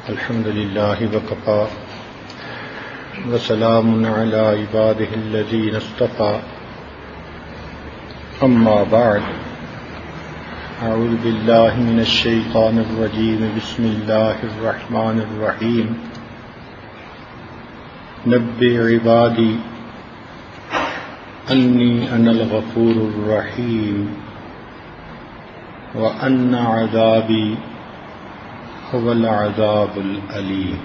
الحمد لله وكفى وسلام على عباده الذين اصطفى أما بعد أعوذ بالله من الشيطان الرجيم بسم الله الرحمن الرحيم نبئ عبادي أني أنا الغفور الرحيم وأن عذابي هو العذاب الأليم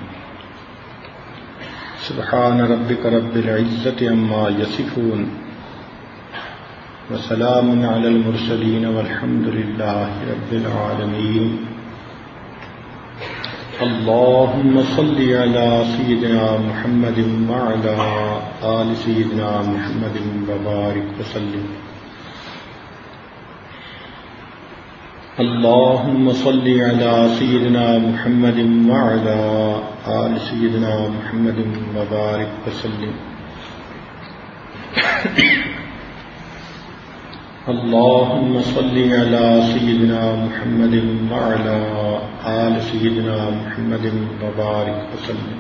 سبحان ربك رب العزة عما يصفون وسلام على المرسلين والحمد لله رب العالمين اللهم صل على سيدنا محمد وعلى آل سيدنا محمد وبارك وسلم اللهم صل على سيدنا محمد وعلى آل سيدنا محمد وبارك وسلم اللهم صل على سيدنا محمد وعلى آل سيدنا محمد وبارك وسلم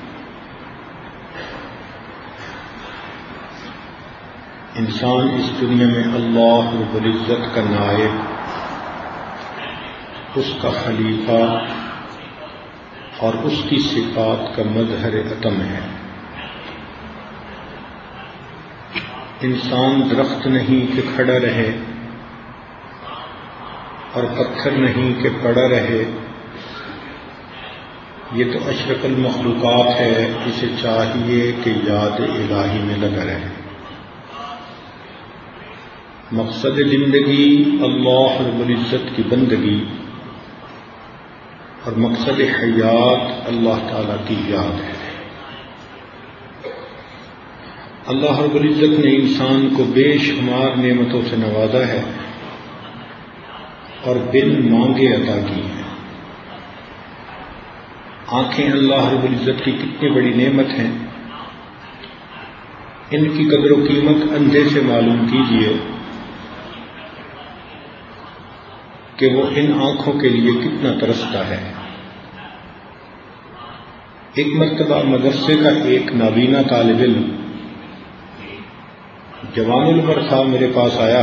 انسان اس دنیا میں اللہ رب العزت کا نائب، اس کا خلیفہ اور اس کی صفات کا مظہر عتم ہے۔ انسان درخت نہیں کہ کھڑا رہے اور پتھر نہیں کہ پڑا رہے، یہ تو اشرف المخلوقات ہے، اسے چاہیے کہ یاد الہی میں لگا رہے۔ مقصد زندگی اللہ رب العزت کی بندگی اور مقصد حیات اللہ تعالیٰ کی یاد ہے۔ اللہ رب العزت نے انسان کو بے شمار نعمتوں سے نوازا ہے اور بن مانگے عطا کی ہیں۔ آنکھیں اللہ رب العزت کی کتنی بڑی نعمت ہیں، ان کی قدر و قیمت اندھے سے معلوم کیجیے کہ وہ ان آنکھوں کے لیے کتنا ترستا ہے۔ ایک مرتبہ مدرسے کا ایک نابینا طالب علم جوان العمر تھا، میرے پاس آیا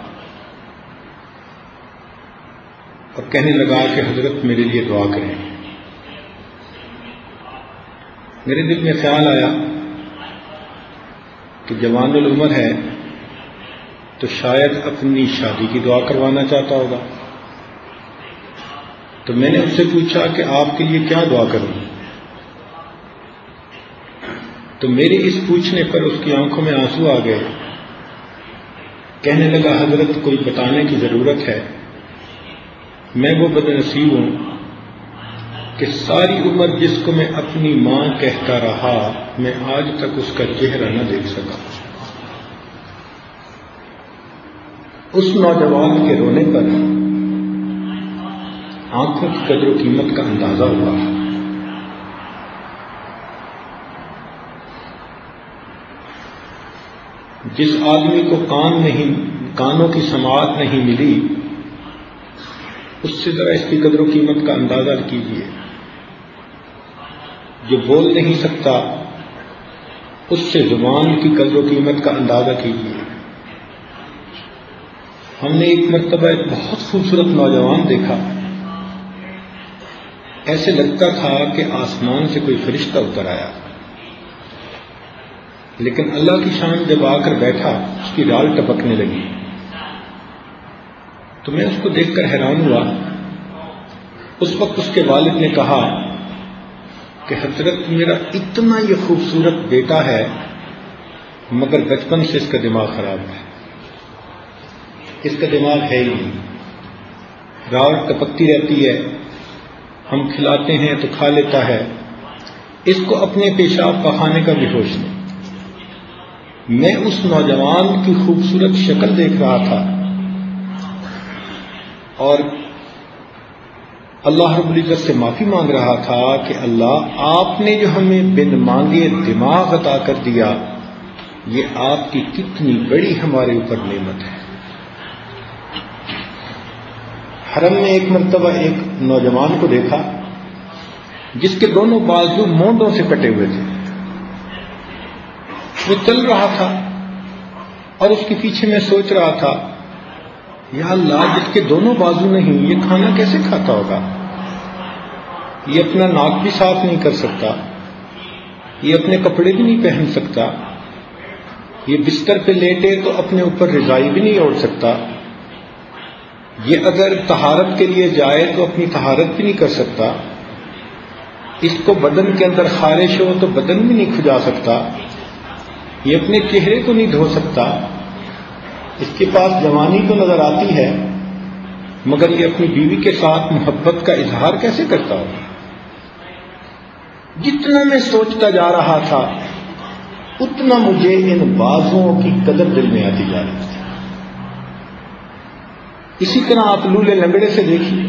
اور کہنے لگا کہ حضرت میرے لیے دعا کریں۔ میرے دل میں خیال آیا کہ جوان العمر ہے تو شاید اپنی شادی کی دعا کروانا چاہتا ہوگا، تو میں نے اس سے پوچھا کہ آپ کے لیے کیا دعا کروں؟ تو میری اس پوچھنے پر اس کی آنکھوں میں آنسو آ گئے۔ کہنے لگا حضرت کوئی بتانے کی ضرورت ہے، میں وہ بد نصیب ہوں کہ ساری عمر جس کو میں اپنی ماں کہتا رہا، میں آج تک اس کا چہرہ نہ دیکھ سکا۔ اس نوجوان کے رونے پر آنکھوں کی قدر و قیمت کا اندازہ ہوا۔ جس آدمی کو کانوں کی سماعت نہیں ملی، اس سے ذرا اس کی قدر و قیمت کا اندازہ کیجیے۔ جو بول نہیں سکتا، اس سے زبان کی قدر و قیمت کا اندازہ کیجیے۔ ہم نے ایک مرتبہ ایک بہت خوبصورت نوجوان دیکھا، ایسے لگتا تھا کہ آسمان سے کوئی فرشتہ اتر آیا، لیکن اللہ کی شان جب آ کر بیٹھا، اس کی ڈال ٹپکنے لگی تو میں اس کو دیکھ کر حیران ہوا۔ اس وقت اس کے والد نے کہا کہ حضرت میرا اتنا یہ خوبصورت بیٹا ہے، مگر بچپن سے اس کا دماغ خراب ہے، اس کا دماغ ہے ہی نہیں، ڈال ٹپکتی رہتی ہے، ہم کھلاتے ہیں تو کھا لیتا ہے، اس کو اپنے پیشاب پخانے کا بھی ہوش نہیں۔ میں اس نوجوان کی خوبصورت شکل دیکھ رہا تھا اور اللہ رب العزت سے معافی مانگ رہا تھا کہ اللہ، آپ نے جو ہمیں بن مانگے دماغ عطا کر دیا، یہ آپ کی کتنی بڑی ہمارے اوپر نعمت ہے۔ حرم میں ایک مرتبہ ایک نوجوان کو دیکھا جس کے دونوں بازو مونڈوں سے کٹے ہوئے تھے. وہ چل رہا تھا اور اس کے پیچھے میں سوچ رہا تھا یا اللہ جس کے دونوں بازو نہیں یہ کھانا کیسے کھاتا ہوگا؟ یہ اپنا ناک بھی صاف نہیں کر سکتا، یہ اپنے کپڑے بھی نہیں پہن سکتا، یہ بستر پہ لیٹے تو اپنے اوپر رضائی بھی نہیں اوڑھ سکتا، یہ اگر طہارت کے لیے جائے تو اپنی طہارت بھی نہیں کر سکتا، اس کو بدن کے اندر خارش ہو تو بدن بھی نہیں کھجا سکتا، یہ اپنے چہرے کو نہیں دھو سکتا، اس کے پاس جوانی تو نظر آتی ہے مگر یہ اپنی بیوی کے ساتھ محبت کا اظہار کیسے کرتا ہوگا؟ جتنا میں سوچتا جا رہا تھا اتنا مجھے ان بازوؤں کی قدر دل میں آتی جا رہی تھی. اسی طرح آپ لولے لنگڑے سے دیکھیے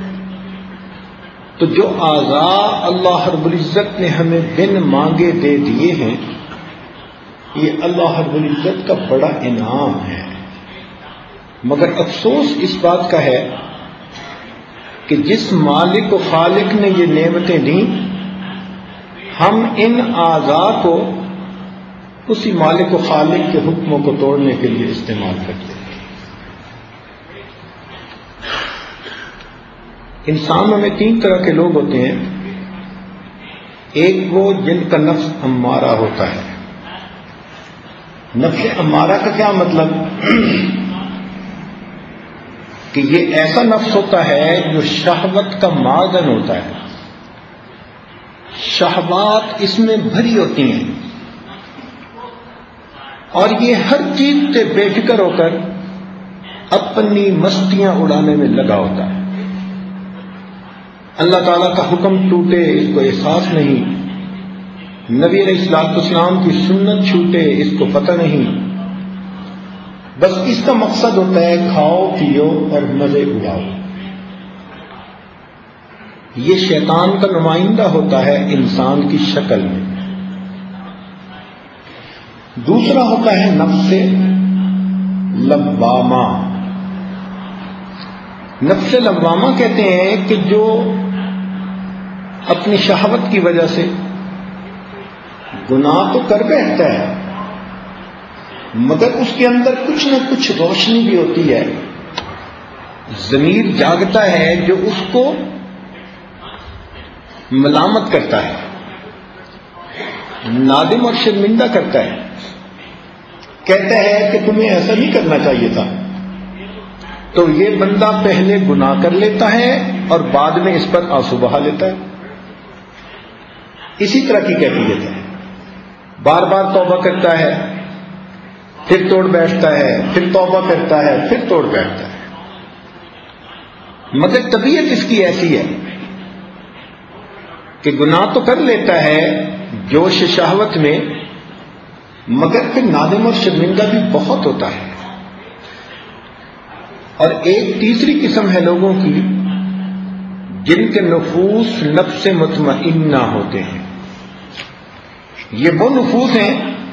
تو جو اعضاء اللہ رب العزت نے ہمیں بن مانگے دے دیے ہیں یہ اللہ رب العزت کا بڑا انعام ہے. مگر افسوس اس بات کا ہے کہ جس مالک و خالق نے یہ نعمتیں دیں ہم ان اعضاء کو اسی مالک و خالق کے حکموں کو توڑنے کے لیے استعمال کرتے ہیں. انسانوں میں 3 طرح کے لوگ ہوتے ہیں. ایک وہ جن کا نفس امارہ ہوتا ہے. نفس امارہ کا کیا مطلب؟ کہ یہ ایسا نفس ہوتا ہے جو شہوت کا معدن ہوتا ہے، شہوات اس میں بھری ہوتی ہیں اور یہ ہر چیز سے بے فکر ہو کر اپنی مستیاں اڑانے میں لگا ہوتا ہے. اللہ تعالیٰ کا حکم ٹوٹے اس کو احساس نہیں، نبی علیہ الصلوۃ والسلام کی سنت چھوٹے اس کو پتہ نہیں، بس اس کا مقصد ہوتا ہے کھاؤ پیو اور مزے اڑاؤ. یہ شیطان کا نمائندہ ہوتا ہے انسان کی شکل میں. دوسرا ہوتا ہے نفس لوامہ. نفس لوامہ کہتے ہیں کہ جو اپنی شہوت کی وجہ سے گناہ تو کر بیٹھتا ہے مگر اس کے اندر کچھ نہ کچھ روشنی بھی ہوتی ہے، ضمیر جاگتا ہے جو اس کو ملامت کرتا ہے، نادم اور شرمندہ کرتا ہے، کہتا ہے کہ تمہیں ایسا نہیں کرنا چاہیے تھا. تو یہ بندہ پہلے گناہ کر لیتا ہے اور بعد میں اس پر آنسو بہا لیتا ہے. اسی طرح کی کیفیت ہے. بار بار توبہ کرتا ہے پھر توڑ بیٹھتا ہے، پھر توبہ کرتا ہے پھر توڑ بیٹھتا ہے. مگر طبیعت اس کی ایسی ہے کہ گناہ تو کر لیتا ہے جوش شہوت میں مگر پھر نادم اور شرمندہ بھی بہت ہوتا ہے. اور ایک تیسری قسم ہے لوگوں کی جن کے نفوس نفس مطمئنہ ہوتے ہیں. یہ وہ نفوس ہیں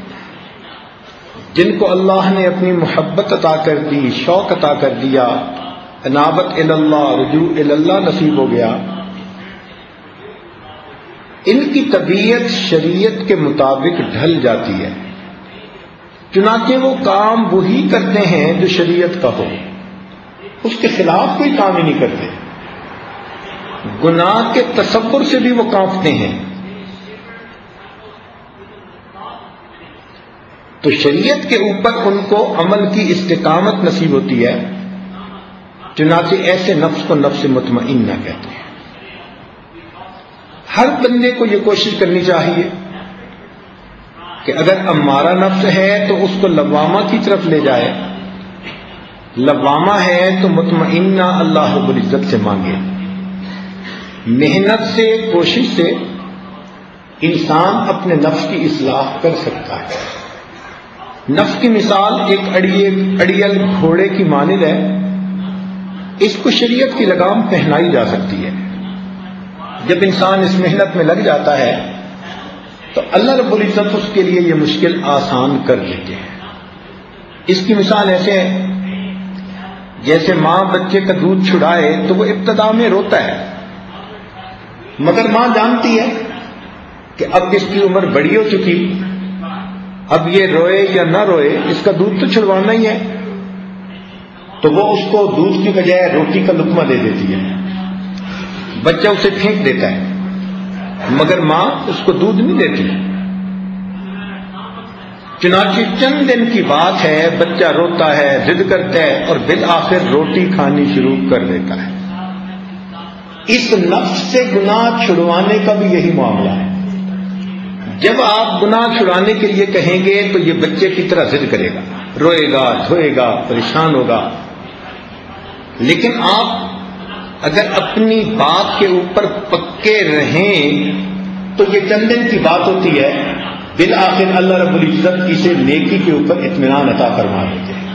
جن کو اللہ نے اپنی محبت عطا کر دی، شوق عطا کر دیا، انابت اللہ، رجوع اللہ نصیب ہو گیا. ان کی طبیعت شریعت کے مطابق ڈھل جاتی ہے، چنانچہ وہ کام وہی کرتے ہیں جو شریعت کا ہو، اس کے خلاف کوئی کام ہی نہیں کرتے. گناہ کے تصور سے بھی وہ کانپتے ہیں. تو شریعت کے اوپر ان کو عمل کی استقامت نصیب ہوتی ہے، چنانچہ ایسے نفس کو نفس مطمئنہ کہتے ہیں. ہر بندے کو یہ کوشش کرنی چاہیے کہ اگر امارہ نفس ہے تو اس کو لوامہ کی طرف لے جائے، لوامہ ہے تو مطمئنہ اللہ رب العزت سے مانگے. محنت سے، کوشش سے انسان اپنے نفس کی اصلاح کر سکتا ہے. نفس کی مثال ایک اڑیل گھوڑے کی مانند ہے. اس کو شریعت کی لگام پہنائی جا سکتی ہے. جب انسان اس محنت میں لگ جاتا ہے تو اللہ رب العزت اس کے لیے یہ مشکل آسان کر دیتے ہیں. اس کی مثال ایسے ہے جیسے ماں بچے کا دودھ چھڑائے تو وہ ابتدا میں روتا ہے، مگر ماں جانتی ہے کہ اب اس کی عمر بڑی ہو چکی، اب یہ روئے یا نہ روئے اس کا دودھ تو چھڑوانا ہی ہے، تو وہ اس کو دودھ کی بجائے روٹی کا لقمہ دے دیتی ہے، بچہ اسے پھینک دیتا ہے، مگر ماں اس کو دودھ نہیں دیتی۔ چنانچہ چند دن کی بات ہے، بچہ روتا ہے، ضد کرتا ہے اور بالآخر روٹی کھانی شروع کر دیتا ہے۔ اس نفس سے گناہ چھڑوانے کا بھی یہی معاملہ ہے۔ جب آپ گناہ چھڑانے کے لیے کہیں گے تو یہ بچے کی طرح ضد کرے گا، روئے گا، دھوئے گا، پریشان ہوگا، لیکن آپ اگر اپنی بات کے اوپر پکے رہیں تو یہ چند دن کی بات ہوتی ہے، بالآخر اللہ رب العزت اسے نیکی کے اوپر اطمینان عطا فرما دیتے ہیں۔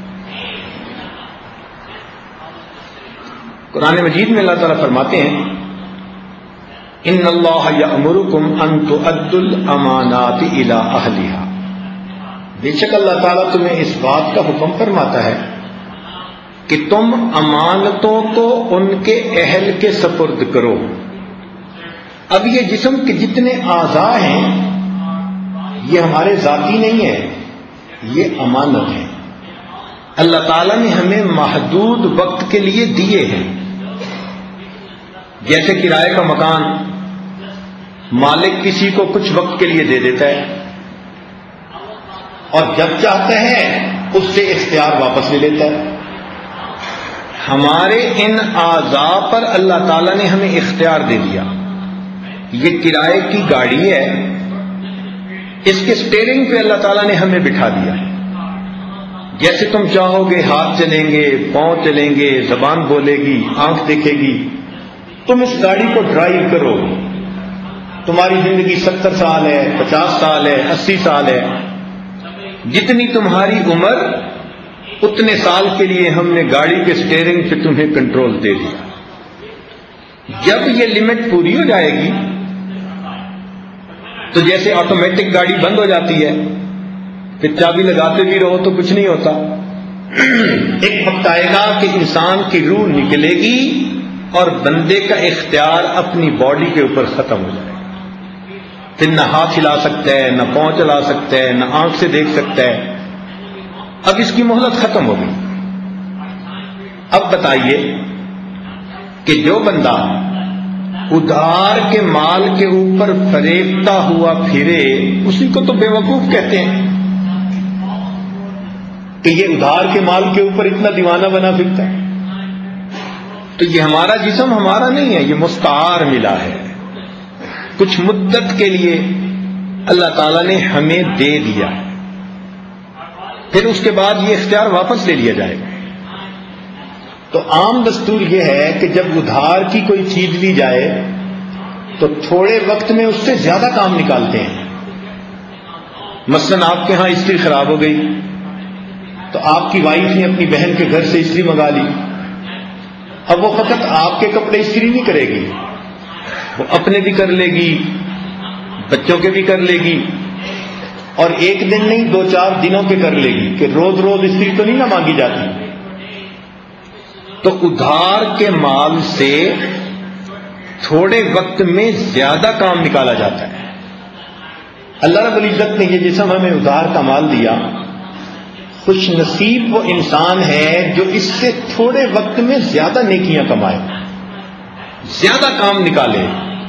قرآن مجید میں اللہ تعالیٰ فرماتے ہیں ان اللہ یأمرکم ان تؤدوا الامانات الی اہلہا، بے شک اللہ تعالیٰ تمہیں اس بات کا حکم فرماتا ہے کہ تم امانتوں کو ان کے اہل کے سپرد کرو۔ اب یہ جسم کے جتنے اعضاء ہیں یہ ہمارے ذاتی نہیں ہے، یہ امانت ہے، اللہ تعالیٰ نے ہمیں محدود وقت کے لیے دیے ہیں۔ جیسے کرائے کا مکان مالک کسی کو کچھ وقت کے لیے دے دیتا ہے اور جب چاہتا ہے اس سے اختیار واپس لے لیتا ہے، ہمارے ان اعضاء پر اللہ تعالیٰ نے ہمیں اختیار دے دیا۔ یہ کرائے کی گاڑی ہے، اس کے سٹیئرنگ پہ اللہ تعالیٰ نے ہمیں بٹھا دیا ہے، جیسے تم چاہو گے ہاتھ چلیں گے، پاؤں چلیں گے، زبان بولے گی، آنکھ دیکھے گی، تم اس گاڑی کو ڈرائیو کرو۔ تمہاری زندگی 70 سال ہے، 50 سال ہے، 80 سال ہے، جتنی تمہاری عمر اتنے سال کے لیے ہم نے گاڑی کے سٹیئرنگ پہ تمہیں کنٹرول دے دیا۔ جب یہ لمٹ پوری ہو جائے گی تو جیسے آٹومیٹک گاڑی بند ہو جاتی ہے، پھر چابی لگاتے بھی رہو تو کچھ نہیں ہوتا، ایک وقت آئے گا کہ انسان کی روح نکلے گی اور بندے کا اختیار اپنی باڈی کے اوپر ختم ہو جائے گا، پھر نہ ہاتھ ہلا سکتا ہے، نہ پاؤں چلا سکتا ہے، نہ آنکھ سے دیکھ سکتا ہے، اب اس کی مہلت ختم ہو گئی۔ اب بتائیے کہ جو بندہ ادھار کے مال کے اوپر فریبتا ہوا پھرے اسی کو تو بے وقوف کہتے ہیں کہ یہ ادھار کے مال کے اوپر اتنا دیوانہ بنا پھرتا ہے۔ تو یہ ہمارا جسم ہمارا نہیں ہے، یہ مستعار ملا ہے، کچھ مدت کے لیے اللہ تعالیٰ نے ہمیں دے دیا، پھر اس کے بعد یہ اختیار واپس لے لیا جائے گا۔ تو عام دستور یہ ہے کہ جب ادھار کی کوئی چیز لی جائے تو تھوڑے وقت میں اس سے زیادہ کام نکالتے ہیں۔ مثلا آپ کے ہاں استری خراب ہو گئی تو آپ کی وائف نے اپنی بہن کے گھر سے استری منگا لی، اب وہ فقط آپ کے کپڑے استری نہیں کرے گی، وہ اپنے بھی کر لے گی، بچوں کے بھی کر لے گی، اور ایک دن نہیں 2-4 دنوں کے کر لے گی، کہ روز روز استری تو نہیں نہ مانگی جاتی۔ تو ادھار کے مال سے تھوڑے وقت میں زیادہ کام نکالا جاتا ہے۔ اللہ رب العزت نے یہ جسم ہمیں ادھار کا مال دیا، خوش نصیب وہ انسان ہے جو اس سے تھوڑے وقت میں زیادہ نیکیاں کمائے، زیادہ کام نکالے،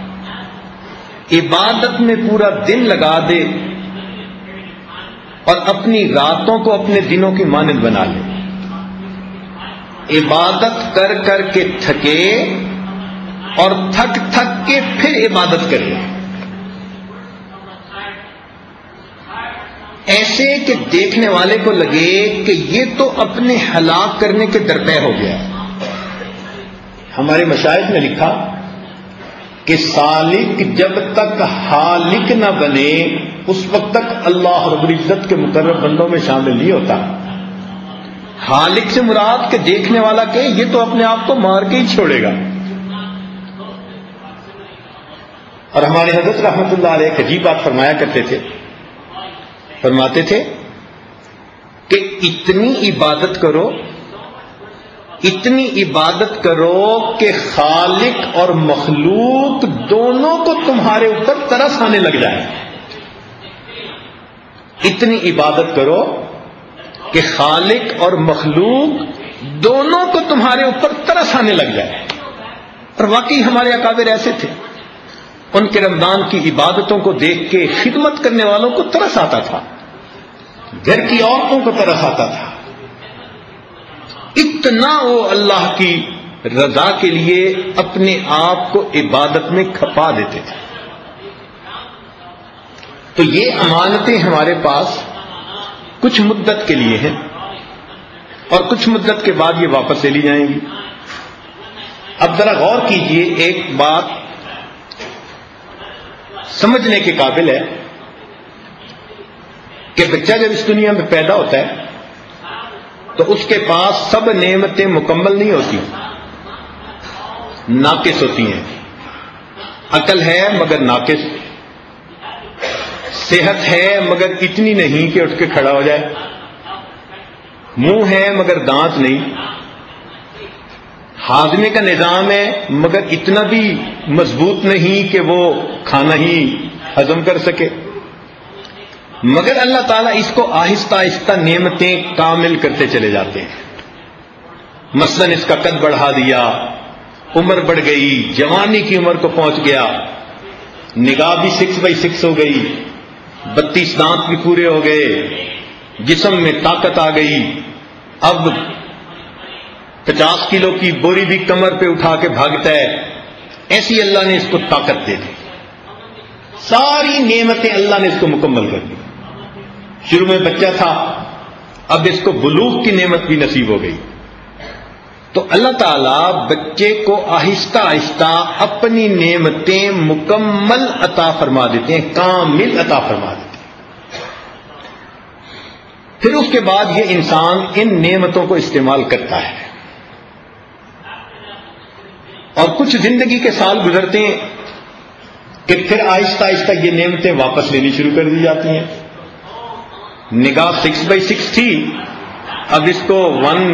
عبادت میں پورا دن لگا دے اور اپنی راتوں کو اپنے دنوں کی مانند بنا لے، عبادت کر کر کے تھکے اور تھک تھک کے پھر عبادت کرے، ایسے کہ دیکھنے والے کو لگے کہ یہ تو اپنے ہلاک کرنے کے درپے ہو گیا۔ ہمارے مشائخ نے لکھا کہ سالک جب تک حالک نہ بنے اس وقت تک اللہ رب العزت کے مقرب بندوں میں شامل نہیں ہوتا۔ حالک سے مراد کہ دیکھنے والا کہ یہ تو اپنے آپ کو مار کے ہی چھوڑے گا۔ اور ہمارے حضرت رحمت اللہ علیہ ایک عجیب بات فرمایا کرتے تھے، فرماتے تھے کہ اتنی عبادت کرو اتنی عبادت کرو کہ خالق اور مخلوق دونوں کو تمہارے اوپر ترس آنے لگ جائے. اتنی عبادت کرو کہ خالق اور مخلوق دونوں کو تمہارے اوپر ترس آنے لگ جائے. اور واقعی ہمارے اکابر ایسے تھے. ان کے رمضان کی عبادتوں کو دیکھ کے خدمت کرنے والوں کو ترس آتا تھا, گھر کی عورتوں کو ترس آتا تھا. اتنا وہ اللہ کی رضا کے لیے اپنے آپ کو عبادت میں کھپا دیتے تھے. تو یہ امانتیں ہمارے پاس کچھ مدت کے لیے ہیں اور کچھ مدت کے بعد یہ واپس لے لی جائیں گی. اب ذرا غور کیجئے, ایک بات سمجھنے کے قابل ہے کہ بچہ جب اس دنیا میں پیدا ہوتا ہے تو اس کے پاس سب نعمتیں مکمل نہیں ہوتی, ناقص ہوتی ہیں. عقل ہے مگر ناقص, صحت ہے مگر اتنی نہیں کہ اٹھ کے کھڑا ہو جائے, منہ ہے مگر دانت نہیں, ہاضمے کا نظام ہے مگر اتنا بھی مضبوط نہیں کہ وہ کھانا ہی ہضم کر سکے. مگر اللہ تعالیٰ اس کو آہستہ آہستہ نعمتیں کامل کرتے چلے جاتے ہیں. مثلا اس کا قد بڑھا دیا, عمر بڑھ گئی, جوانی کی عمر کو پہنچ گیا, نگاہ بھی 6/6 ہو گئی, 32 دانت بھی پورے ہو گئے, جسم میں طاقت آ گئی, اب 50 کلو کی بوری بھی کمر پہ اٹھا کے بھاگتا ہے. ایسی اللہ نے اس کو طاقت دے دی, ساری نعمتیں اللہ نے اس کو مکمل کر دی. شروع میں بچہ تھا, اب اس کو بلوغ کی نعمت بھی نصیب ہو گئی. تو اللہ تعالیٰ بچے کو آہستہ آہستہ اپنی نعمتیں مکمل عطا فرما دیتے ہیں, کامل عطا فرما دیتے ہیں. پھر اس کے بعد یہ انسان ان نعمتوں کو استعمال کرتا ہے اور کچھ زندگی کے سال گزرتے ہیں کہ پھر آہستہ آہستہ یہ نعمتیں واپس لینی شروع کر دی جاتی ہیں. نگاہ 6/6 تھی, اب اس کو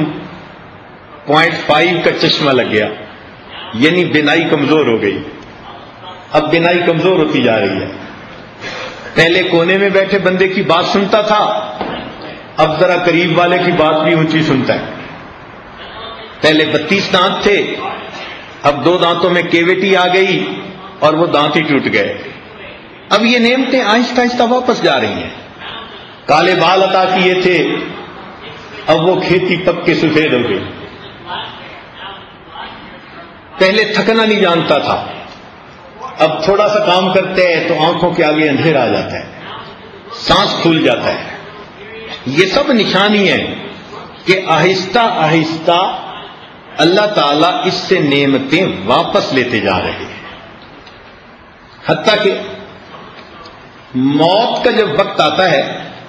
1.5 کا چشمہ لگ گیا, یعنی بینائی کمزور ہو گئی. اب بینائی کمزور ہوتی جا رہی ہے. پہلے کونے میں بیٹھے بندے کی بات سنتا تھا, اب ذرا قریب والے کی بات بھی اونچی سنتا ہے. پہلے 32 دانت تھے, اب 2 دانتوں میں کیویٹی آ گئی اور وہ دانت ہی ٹوٹ گئے. اب یہ نعمتیں آہستہ آہستہ واپس جا رہی ہیں. کالے بال عطا کیے تھے, اب وہ کھیتی پک کے سفید ہو گئی. پہلے تھکنا نہیں جانتا تھا, اب تھوڑا سا کام کرتے ہیں تو آنکھوں کے آگے اندھیرا آ جاتا ہے, سانس پھول جاتا ہے. یہ سب نشانی ہے کہ آہستہ آہستہ اللہ تعالیٰ اس سے نعمتیں واپس لیتے جا رہے ہیں. حتیٰ کہ موت کا جب وقت آتا ہے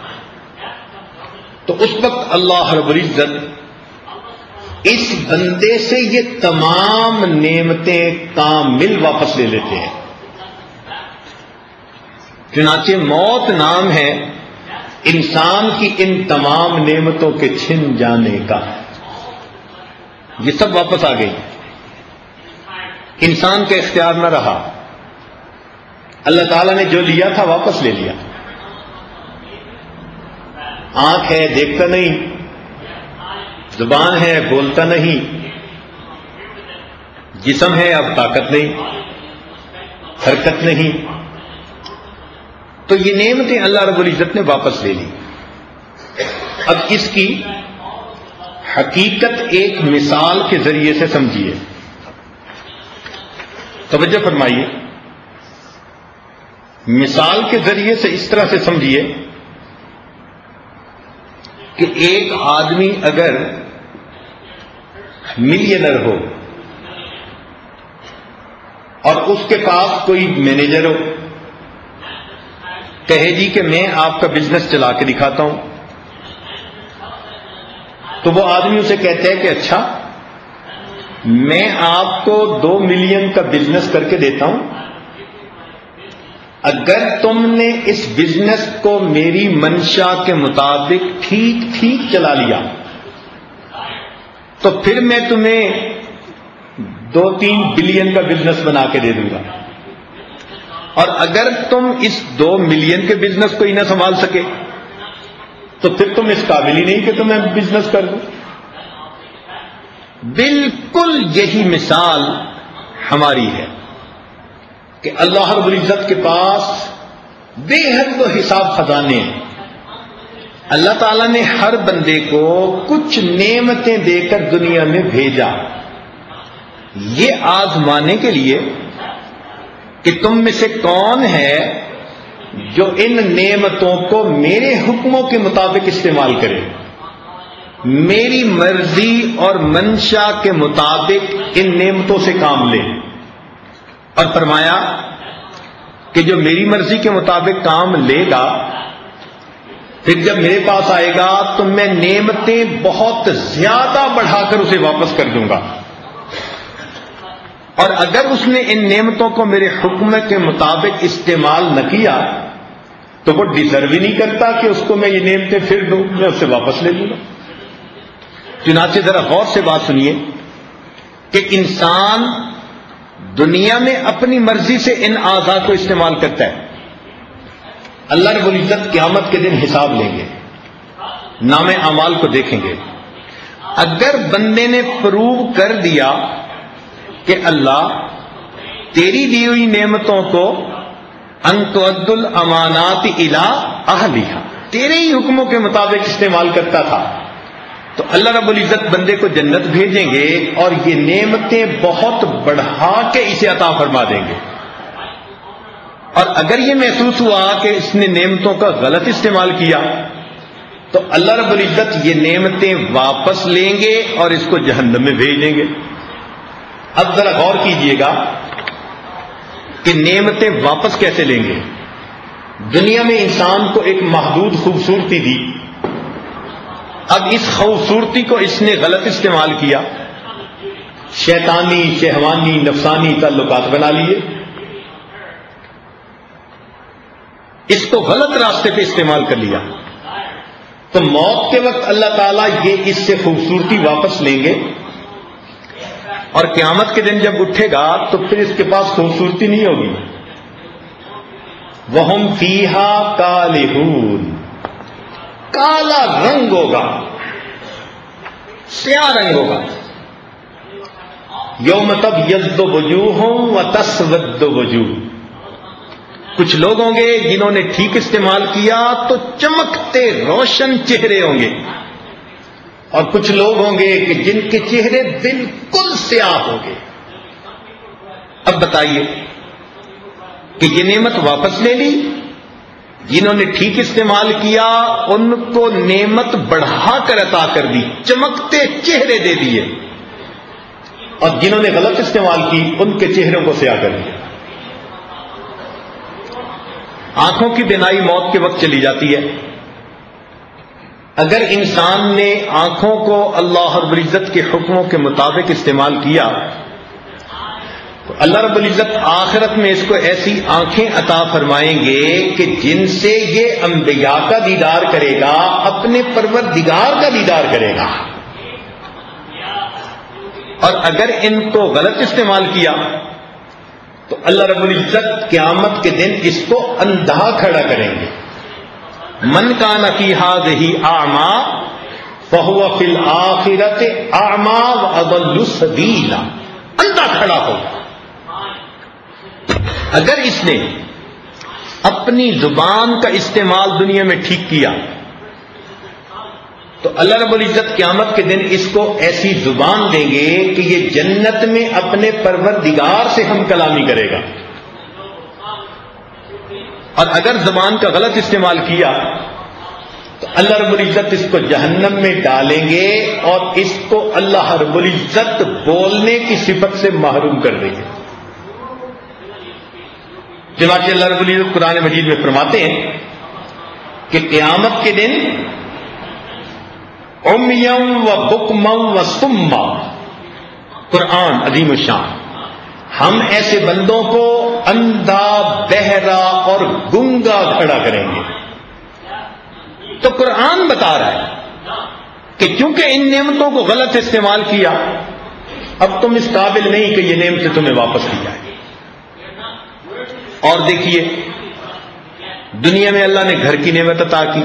تو اس وقت اللہ رب العزت اس بندے سے یہ تمام نعمتیں کامل واپس لے لیتے ہیں. چنانچہ موت نام ہے انسان کی ان تمام نعمتوں کے چھن جانے کا. یہ سب واپس آ گئی, انسان کا اختیار نہ رہا. اللہ تعالیٰ نے جو لیا تھا واپس لے لیا. آنکھ ہے دیکھتا نہیں, زبان ہے بولتا نہیں, جسم ہے اب طاقت نہیں, حرکت نہیں. تو یہ نعمتیں اللہ رب العزت نے واپس لے لی. اب اس کی حقیقت ایک مثال کے ذریعے سے سمجھیے. توجہ فرمائیے, مثال کے ذریعے سے اس طرح سے سمجھیے کہ ایک آدمی اگر ملینر ہو اور اس کے پاس کوئی مینیجر ہو, کہے جی کہ میں آپ کا بزنس چلا کے دکھاتا ہوں, تو وہ آدمی اسے کہتا ہے کہ اچھا میں آپ کو 2 ملین کا بزنس کر کے دیتا ہوں, اگر تم نے اس بزنس کو میری منشا کے مطابق ٹھیک ٹھیک چلا لیا تو پھر میں تمہیں 2-3 بلین کا بزنس بنا کے دے دوں گا، اور اگر تم اس 2 ملین کے بزنس کو ہی نہ سنبھال سکے تو پھر تم اس قابل ہی نہیں کہ تمہیں بزنس کر دوں۔ بالکل یہی مثال ہماری ہے کہ اللہ رب العزت کے پاس بے حد و حساب خزانے ہیں۔ اللہ تعالیٰ نے ہر بندے کو کچھ نعمتیں دے کر دنیا میں بھیجا، یہ آزمانے کے لیے کہ تم میں سے کون ہے جو ان نعمتوں کو میرے حکموں کے مطابق استعمال کرے، میری مرضی اور منشا کے مطابق ان نعمتوں سے کام لے۔ اور فرمایا کہ جو میری مرضی کے مطابق کام لے گا پھر جب میرے پاس آئے گا تو میں نعمتیں بہت زیادہ بڑھا کر اسے واپس کر دوں گا، اور اگر اس نے ان نعمتوں کو میرے حکم کے مطابق استعمال نہ کیا تو وہ ڈیزرو ہی نہیں کرتا کہ اس کو میں یہ نعمتیں پھر دوں، میں اسے واپس لے لوں گا۔ چنانچہ ذرا غور سے بات سنیے کہ انسان دنیا میں اپنی مرضی سے ان اعضاء کو استعمال کرتا ہے، اللہ رب العزت قیامت کے دن حساب لیں گے، نام اعمال کو دیکھیں گے۔ اگر بندے نے پروو کر دیا کہ اللہ تیری دی ہوئی نعمتوں کو ان تؤد الامانات الی اہلھا، تیرے ہی حکموں کے مطابق استعمال کرتا تھا، تو اللہ رب العزت بندے کو جنت بھیجیں گے اور یہ نعمتیں بہت بڑھا کے اسے عطا فرما دیں گے۔ اور اگر یہ محسوس ہوا کہ اس نے نعمتوں کا غلط استعمال کیا تو اللہ رب العزت یہ نعمتیں واپس لیں گے اور اس کو جہنم میں بھیج دیں گے۔ اب ذرا غور کیجئے گا کہ نعمتیں واپس کیسے لیں گے۔ دنیا میں انسان کو ایک محدود خوبصورتی دی، اب اس خوبصورتی کو اس نے غلط استعمال کیا، شیطانی شہوانی نفسانی تعلقات بنا لیے، اس کو غلط راستے پہ استعمال کر لیا، تو موت کے وقت اللہ تعالیٰ یہ اس سے خوبصورتی واپس لیں گے، اور قیامت کے دن جب اٹھے گا تو پھر اس کے پاس خوبصورتی نہیں ہوگی۔ وَهُمْ فِيهَا كَالِحُونَ، کالا رنگ ہوگا، سیاہ رنگ ہوگا۔ یوم تبیض وجوہ وتسود وجوہ، کچھ لوگ ہوں گے جنہوں نے ٹھیک استعمال کیا تو چمکتے روشن چہرے ہوں گے، اور کچھ لوگ ہوں گے کہ جن کے چہرے بالکل سیاہ ہوں گے۔ اب بتائیے کہ یہ نعمت واپس لے لی، جنہوں نے ٹھیک استعمال کیا ان کو نعمت بڑھا کر عطا کر دی، چمکتے چہرے دے دیے، اور جنہوں نے غلط استعمال کی ان کے چہروں کو سیاہ کر دیا۔ آنکھوں کی بینائی موت کے وقت چلی جاتی ہے۔ اگر انسان نے آنکھوں کو اللہ رب العزت کے حکموں کے مطابق استعمال کیا تو اللہ رب العزت آخرت میں اس کو ایسی آنکھیں عطا فرمائیں گے کہ جن سے یہ انبیاء کا دیدار کرے گا، اپنے پروردگار کا دیدار کرے گا۔ اور اگر ان کو غلط استعمال کیا تو اللہ رب العزت قیامت کے دن اس کو اندھا کھڑا کریں گے۔ من کان فی ہذہ اعمی فہو فی الآخرۃ اعمی واضل سبیلا، اندھا کھڑا ہوگا۔ اگر اس نے اپنی زبان کا استعمال دنیا میں ٹھیک کیا تو اللہ رب العزت قیامت کے دن اس کو ایسی زبان دیں گے کہ یہ جنت میں اپنے پروردگار سے ہم کلامی کرے گا۔ اور اگر زبان کا غلط استعمال کیا تو اللہ رب العزت اس کو جہنم میں ڈالیں گے اور اس کو اللہ رب العزت بولنے کی صفت سے محروم کر دیں گے۔ چنانچہ اللہ رب العزت قرآن مجید میں فرماتے ہیں کہ قیامت کے دن عمیم و بکم و صما، قرآن عظیم الشان، ہم ایسے بندوں کو اندھا بہرا اور گنگا کھڑا کریں گے۔ تو قرآن بتا رہا ہے کہ چونکہ ان نعمتوں کو غلط استعمال کیا، اب تم اس قابل نہیں کہ یہ نعمتیں تمہیں واپس کی جائیں۔ اور دیکھیے، دنیا میں اللہ نے گھر کی نعمت عطا کی،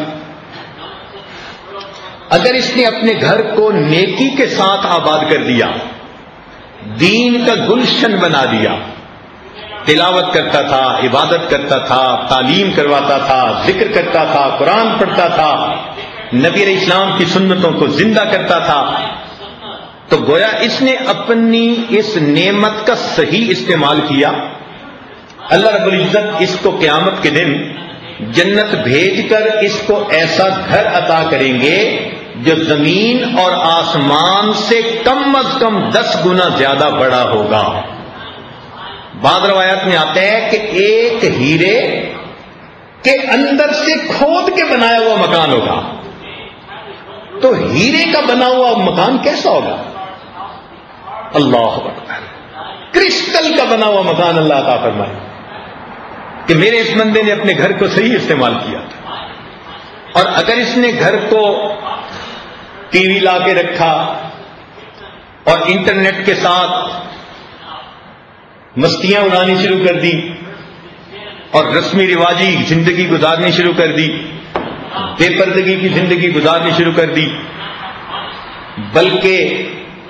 اگر اس نے اپنے گھر کو نیکی کے ساتھ آباد کر دیا، دین کا گلشن بنا دیا، تلاوت کرتا تھا، عبادت کرتا تھا، تعلیم کرواتا تھا، ذکر کرتا تھا، قرآن پڑھتا تھا، نبی علیہ السلام کی سنتوں کو زندہ کرتا تھا، تو گویا اس نے اپنی اس نعمت کا صحیح استعمال کیا۔ اللہ رب العزت اس کو قیامت کے دن جنت بھیج کر اس کو ایسا گھر عطا کریں گے جو زمین اور آسمان سے کم از کم 10 گنا زیادہ بڑا ہوگا۔ بعض روایات میں آتا ہے کہ ایک ہیرے کے اندر سے کھود کے بنایا ہوا مکان ہوگا۔ تو ہیرے کا بنا ہوا مکان کیسا ہوگا؟ اللہ اکبر، کرسٹل کا بنا ہوا مکان اللہ عطا فرمائے کہ میرے اس بندے نے اپنے گھر کو صحیح استعمال کیا تھا۔ اور اگر اس نے گھر کو ٹی وی لا کے رکھا اور انٹرنیٹ کے ساتھ مستیاں اڑانی شروع کر دی اور رسمی رواجی زندگی گزارنی شروع کر دی، بے پردگی کی زندگی گزارنی شروع کر دی، بلکہ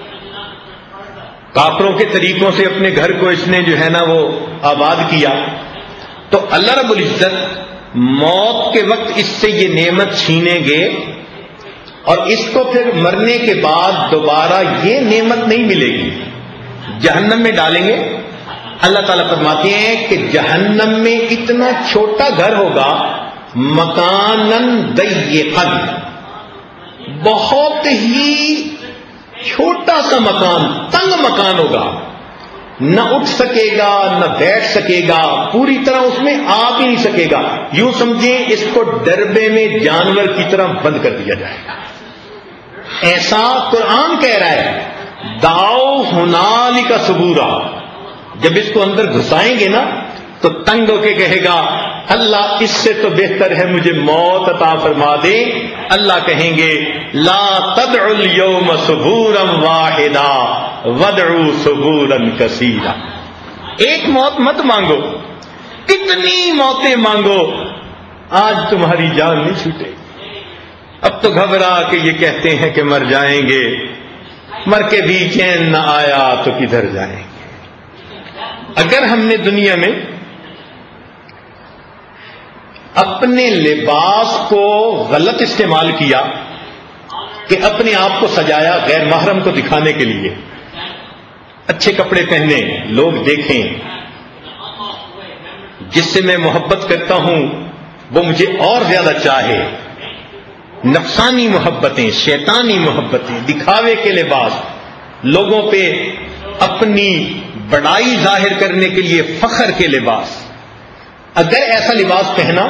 کافروں کے طریقوں سے اپنے گھر کو اس نے جو ہے نا وہ آباد کیا، تو اللہ رب العزت موت کے وقت اس سے یہ نعمت چھینیں گے اور اس کو پھر مرنے کے بعد دوبارہ یہ نعمت نہیں ملے گی، جہنم میں ڈالیں گے۔ اللہ تعالیٰ فرماتے ہیں کہ جہنم میں اتنا چھوٹا گھر ہوگا، مکانن ضیقن، بہت ہی چھوٹا سا مکان، تنگ مکان ہوگا، نہ اٹھ سکے گا نہ بیٹھ سکے گا، پوری طرح اس میں آ بھی نہیں سکے گا، یوں سمجھیں اس کو ڈربے میں جانور کی طرح بند کر دیا جائے گا۔ ایسا قرآن کہہ رہا ہے، دعو ہنالک ثبورا، جب اس کو اندر گھسائیں گے نا تو تنگ ہو کے کہے گا اللہ اس سے تو بہتر ہے مجھے موت عطا فرما دے۔ اللہ کہیں گے لا تدعوا اليوم ثبورا واحدا وادعوا ثبورا کثیرا، ایک موت مت مانگو، کتنی موتیں مانگو، آج تمہاری جان نہیں چھوٹے۔ اب تو گھبرا کہ یہ کہتے ہیں کہ مر جائیں گے، مر کے بھی چین نہ آیا تو کدھر جائیں گے۔ اگر ہم نے دنیا میں اپنے لباس کو غلط استعمال کیا کہ اپنے آپ کو سجایا غیر محرم کو دکھانے کے لیے، اچھے کپڑے پہنے، لوگ دیکھیں، جس سے میں محبت کرتا ہوں وہ مجھے اور زیادہ چاہے، نفسانی محبتیں، شیطانی محبتیں، دکھاوے کے لباس، لوگوں پہ اپنی بڑائی ظاہر کرنے کے لیے فخر کے لباس، اگر ایسا لباس پہنا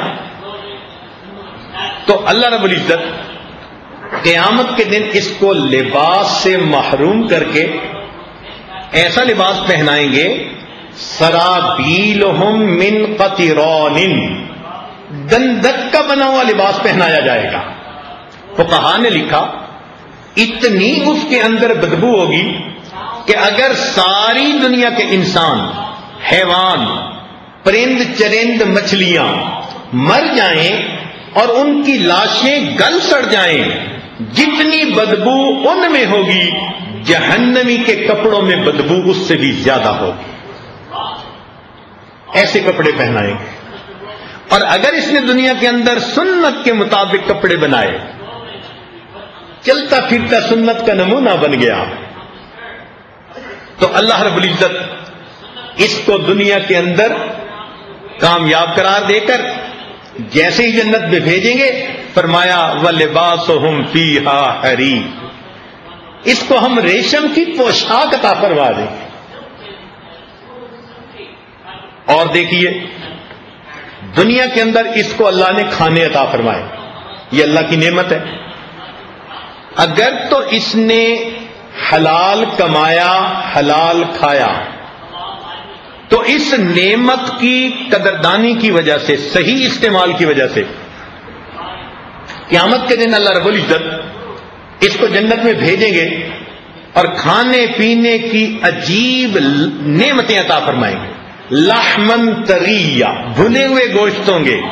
تو اللہ رب العزت قیامت کے دن اس کو لباس سے محروم کر کے ایسا لباس پہنائیں گے، سرابیلہم من قطران، گندک کا بنا ہوا لباس پہنایا جائے گا۔ فقہا نے لکھا اتنی اس کے اندر بدبو ہوگی کہ اگر ساری دنیا کے انسان، حیوان، پرند چرند، مچھلیاں مر جائیں اور ان کی لاشیں گل سڑ جائیں، جتنی بدبو ان میں ہوگی جہنمی کے کپڑوں میں بدبو اس سے بھی زیادہ ہوگی۔ ایسے کپڑے پہنائیں گے۔ اور اگر اس نے دنیا کے اندر سنت کے مطابق کپڑے بنائے، چلتا پھرتا سنت کا نمونہ بن گیا، تو اللہ رب العزت اس کو دنیا کے اندر کامیاب قرار دے کر جیسے ہی جنت میں بھیجیں گے، فرمایا وَلِبَاسُهُمْ فِيهَا حَرِيرٌ، اس کو ہم ریشم کی پوشاک عطا فرما دیں گے۔ اور دیکھیے دنیا کے اندر اس کو اللہ نے کھانے عطا فرمائے، یہ اللہ کی نعمت ہے۔ اگر تو اس نے حلال کمایا، حلال کھایا، تو اس نعمت کی قدردانی کی وجہ سے، صحیح استعمال کی وجہ سے، قیامت کے دن اللہ رب العزت اس کو جنت میں بھیجیں گے اور کھانے پینے کی عجیب نعمتیں عطا فرمائیں گے. لحمن طریہ، بھنے ہوئے گوشت ہوں گے،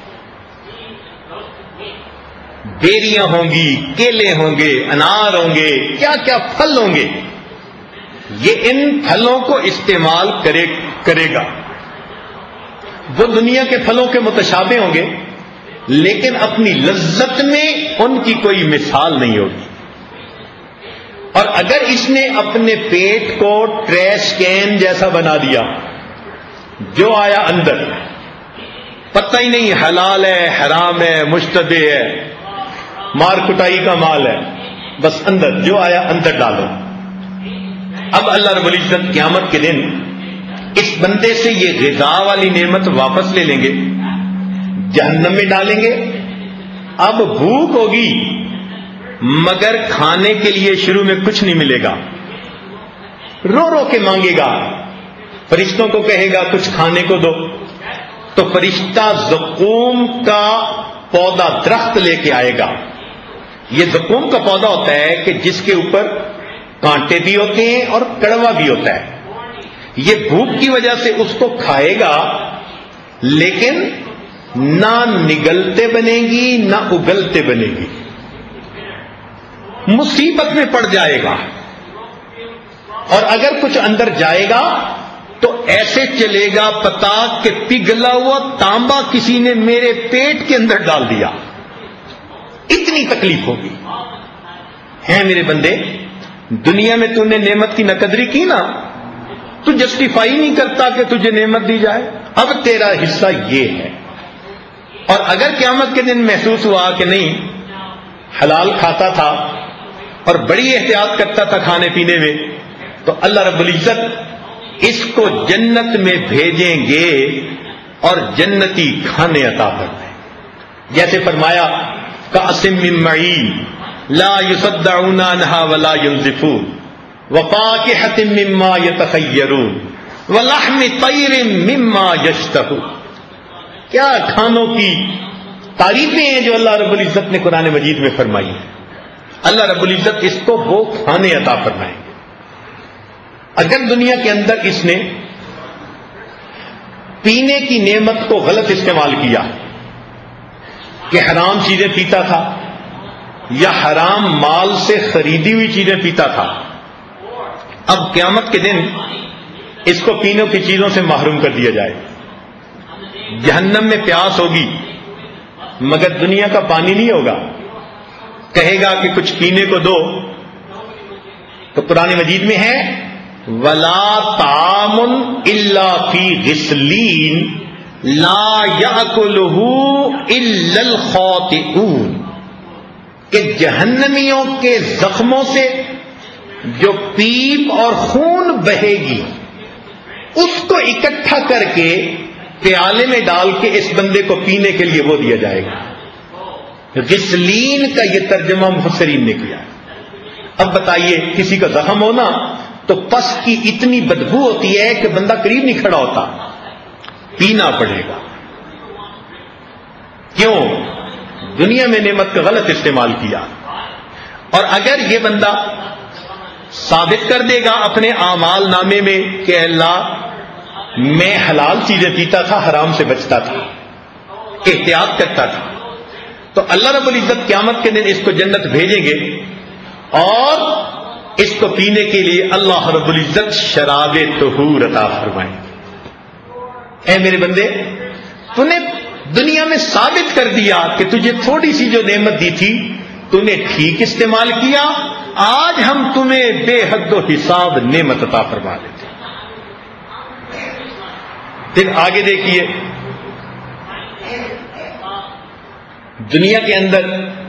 بیریاں ہوں گی، کیلے ہوں گے، انار ہوں گے، کیا کیا پھل ہوں گے. یہ ان پھلوں کو استعمال کرے گا. وہ دنیا کے پھلوں کے متشابہ ہوں گے، لیکن اپنی لذت میں ان کی کوئی مثال نہیں ہوگی. اور اگر اس نے اپنے پیٹ کو ٹریش کین جیسا بنا دیا، جو آیا اندر پتہ ہی نہیں حلال ہے حرام ہے مشتبہ ہے مار کٹائی کا مال ہے، بس اندر جو آیا اندر ڈالو. اب اللہ رب العزت قیامت کے دن اس بندے سے یہ غذا والی نعمت واپس لے لیں گے، جہنم میں ڈالیں گے. اب بھوک ہوگی مگر کھانے کے لیے شروع میں کچھ نہیں ملے گا، رو رو کے مانگے گا، فرشتوں کو کہے گا کچھ کھانے کو دو، تو فرشتہ زقوم کا پودا درخت لے کے آئے گا. یہ زقوم کا پودا ہوتا ہے کہ جس کے اوپر کانٹے بھی ہوتے ہیں اور کڑوا بھی ہوتا ہے. یہ بھوک کی وجہ سے اس کو کھائے گا، لیکن نہ نگلتے بنے گی نہ اگلتے بنے گی، مصیبت میں پڑ جائے گا. اور اگر کچھ اندر جائے گا تو ایسے چلے گا پتا کہ پگھلا ہوا تانبا کسی نے میرے پیٹ کے اندر ڈال دیا. اتنی تکلیف ہوگی. ہیں میرے بندے، دنیا میں تو نے نعمت کی نقدری کی نا، تو جسٹیفائی نہیں کرتا کہ تجھے نعمت دی جائے. اب تیرا حصہ یہ ہے. اور اگر قیامت کے دن محسوس ہوا کہ نہیں حلال کھاتا تھا اور بڑی احتیاط کرتا تھا کھانے پینے میں، تو اللہ رب العزت اس کو جنت میں بھیجیں گے اور جنتی کھانے عطا فرمائیں. جیسے فرمایا کأسم من معین لا یصدعون عنہا ولا ینزفون وفاکہۃ مما یتخیرون ولحم طیر مما یشتہون. کیا کھانوں کی تعریفیں ہیں جو اللہ رب العزت نے قرآن مجید میں فرمائی ہیں. اللہ رب العزت اس کو وہ کھانے عطا فرمائیں گے. اگر دنیا کے اندر اس نے پینے کی نعمت کو غلط استعمال کیا کہ حرام چیزیں پیتا تھا یا حرام مال سے خریدی ہوئی چیزیں پیتا تھا، اب قیامت کے دن اس کو پینے کی چیزوں سے محروم کر دیا جائے. جہنم میں پیاس ہوگی مگر دنیا کا پانی نہیں ہوگا. کہے گا کہ کچھ پینے کو دو، تو قرآن مجید میں ہے وَلَا طَعَامٌ إِلَّا فِي غِسْلِينَ لَا يَأْكُلُهُ إِلَّا الْخَاطِئُونَ، کہ جہنمیوں کے زخموں سے جو پیپ اور خون بہے گی اس کو اکٹھا کر کے پیالے میں ڈال کے اس بندے کو پینے کے لیے وہ دیا جائے گا. غسلین کا یہ ترجمہ مفسرین نے کیا. اب بتائیے کسی کا زخم ہونا تو پس کی اتنی بدبو ہوتی ہے کہ بندہ قریب نہیں کھڑا ہوتا، پینا پڑے گا. کیوں؟ دنیا میں نعمت کا غلط استعمال کیا. اور اگر یہ بندہ ثابت کر دے گا اپنے اعمال نامے میں کہ اللہ میں حلال چیزیں پیتا تھا، حرام سے بچتا تھا، احتیاط کرتا تھا، تو اللہ رب العزت قیامت کے دن اس کو جنت بھیجیں گے اور اس کو پینے کے لیے اللہ رب العزت شراب طہور عطا فرمائیں گے. اے میرے بندے، تو نے دنیا میں ثابت کر دیا کہ تجھے تھوڑی سی جو نعمت دی تھی تو نے ٹھیک استعمال کیا، آج ہم تمہیں بے حد و حساب نعمت عطا فرما دیتے. پھر آگے دیکھیے، دنیا کے اندر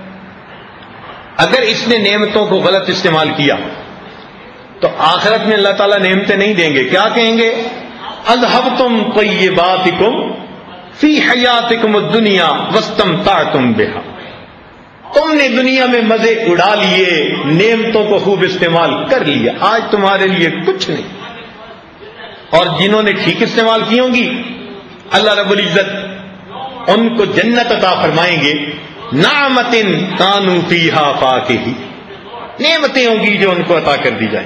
اگر اس نے نعمتوں کو غلط استعمال کیا تو آخرت میں اللہ تعالیٰ نعمتیں نہیں دیں گے. کیا کہیں گے؟ اذهبتم طیباتکم فی حیاتکم الدنیا واستمتعتم بہا. تم نے دنیا میں مزے اڑا لیے، نعمتوں کو خوب استعمال کر لیا، آج تمہارے لیے کچھ نہیں. اور جنہوں نے ٹھیک استعمال کی ہوں گی اللہ رب العزت ان کو جنت عطا فرمائیں گے. نعمت کانوا فیہا فاکہین، نعمتیں ہوں گی جو ان کو عطا کر دی جائیں.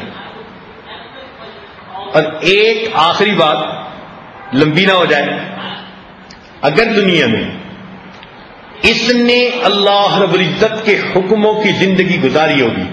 اور ایک آخری بات لمبی نہ ہو جائے، اگر دنیا میں اس نے اللہ رب العزت کے حکموں کی زندگی گزاری ہوگی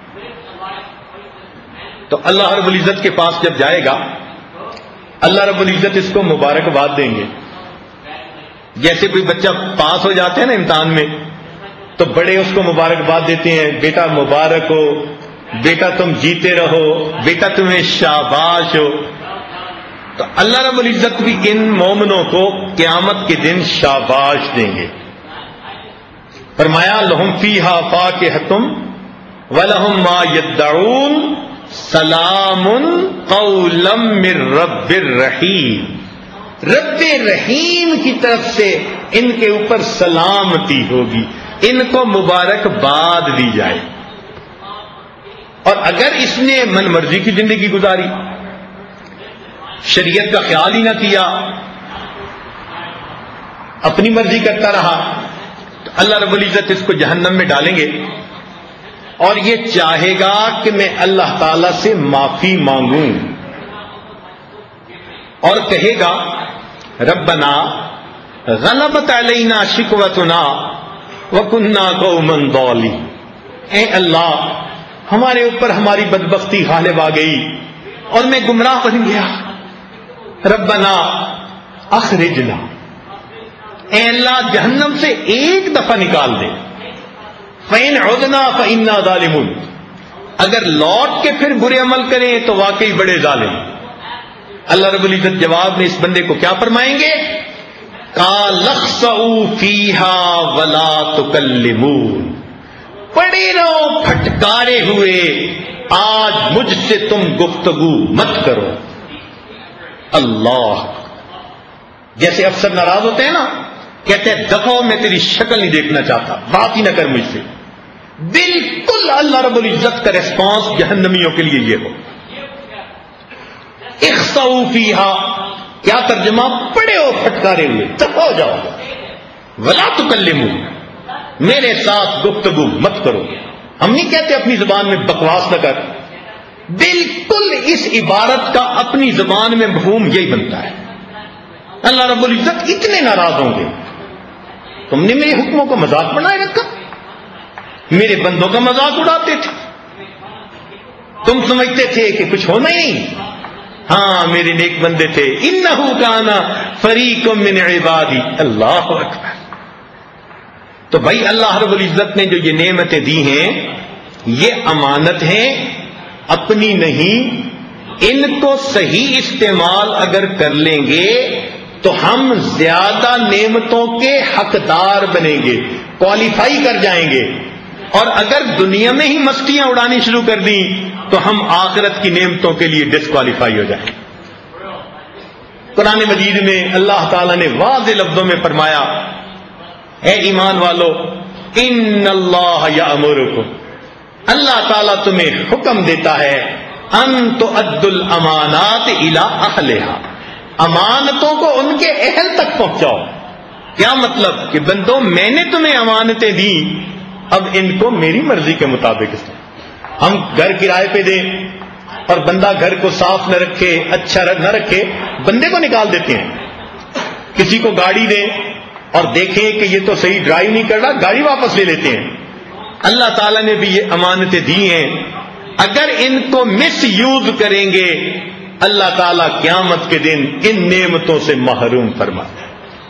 تو اللہ رب العزت کے پاس جب جائے گا اللہ رب العزت اس کو مبارکباد دیں گے. جیسے کوئی بچہ پاس ہو جاتا ہے نا امتحان میں تو بڑے اس کو مبارکباد دیتے ہیں، بیٹا مبارک ہو، بیٹا تم جیتے رہو، بیٹا تمہیں شاباش ہو. تو اللہ رب العزت بھی ان مومنوں کو قیامت کے دن شاباش دیں گے. فرمایا لہم فیہا فاکہۃ ولہم ما یدعون سلام قولا من رب الرحیم. رب رحیم کی طرف سے ان کے اوپر سلامتی ہوگی، ان کو مبارکباد دی جائے. اور اگر اس نے من مرضی کی زندگی گزاری، شریعت کا خیال ہی نہ کیا، اپنی مرضی کرتا رہا، تو اللہ رب العزت اس کو جہنم میں ڈالیں گے اور یہ چاہے گا کہ میں اللہ تعالی سے معافی مانگوں اور کہے گا ربنا غلبت علینا شکوتنا وکنا قوما ضالین. اے اللہ ہمارے اوپر ہماری بدبختی غالب آ گئی اور میں گمراہ بن گیا. ربنا اخرجنا، اے اللہ جہنم سے ایک دفعہ نکال دے. فَإِنْ عُدْنَا فَإِنَّا ظَالِمُونَ، اگر لوٹ کے پھر برے عمل کریں تو واقعی بڑے ظالم. اللہ رب العزت جواب میں اس بندے کو کیا فرمائیں گے؟ قَالَ اخْسَئُوا فِيهَا وَلَا تُكَلِّمُونَ، پڑے رہو پھٹکارے ہوئے، آج مجھ سے تم گفتگو مت کرو. اللہ، جیسے افسر ناراض ہوتے ہیں نا، کہتے ہیں دفعہ میں تیری شکل نہیں دیکھنا چاہتا، بات ہی نہ کر مجھ سے. بالکل اللہ رب العزت کا ریسپانس جہنمیوں کے لیے یہ ہو. اخسؤوا فیہا، کیا ترجمہ؟ پڑے ہو پھٹکارے ہوئے، دفع ہو جاؤ. ولا تکلموا، میرے ساتھ گفتگو مت کرو. ہم نہیں کہتے اپنی زبان میں بکواس نہ کر، بالکل اس عبارت کا اپنی زبان میں مفہوم یہی بنتا ہے. اللہ رب العزت اتنے ناراض ہوں گے، تم نے میرے حکموں کو مذاق بنائے رکھا، میرے بندوں کا مذاق اڑاتے تھے، تم سمجھتے تھے کہ کچھ ہونا ہی نہیں. ہاں میرے نیک بندے تھے، انہ کان فریق من عبادی. اللہ اکبر. تو بھائی اللہ رب العزت نے جو یہ نعمتیں دی ہیں یہ امانت ہیں، اپنی نہیں. ان کو صحیح استعمال اگر کر لیں گے تو ہم زیادہ نعمتوں کے حقدار بنیں گے، کوالیفائی کر جائیں گے. اور اگر دنیا میں ہی مستیاں اڑانی شروع کر دیں تو ہم آخرت کی نعمتوں کے لیے ڈسکوالیفائی ہو جائیں. قرآن مجید میں اللہ تعالیٰ نے واضح لفظوں میں فرمایا، اے ایمان والو، ان اللہ یأمرکم، اللہ تعالیٰ تمہیں حکم دیتا ہے، ان تؤدوا الامانات الی اہلہا، امانتوں کو ان کے اہل تک پہنچاؤ. کیا مطلب؟ کہ بندوں میں نے تمہیں امانتیں دی، اب ان کو میری مرضی کے مطابق ہم گھر کرائے پہ دیں اور بندہ گھر کو صاف نہ رکھے، اچھا نہ رکھے، بندے کو نکال دیتے ہیں. کسی کو گاڑی دیں اور دیکھیں کہ یہ تو صحیح ڈرائیو نہیں کر رہا، گاڑی واپس لے لیتے ہیں. اللہ تعالیٰ نے بھی یہ امانتیں دی ہیں، اگر ان کو مس یوز کریں گے اللہ تعالیٰ قیامت کے دن ان نعمتوں سے محروم فرمائے.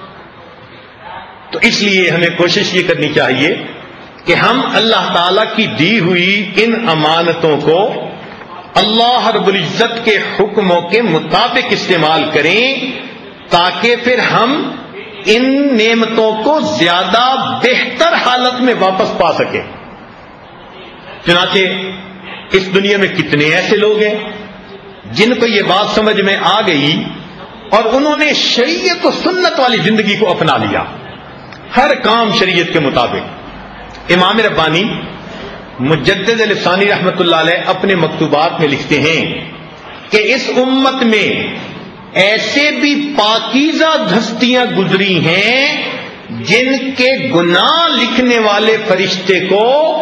تو اس لیے ہمیں کوشش یہ کرنی چاہیے کہ ہم اللہ تعالیٰ کی دی ہوئی ان امانتوں کو اللہ رب العزت کے حکموں کے مطابق استعمال کریں تاکہ پھر ہم ان نعمتوں کو زیادہ بہتر حالت میں واپس پا سکیں. چنانچہ اس دنیا میں کتنے ایسے لوگ ہیں جن کو یہ بات سمجھ میں آ گئی اور انہوں نے شریعت و سنت والی زندگی کو اپنا لیا، ہر کام شریعت کے مطابق. امام ربانی مجدد لسانی رحمت اللہ علیہ اپنے مکتوبات میں لکھتے ہیں کہ اس امت میں ایسے بھی پاکیزہ ہستیاں گزری ہیں جن کے گناہ لکھنے والے فرشتے کو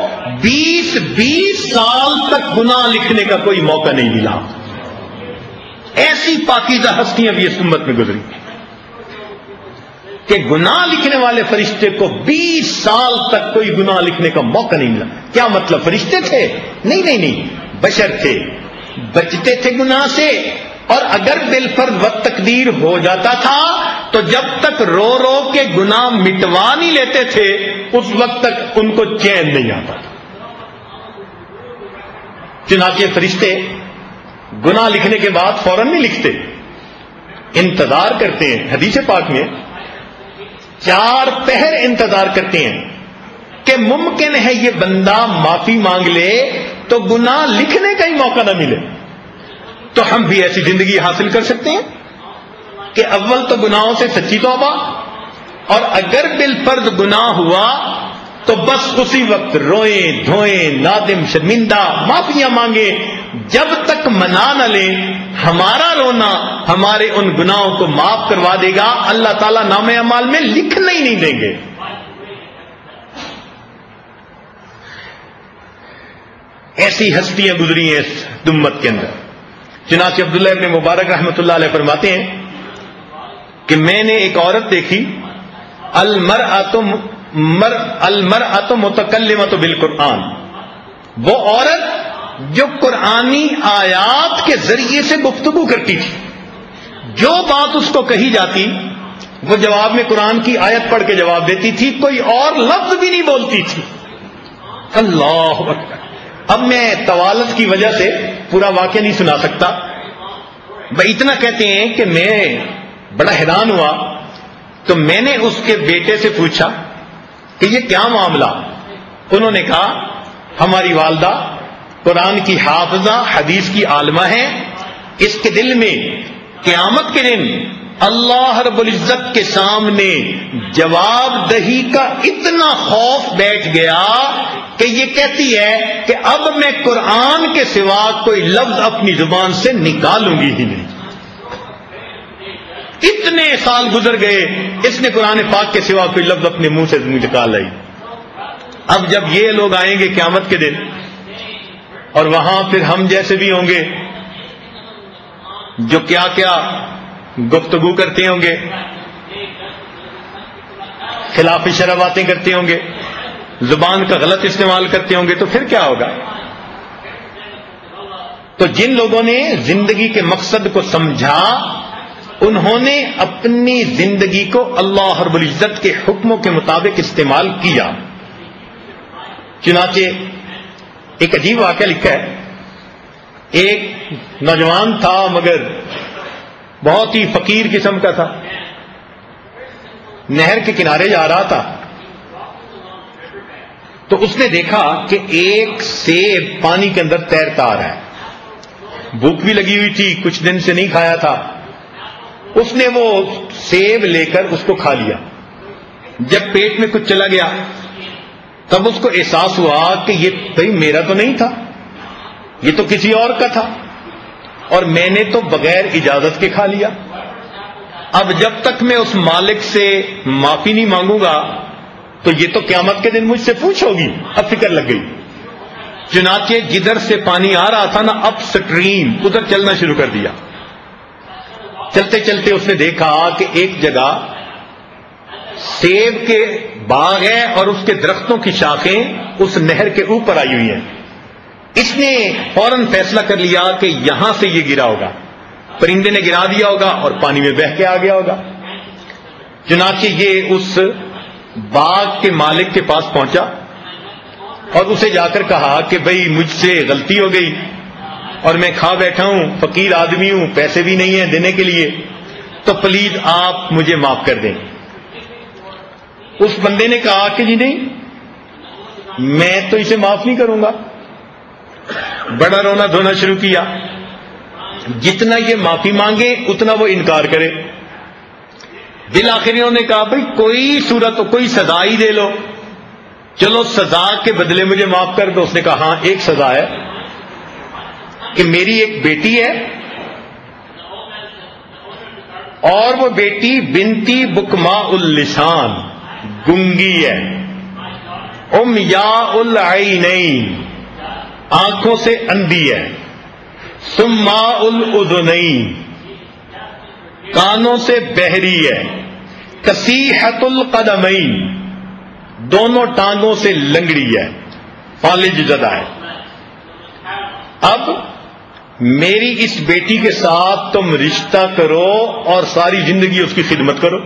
20 سال تک گناہ لکھنے کا کوئی موقع نہیں ملا. ایسی پاکیزہ ہستیاں بھی اس امت میں گزری کہ گناہ لکھنے والے فرشتے کو 20 سال تک کوئی گناہ لکھنے کا موقع نہیں ملا. کیا مطلب فرشتے تھے؟ نہیں، بشر تھے، بچتے تھے گناہ سے، اور اگر بالفرض وقت تقدیر ہو جاتا تھا تو جب تک رو رو کے گناہ مٹوا نہیں لیتے تھے اس وقت تک ان کو چین نہیں آتا تھا. چنانچہ فرشتے گناہ لکھنے کے بعد فوراً نہیں لکھتے، انتظار کرتے ہیں. حدیث پاک میں 4 پہر انتظار کرتے ہیں کہ ممکن ہے یہ بندہ معافی مانگ لے تو گناہ لکھنے کا ہی موقع نہ ملے. تو ہم بھی ایسی زندگی حاصل کر سکتے ہیں کہ اول تو گناہوں سے سچی توبہ، اور اگر بالفرض گناہ ہوا تو بس اسی وقت روئیں دھوئیں، نادم شرمندہ، معافیاں مانگیں. جب تک منا نہ لیں ہمارا رونا ہمارے ان گناہوں کو معاف کروا دے گا. اللہ تعالیٰ نام اعمال میں لکھنا ہی نہیں دیں گے. ایسی ہستیاں گزری ہیں اس امت کے اندر. چنانچہ عبداللہ ابن مبارک رحمۃ اللہ علیہ فرماتے ہیں کہ میں نے ایک عورت دیکھی، المرأۃ متکلمۃ بالقرآن، وہ عورت جو قرآنی آیات کے ذریعے سے گفتگو کرتی تھی. جو بات اس کو کہی جاتی وہ جواب میں قرآن کی آیت پڑھ کے جواب دیتی تھی، کوئی اور لفظ بھی نہیں بولتی تھی. اللہ اکبر. اب میں طوالت کی وجہ سے پورا واقعہ نہیں سنا سکتا، بھائی اتنا کہتے ہیں کہ میں بڑا حیران ہوا. تو میں نے اس کے بیٹے سے پوچھا کہ یہ کیا معاملہ؟ انہوں نے کہا ہماری والدہ قرآن کی حافظہ، حدیث کی عالمہ ہے، اس کے دل میں قیامت کے دن اللہ رب العزت کے سامنے جواب دہی کا اتنا خوف بیٹھ گیا کہ یہ کہتی ہے کہ اب میں قرآن کے سوا کوئی لفظ اپنی زبان سے نکالوں گی ہی نہیں. اتنے سال گزر گئے، اس نے قرآن پاک کے سوا کوئی لفظ اپنے منہ سے نکال لائی. اب جب یہ لوگ آئیں گے قیامت کے دن اور وہاں پھر ہم جیسے بھی ہوں گے جو کیا کیا گفتگو کرتے ہوں گے، خلاف شرع باتیں کرتے ہوں گے، زبان کا غلط استعمال کرتے ہوں گے، تو پھر کیا ہوگا؟ تو جن لوگوں نے زندگی کے مقصد کو سمجھا انہوں نے اپنی زندگی کو اللہ رب العزت کے حکموں کے مطابق استعمال کیا. چنانچہ ایک عجیب واقعہ لکھا ہے. ایک نوجوان تھا مگر بہت ہی فقیر قسم کا تھا، نہر کے کنارے جا رہا تھا تو اس نے دیکھا کہ ایک سیب پانی کے اندر تیرتا آ رہا ہے. بھوک بھی لگی ہوئی تھی، کچھ دن سے نہیں کھایا تھا. اس نے وہ سیب لے کر اس کو کھا لیا. جب پیٹ میں کچھ چلا گیا تب اس کو احساس ہوا کہ یہ بھئی میرا تو نہیں تھا، یہ تو کسی اور کا تھا اور میں نے تو بغیر اجازت کے کھا لیا. اب جب تک میں اس مالک سے معافی نہیں مانگوں گا تو یہ تو قیامت کے دن مجھ سے پوچھو گی. اب فکر لگ گئی. چنانچہ جدھر سے پانی آ رہا تھا نا اپ سٹریم ادھر چلنا شروع کر دیا. چلتے چلتے اس نے دیکھا کہ ایک جگہ سیب کے باغ ہے اور اس کے درختوں کی شاخیں اس نہر کے اوپر آئی ہوئی ہیں. اس نے فوراً فیصلہ کر لیا کہ یہاں سے یہ گرا ہوگا، پرندے نے گرا دیا ہوگا اور پانی میں بہہ کے آ گیا ہوگا. چنانچہ یہ اس باغ کے مالک کے پاس پہنچا اور اسے جا کر کہا کہ بھئی مجھ سے غلطی ہو گئی اور میں کھا بیٹھا ہوں، فقیر آدمی ہوں، پیسے بھی نہیں ہیں دینے کے لیے، تو پلیز آپ مجھے معاف کر دیں. اس بندے نے کہا کہ جی نہیں، میں تو اسے معاف نہیں کروں گا. بڑا رونا دھونا شروع کیا. جتنا یہ معافی مانگے اتنا وہ انکار کرے. بالآخر انہوں نے کہا بھئی کوئی صورت کوئی سزا ہی دے لو، چلو سزا کے بدلے مجھے معاف کر دو. اس نے کہا ہاں ایک سزا ہے کہ میری ایک بیٹی ہے اور وہ بیٹی بنتی بکما اللسان، گنگی ہے. امیاء العینین آنکھوں سے اندھی ہے. سماء الاذنین کانوں سے بہری ہے. کسیحۃ القدمین دونوں ٹانگوں سے لنگڑی ہے. فالج زدہ ہے. اب میری اس بیٹی کے ساتھ تم رشتہ کرو اور ساری زندگی اس کی خدمت کرو.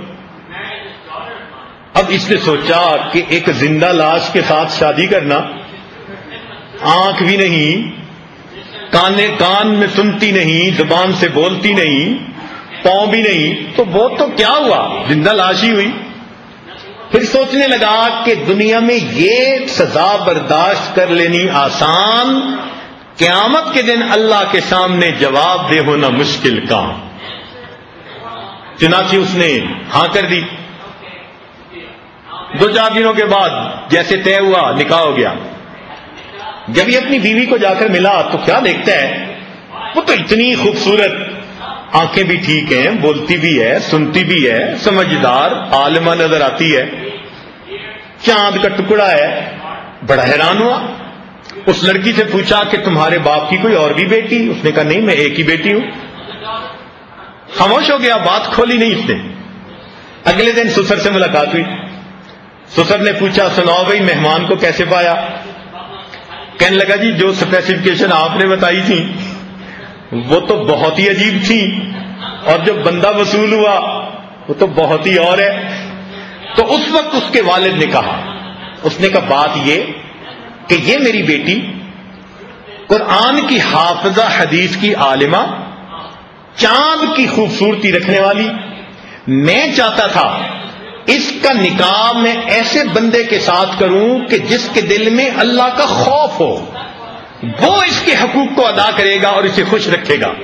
اب اس نے سوچا کہ ایک زندہ لاش کے ساتھ شادی کرنا، آنکھ بھی نہیں، کان میں سنتی نہیں، زبان سے بولتی نہیں، پاؤں بھی نہیں، تو وہ تو کیا ہوا، زندہ لاش ہی ہوئی. پھر سوچنے لگا کہ دنیا میں یہ سزا برداشت کر لینی آسان، قیامت کے دن اللہ کے سامنے جواب دہ ہونا مشکل کام. چنانچہ اس نے ہاں کر دی. 2-4 دنوں کے بعد جیسے طے ہوا نکاح ہو گیا. جب یہ اپنی بیوی کو جا کر ملا تو کیا دیکھتا ہے، وہ تو اتنی خوبصورت، آنکھیں بھی ٹھیک ہیں، بولتی بھی ہے، سنتی بھی ہے، سمجھدار عالمہ نظر آتی ہے، چاند کا ٹکڑا ہے. بڑا حیران ہوا. اس لڑکی سے پوچھا کہ تمہارے باپ کی کوئی اور بھی بیٹی؟ اس نے کہا نہیں، میں ایک ہی بیٹی ہوں. خاموش ہو گیا، بات کھولی نہیں اس نے. اگلے دن سسر سے ملاقات ہوئی. سسر نے پوچھا سناؤ بھائی مہمان کو کیسے پایا؟ کہنے لگا جی جو اسپیسیفکیشن آپ نے بتائی تھی وہ تو بہت ہی عجیب تھی، اور جو بندہ وصول ہوا وہ تو بہت ہی اور ہے. تو اس وقت اس کے والد نے کہا، اس نے کہا بات یہ کہ یہ میری بیٹی قرآن کی حافظہ، حدیث کی عالمہ، چاند کی خوبصورتی رکھنے والی، میں چاہتا تھا اس کا نکاح میں ایسے بندے کے ساتھ کروں کہ جس کے دل میں اللہ کا خوف ہو، وہ اس کے حقوق کو ادا کرے گا اور اسے خوش رکھے گا.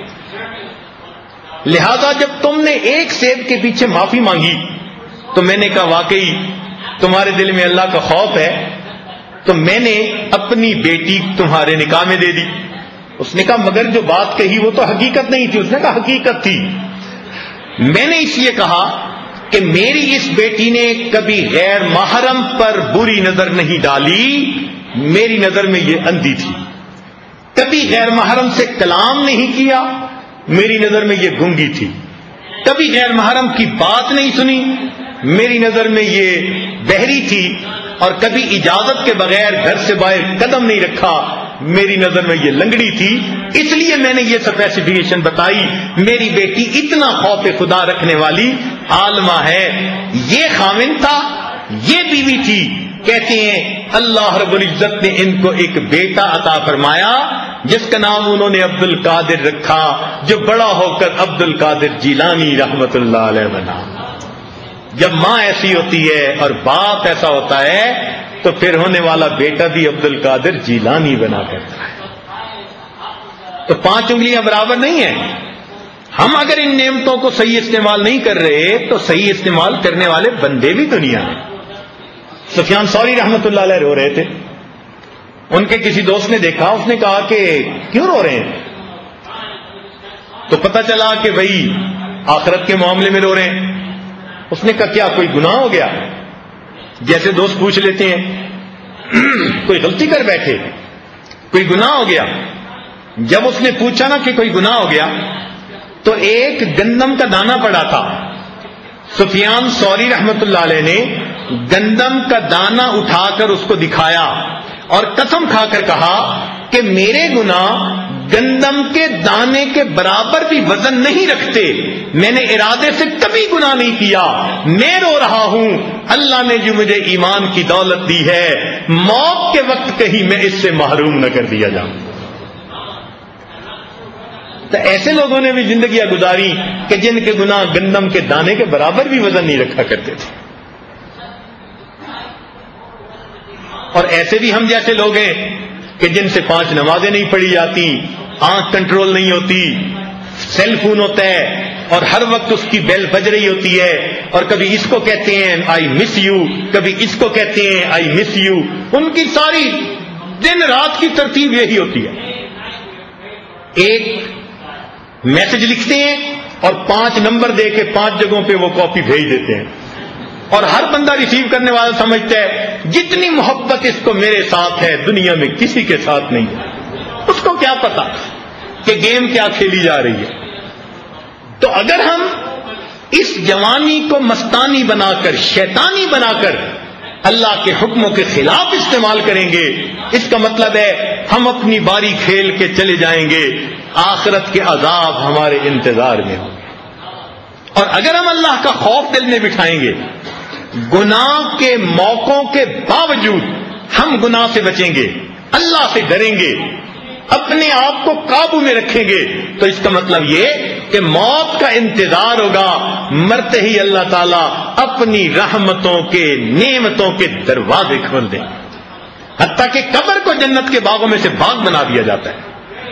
لہذا جب تم نے ایک سیب کے پیچھے معافی مانگی تو میں نے کہا واقعی تمہارے دل میں اللہ کا خوف ہے، تو میں نے اپنی بیٹی تمہارے نکاح میں دے دی. اس نے کہا مگر جو بات کہی وہ تو حقیقت نہیں تھی. اس نے کہا حقیقت تھی. میں نے اس لیے کہا کہ میری اس بیٹی نے کبھی غیر محرم پر بری نظر نہیں ڈالی، میری نظر میں یہ اندھی تھی. کبھی غیر محرم سے کلام نہیں کیا، میری نظر میں یہ گنگی تھی. کبھی غیر محرم کی بات نہیں سنی، میری نظر میں یہ بہری تھی. اور کبھی اجازت کے بغیر گھر سے باہر قدم نہیں رکھا، میری نظر میں یہ لنگڑی تھی. اس لیے میں نے یہ اسپیسیفکیشن بتائی. میری بیٹی اتنا خوف خدا رکھنے والی عالمہ ہے. یہ خاوند تھا، یہ بیوی تھی. کہتے ہیں اللہ رب العزت نے ان کو ایک بیٹا عطا فرمایا جس کا نام انہوں نے عبد القادر رکھا، جو بڑا ہو کر عبد القادر جیلانی رحمت اللہ علیہ بنا. جب ماں ایسی ہوتی ہے اور باپ ایسا ہوتا ہے تو پھر ہونے والا بیٹا بھی عبد القادر جیلانی بنا کرتا ہے. تو 5 انگلیاں برابر نہیں ہیں. ہم اگر ان نعمتوں کو صحیح استعمال نہیں کر رہے تو صحیح استعمال کرنے والے بندے بھی دنیا میں. سفیان ثوری رحمت اللہ علیہ رو رہے تھے. ان کے کسی دوست نے دیکھا، اس نے کہا کہ کیوں رو رہے ہیں؟ تو پتہ چلا کہ بھائی آخرت کے معاملے میں رو رہے ہیں. اس نے کہا کیا کوئی گناہ ہو گیا؟ جیسے دوست پوچھ لیتے ہیں کوئی غلطی کر بیٹھے، کوئی گناہ ہو گیا. جب اس نے پوچھا نا کہ کوئی گناہ ہو گیا تو ایک گندم کا دانہ پڑا تھا. سفیان ثوری رحمت اللہ علیہ نے گندم کا دانہ اٹھا کر اس کو دکھایا اور قسم کھا کر کہا کہ میرے گناہ گندم کے دانے کے برابر بھی وزن نہیں رکھتے. میں نے ارادے سے کبھی گناہ نہیں کیا. میں رو رہا ہوں اللہ نے جو مجھے ایمان کی دولت دی ہے، موت کے وقت کہیں میں اس سے محروم نہ کر دیا جاؤں. تو ایسے لوگوں نے بھی زندگیاں گزاری کہ جن کے گناہ گندم کے دانے کے برابر بھی وزن نہیں رکھا کرتے تھے. اور ایسے بھی ہم جیسے لوگ ہیں کہ جن سے 5 نمازیں نہیں پڑھی جاتی، آنکھ کنٹرول نہیں ہوتی، سیل فون ہوتا ہے اور ہر وقت اس کی بیل بج رہی ہوتی ہے، اور کبھی اس کو کہتے ہیں آئی مس یو، کبھی اس کو کہتے ہیں آئی مس یو. ان کی ساری دن رات کی ترتیب یہی ہوتی ہے. ایک میسج لکھتے ہیں اور 5 نمبر دے کے 5 جگہوں پہ وہ کاپی بھیج دیتے ہیں. اور ہر بندہ ریسیو کرنے والا سمجھتا ہے جتنی محبت اس کو میرے ساتھ ہے دنیا میں کسی کے ساتھ نہیں ہے. اس کو کیا پتا کہ گیم کیا کھیلی جا رہی ہے. تو اگر ہم اس جوانی کو مستانی بنا کر شیطانی بنا کر اللہ کے حکموں کے خلاف استعمال کریں گے، اس کا مطلب ہے ہم اپنی باری کھیل کے چلے جائیں گے، آخرت کے عذاب ہمارے انتظار میں ہوں گے. اور اگر ہم اللہ کا خوف دل میں بٹھائیں گے، گناہ کے موقعوں کے باوجود ہم گناہ سے بچیں گے، اللہ سے ڈریں گے، اپنے آپ کو قابو میں رکھیں گے، تو اس کا مطلب یہ کہ موت کا انتظار ہوگا. مرتے ہی اللہ تعالیٰ اپنی رحمتوں کے نعمتوں کے دروازے کھول دیں، حتیٰ کہ قبر کو جنت کے باغوں میں سے باغ بنا دیا جاتا ہے.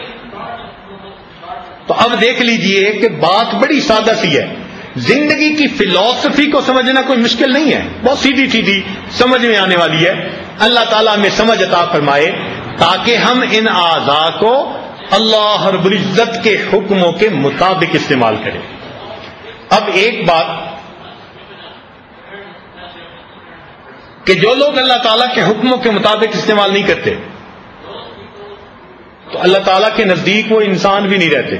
تو اب دیکھ لیجئے کہ بات بڑی سادہ سی ہے. زندگی کی فلسفی کو سمجھنا کوئی مشکل نہیں ہے، بہت سیدھی سیدھی سمجھ میں آنے والی ہے. اللہ تعالیٰ ہمیں سمجھ عطا فرمائے تاکہ ہم ان اعضاء کو اللہ رب العزت کے حکموں کے مطابق استعمال کریں. اب ایک بات کہ جو لوگ اللہ تعالیٰ کے حکموں کے مطابق استعمال نہیں کرتے تو اللہ تعالیٰ کے نزدیک وہ انسان بھی نہیں رہتے.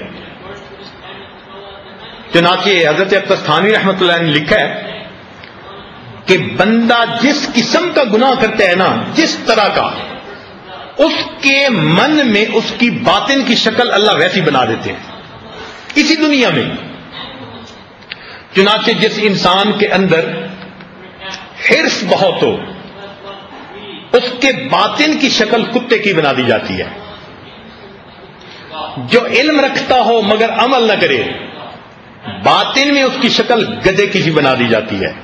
چنانچہ حضرت اقدس تھانوی رحمۃ اللہ نے لکھا ہے کہ بندہ جس قسم کا گناہ کرتا ہے نا، جس طرح کا، اس کے من میں اس کی باطن کی شکل اللہ ویسی بنا دیتے ہیں اسی دنیا میں. چنانچہ جس انسان کے اندر حرص بہت ہو، اس کے باطن کی شکل کتے کی بنا دی جاتی ہے. جو علم رکھتا ہو مگر عمل نہ کرے، باطن میں اس کی شکل گدھے کی سی بنا دی جاتی ہے.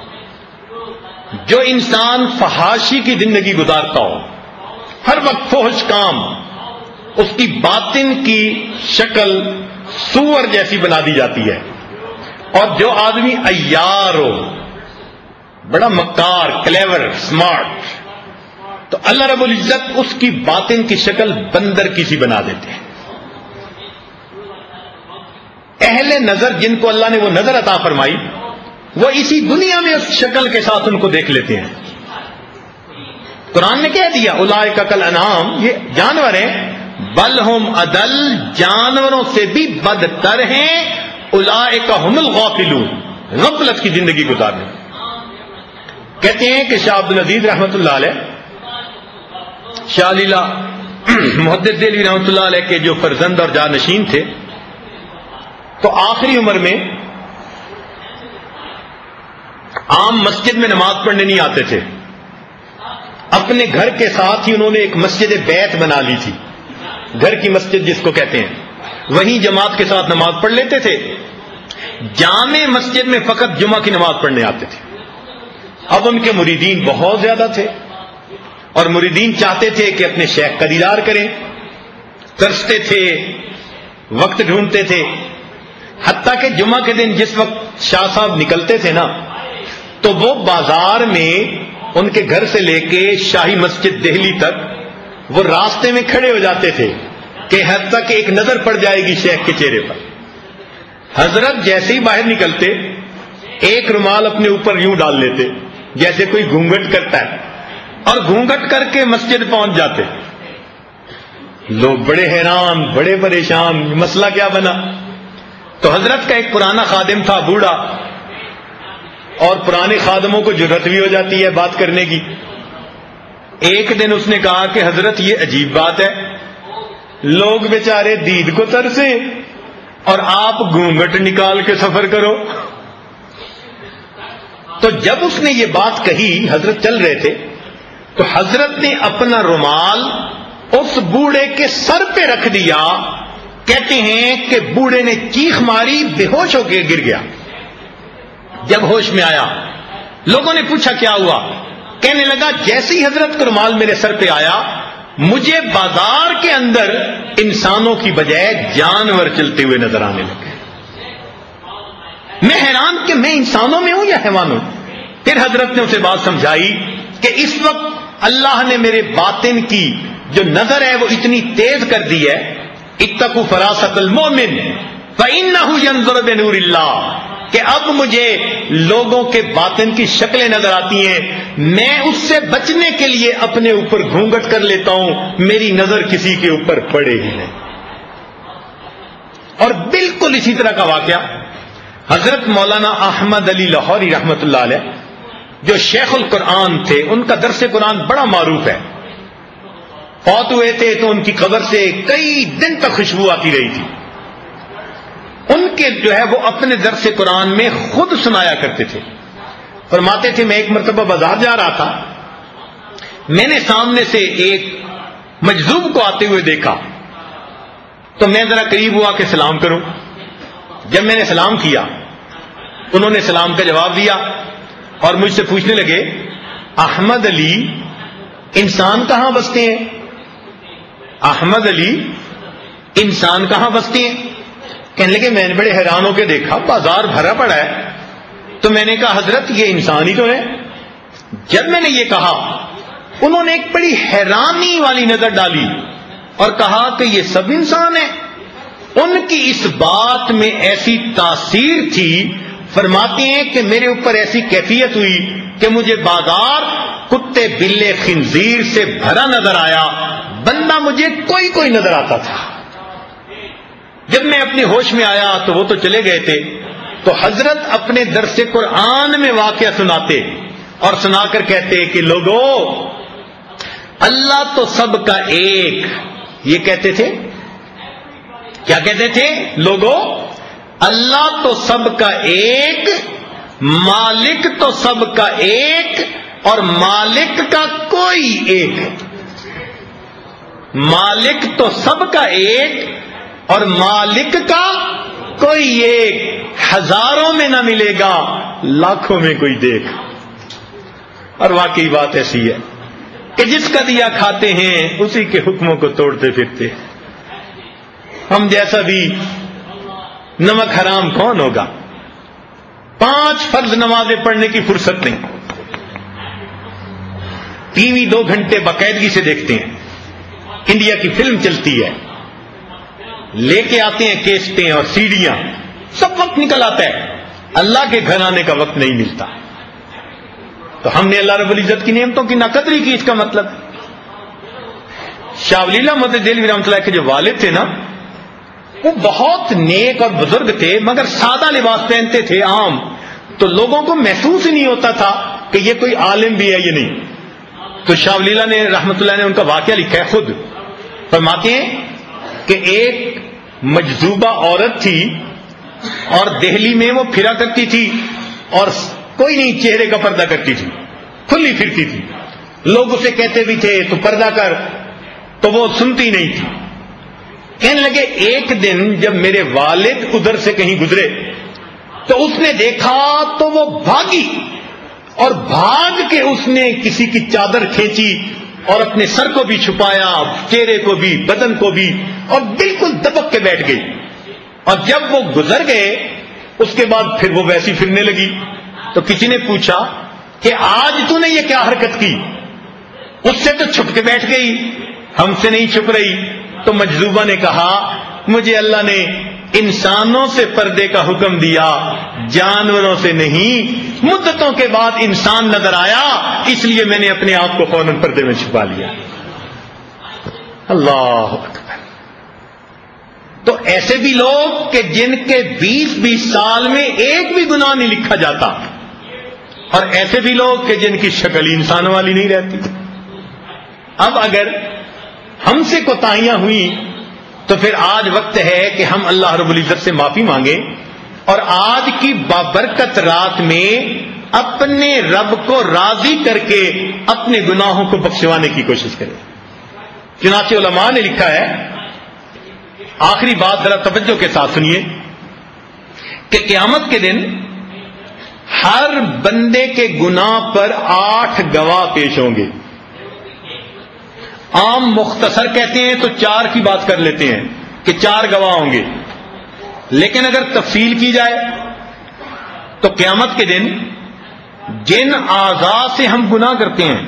جو انسان فحاشی کی زندگی گزارتا ہو، ہر وقت فحش کام، اس کی باطن کی شکل سور جیسی بنا دی جاتی ہے. اور جو آدمی عیار ہو، بڑا مکار، کلیور، سمارٹ، تو اللہ رب العزت اس کی باطن کی شکل بندر کی سی بنا دیتے ہیں. اہل نظر جن کو اللہ نے وہ نظر عطا فرمائی، وہ اسی دنیا میں اس شکل کے ساتھ ان کو دیکھ لیتے ہیں. قرآن نے کہہ دیا اولئک کالانعام، یہ جانور ہیں، بل ہم اضل، جانوروں سے بھی بدتر ہیں، اولئک هم الغافلون، غفلت کی زندگی گزارنے. کہتے ہیں کہ شاہ عبد العزیز رحمۃ اللہ علیہ، شاہ لیلا محدث دہلوی رحمۃ اللہ علیہ کے جو فرزند اور جانشین تھے، تو آخری عمر میں عام مسجد میں نماز پڑھنے نہیں آتے تھے. اپنے گھر کے ساتھ ہی انہوں نے ایک مسجد بیت بنا لی تھی، گھر کی مسجد جس کو کہتے ہیں، وہیں جماعت کے ساتھ نماز پڑھ لیتے تھے. جامع مسجد میں فقط جمعہ کی نماز پڑھنے آتے تھے. اب ان کے مریدین بہت زیادہ تھے اور مریدین چاہتے تھے کہ اپنے شیخ کا دیدار کریں، ترستے تھے، وقت ڈھونڈتے تھے. حتیٰ کہ جمعہ کے دن جس وقت شاہ صاحب نکلتے تھے نا، تو وہ بازار میں ان کے گھر سے لے کے شاہی مسجد دہلی تک وہ راستے میں کھڑے ہو جاتے تھے کہ حتیٰ کہ ایک نظر پڑ جائے گی شیخ کے چہرے پر. حضرت جیسے ہی باہر نکلتے ایک رومال اپنے اوپر یوں ڈال لیتے جیسے کوئی گھونگھٹ کرتا ہے، اور گھونگھٹ کر کے مسجد پہنچ جاتے. لوگ بڑے حیران، بڑے پریشان، مسئلہ کیا بنا؟ تو حضرت کا ایک پرانا خادم تھا، بوڑھا، اور پرانے خادموں کو جرأت بھی ہو جاتی ہے بات کرنے کی. ایک دن اس نے کہا کہ حضرت یہ عجیب بات ہے، لوگ بیچارے دید کو ترسے اور آپ گھونگھٹ نکال کے سفر کرو. تو جب اس نے یہ بات کہی، حضرت چل رہے تھے، تو حضرت نے اپنا رومال اس بوڑھے کے سر پہ رکھ دیا. کہتے ہیں کہ بوڑھے نے چیخ ماری، بے ہوش ہو کے گر گیا. جب ہوش میں آیا، لوگوں نے پوچھا کیا ہوا؟ کہنے لگا جیسے ہی حضرت کا رومال میرے سر پہ آیا، مجھے بازار کے اندر انسانوں کی بجائے جانور چلتے ہوئے نظر آنے لگے. میں حیران کہ میں انسانوں میں ہوں یا حیوانوں. پھر حضرت نے اسے بات سمجھائی کہ اس وقت اللہ نے میرے باطن کی جو نظر ہے وہ اتنی تیز کر دی ہے، اتقوا فراست المؤمن فإنه ينظر بنور اللہ، کہ اب مجھے لوگوں کے باطن کی شکلیں نظر آتی ہیں، میں اس سے بچنے کے لیے اپنے اوپر گھونگھٹ کر لیتا ہوں، میری نظر کسی کے اوپر پڑے ہی نہیں۔ اور بالکل اسی طرح کا واقعہ حضرت مولانا احمد علی لاہوری رحمت اللہ علیہ جو شیخ القرآن تھے، ان کا درس قرآن بڑا معروف ہے، فوت ہوئے تھے تو ان کی قبر سے کئی دن تک خوشبو آتی رہی تھی۔ ان کے جو ہے وہ اپنے درس قرآن میں خود سنایا کرتے تھے، فرماتے تھے میں ایک مرتبہ بازار جا رہا تھا، میں نے سامنے سے ایک مجذوب کو آتے ہوئے دیکھا تو میں ذرا قریب ہوا کہ سلام کروں۔ جب میں نے سلام کیا انہوں نے سلام کا جواب دیا اور مجھ سے پوچھنے لگے احمد علی انسان کہاں بستے ہیں؟ احمد علی انسان کہاں بستے ہیں؟ کہنے لگے میں نے بڑے حیران ہو کے دیکھا بازار بھرا پڑا ہے، تو میں نے کہا حضرت یہ انسان ہی تو ہے۔ جب میں نے یہ کہا انہوں نے ایک بڑی حیرانی والی نظر ڈالی اور کہا کہ یہ سب انسان ہیں۔ ان کی اس بات میں ایسی تاثیر تھی، فرماتے ہیں کہ میرے اوپر ایسی کیفیت ہوئی کہ مجھے بازار کتے بلے خنزیر سے بھرا نظر آیا، بندہ مجھے کوئی نظر آتا تھا۔ جب میں اپنے ہوش میں آیا تو وہ تو چلے گئے تھے، تو حضرت اپنے درس قرآن میں واقعہ سناتے اور سنا کر کہتے کہ لوگو اللہ تو سب کا ایک، یہ کہتے تھے، کیا کہتے تھے لوگو؟ اللہ تو سب کا ایک، مالک تو سب کا ایک، اور مالک کا کوئی ایک۔ مالک تو سب کا ایک اور مالک کا کوئی ایک، ہزاروں میں نہ ملے گا لاکھوں میں کوئی دیکھ۔ اور واقعی بات ایسی ہے کہ جس کا دیا کھاتے ہیں اسی کے حکموں کو توڑتے پھرتے۔ ہم جیسا بھی نمک حرام کون ہوگا؟ 5 فرض نمازیں پڑھنے کی فرصت نہیں، ٹی وی 2 گھنٹے باقاعدگی سے دیکھتے ہیں، انڈیا کی فلم چلتی ہے، لے کے آتے ہیں کیسٹیں اور سیڈیاں، سب وقت نکل آتا ہے، اللہ کے گھر آنے کا وقت نہیں ملتا۔ تو ہم نے اللہ رب العزت کی نعمتوں کی ناقدری کی، اس کا مطلب شاہ ولی اللہ محمد دہلوی رحمۃ اللہ کے جو والد تھے نا، وہ بہت نیک اور بزرگ تھے، مگر سادہ لباس پہنتے تھے عام، تو لوگوں کو محسوس ہی نہیں ہوتا تھا کہ یہ کوئی عالم بھی ہے یہ نہیں۔ تو شاہ ولی اللہ نے رحمۃ اللہ نے ان کا واقعہ لکھا ہے خود، فرماتے ہیں کہ ایک مجذوبہ عورت تھی اور دہلی میں وہ پھرا کرتی تھی اور کوئی نہیں چہرے کا پردہ کرتی تھی، کھلی پھرتی تھی، لوگ اسے کہتے بھی تھے تو پردہ کر، تو وہ سنتی نہیں تھی۔ کہنے لگے ایک دن جب میرے والد ادھر سے کہیں گزرے تو اس نے دیکھا تو وہ بھاگی اور بھاگ کے اس نے کسی کی چادر کھینچی اور اپنے سر کو بھی چھپایا، چہرے کو بھی، بدن کو بھی، اور بالکل دبک کے بیٹھ گئی۔ اور جب وہ گزر گئے اس کے بعد پھر وہ ویسی پھرنے لگی، تو کسی نے پوچھا کہ آج تو نے یہ کیا حرکت کی؟ اس سے تو چھپ کے بیٹھ گئی، ہم سے نہیں چھپ رہی۔ تو مجذوبہ نے کہا مجھے اللہ نے انسانوں سے پردے کا حکم دیا، جانوروں سے نہیں، مدتوں کے بعد انسان نظر آیا اس لیے میں نے اپنے آپ کو فوراً پردے میں چھپا لیا۔ اللہ اکبر۔ تو ایسے بھی لوگ کہ جن کے 20 سال میں ایک بھی گناہ نہیں لکھا جاتا، اور ایسے بھی لوگ کہ جن کی شکل انسانوں والی نہیں رہتی۔ اب اگر ہم سے کوتاہیاں ہوئیں تو پھر آج وقت ہے کہ ہم اللہ رب العزت سے معافی مانگیں اور آج کی بابرکت رات میں اپنے رب کو راضی کر کے اپنے گناہوں کو بخشوانے کی کوشش کریں۔ چنانچہ علماء نے لکھا ہے، آخری بات ذرا توجہ کے ساتھ سنیے، کہ قیامت کے دن ہر بندے کے گناہ پر 8 گواہ پیش ہوں گے۔ عام مختصر کہتے ہیں تو 4 کی بات کر لیتے ہیں کہ 4 گواہ ہوں گے، لیکن اگر تفصیل کی جائے تو قیامت کے دن جن اعضاء سے ہم گناہ کرتے ہیں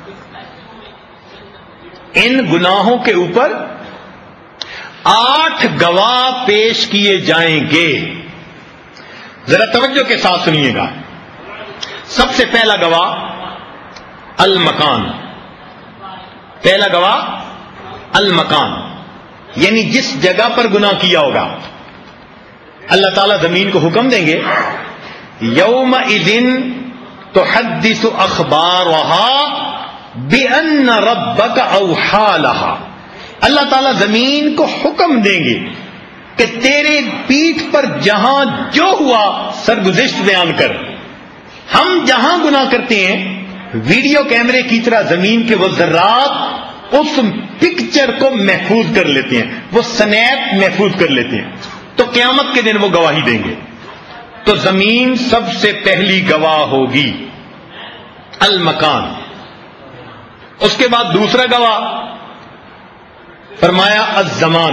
ان گناہوں کے اوپر 8 گواہ پیش کیے جائیں گے۔ ذرا توجہ کے ساتھ سنیے گا. سب سے پہلا گواہ المکان. پہلا گواہ المکان، یعنی جس جگہ پر گناہ کیا ہوگا. اللہ تعالیٰ زمین کو حکم دیں گے یومئذ تحدث اخبارها بان ربک اوحی لها. اللہ تعالیٰ زمین کو حکم دیں گے کہ تیرے پیٹھ پر جہاں جو ہوا سرگزشت بیان کر. ہم جہاں گناہ کرتے ہیں ویڈیو کیمرے کی طرح زمین کے وہ ذرات اس پکچر کو محفوظ کر لیتے ہیں، وہ سنیپ محفوظ کر لیتے ہیں. تو قیامت کے دن وہ گواہی دیں گے. تو زمین سب سے پہلی گواہ ہوگی المکان. اس کے بعد دوسرا گواہ فرمایا الزمان،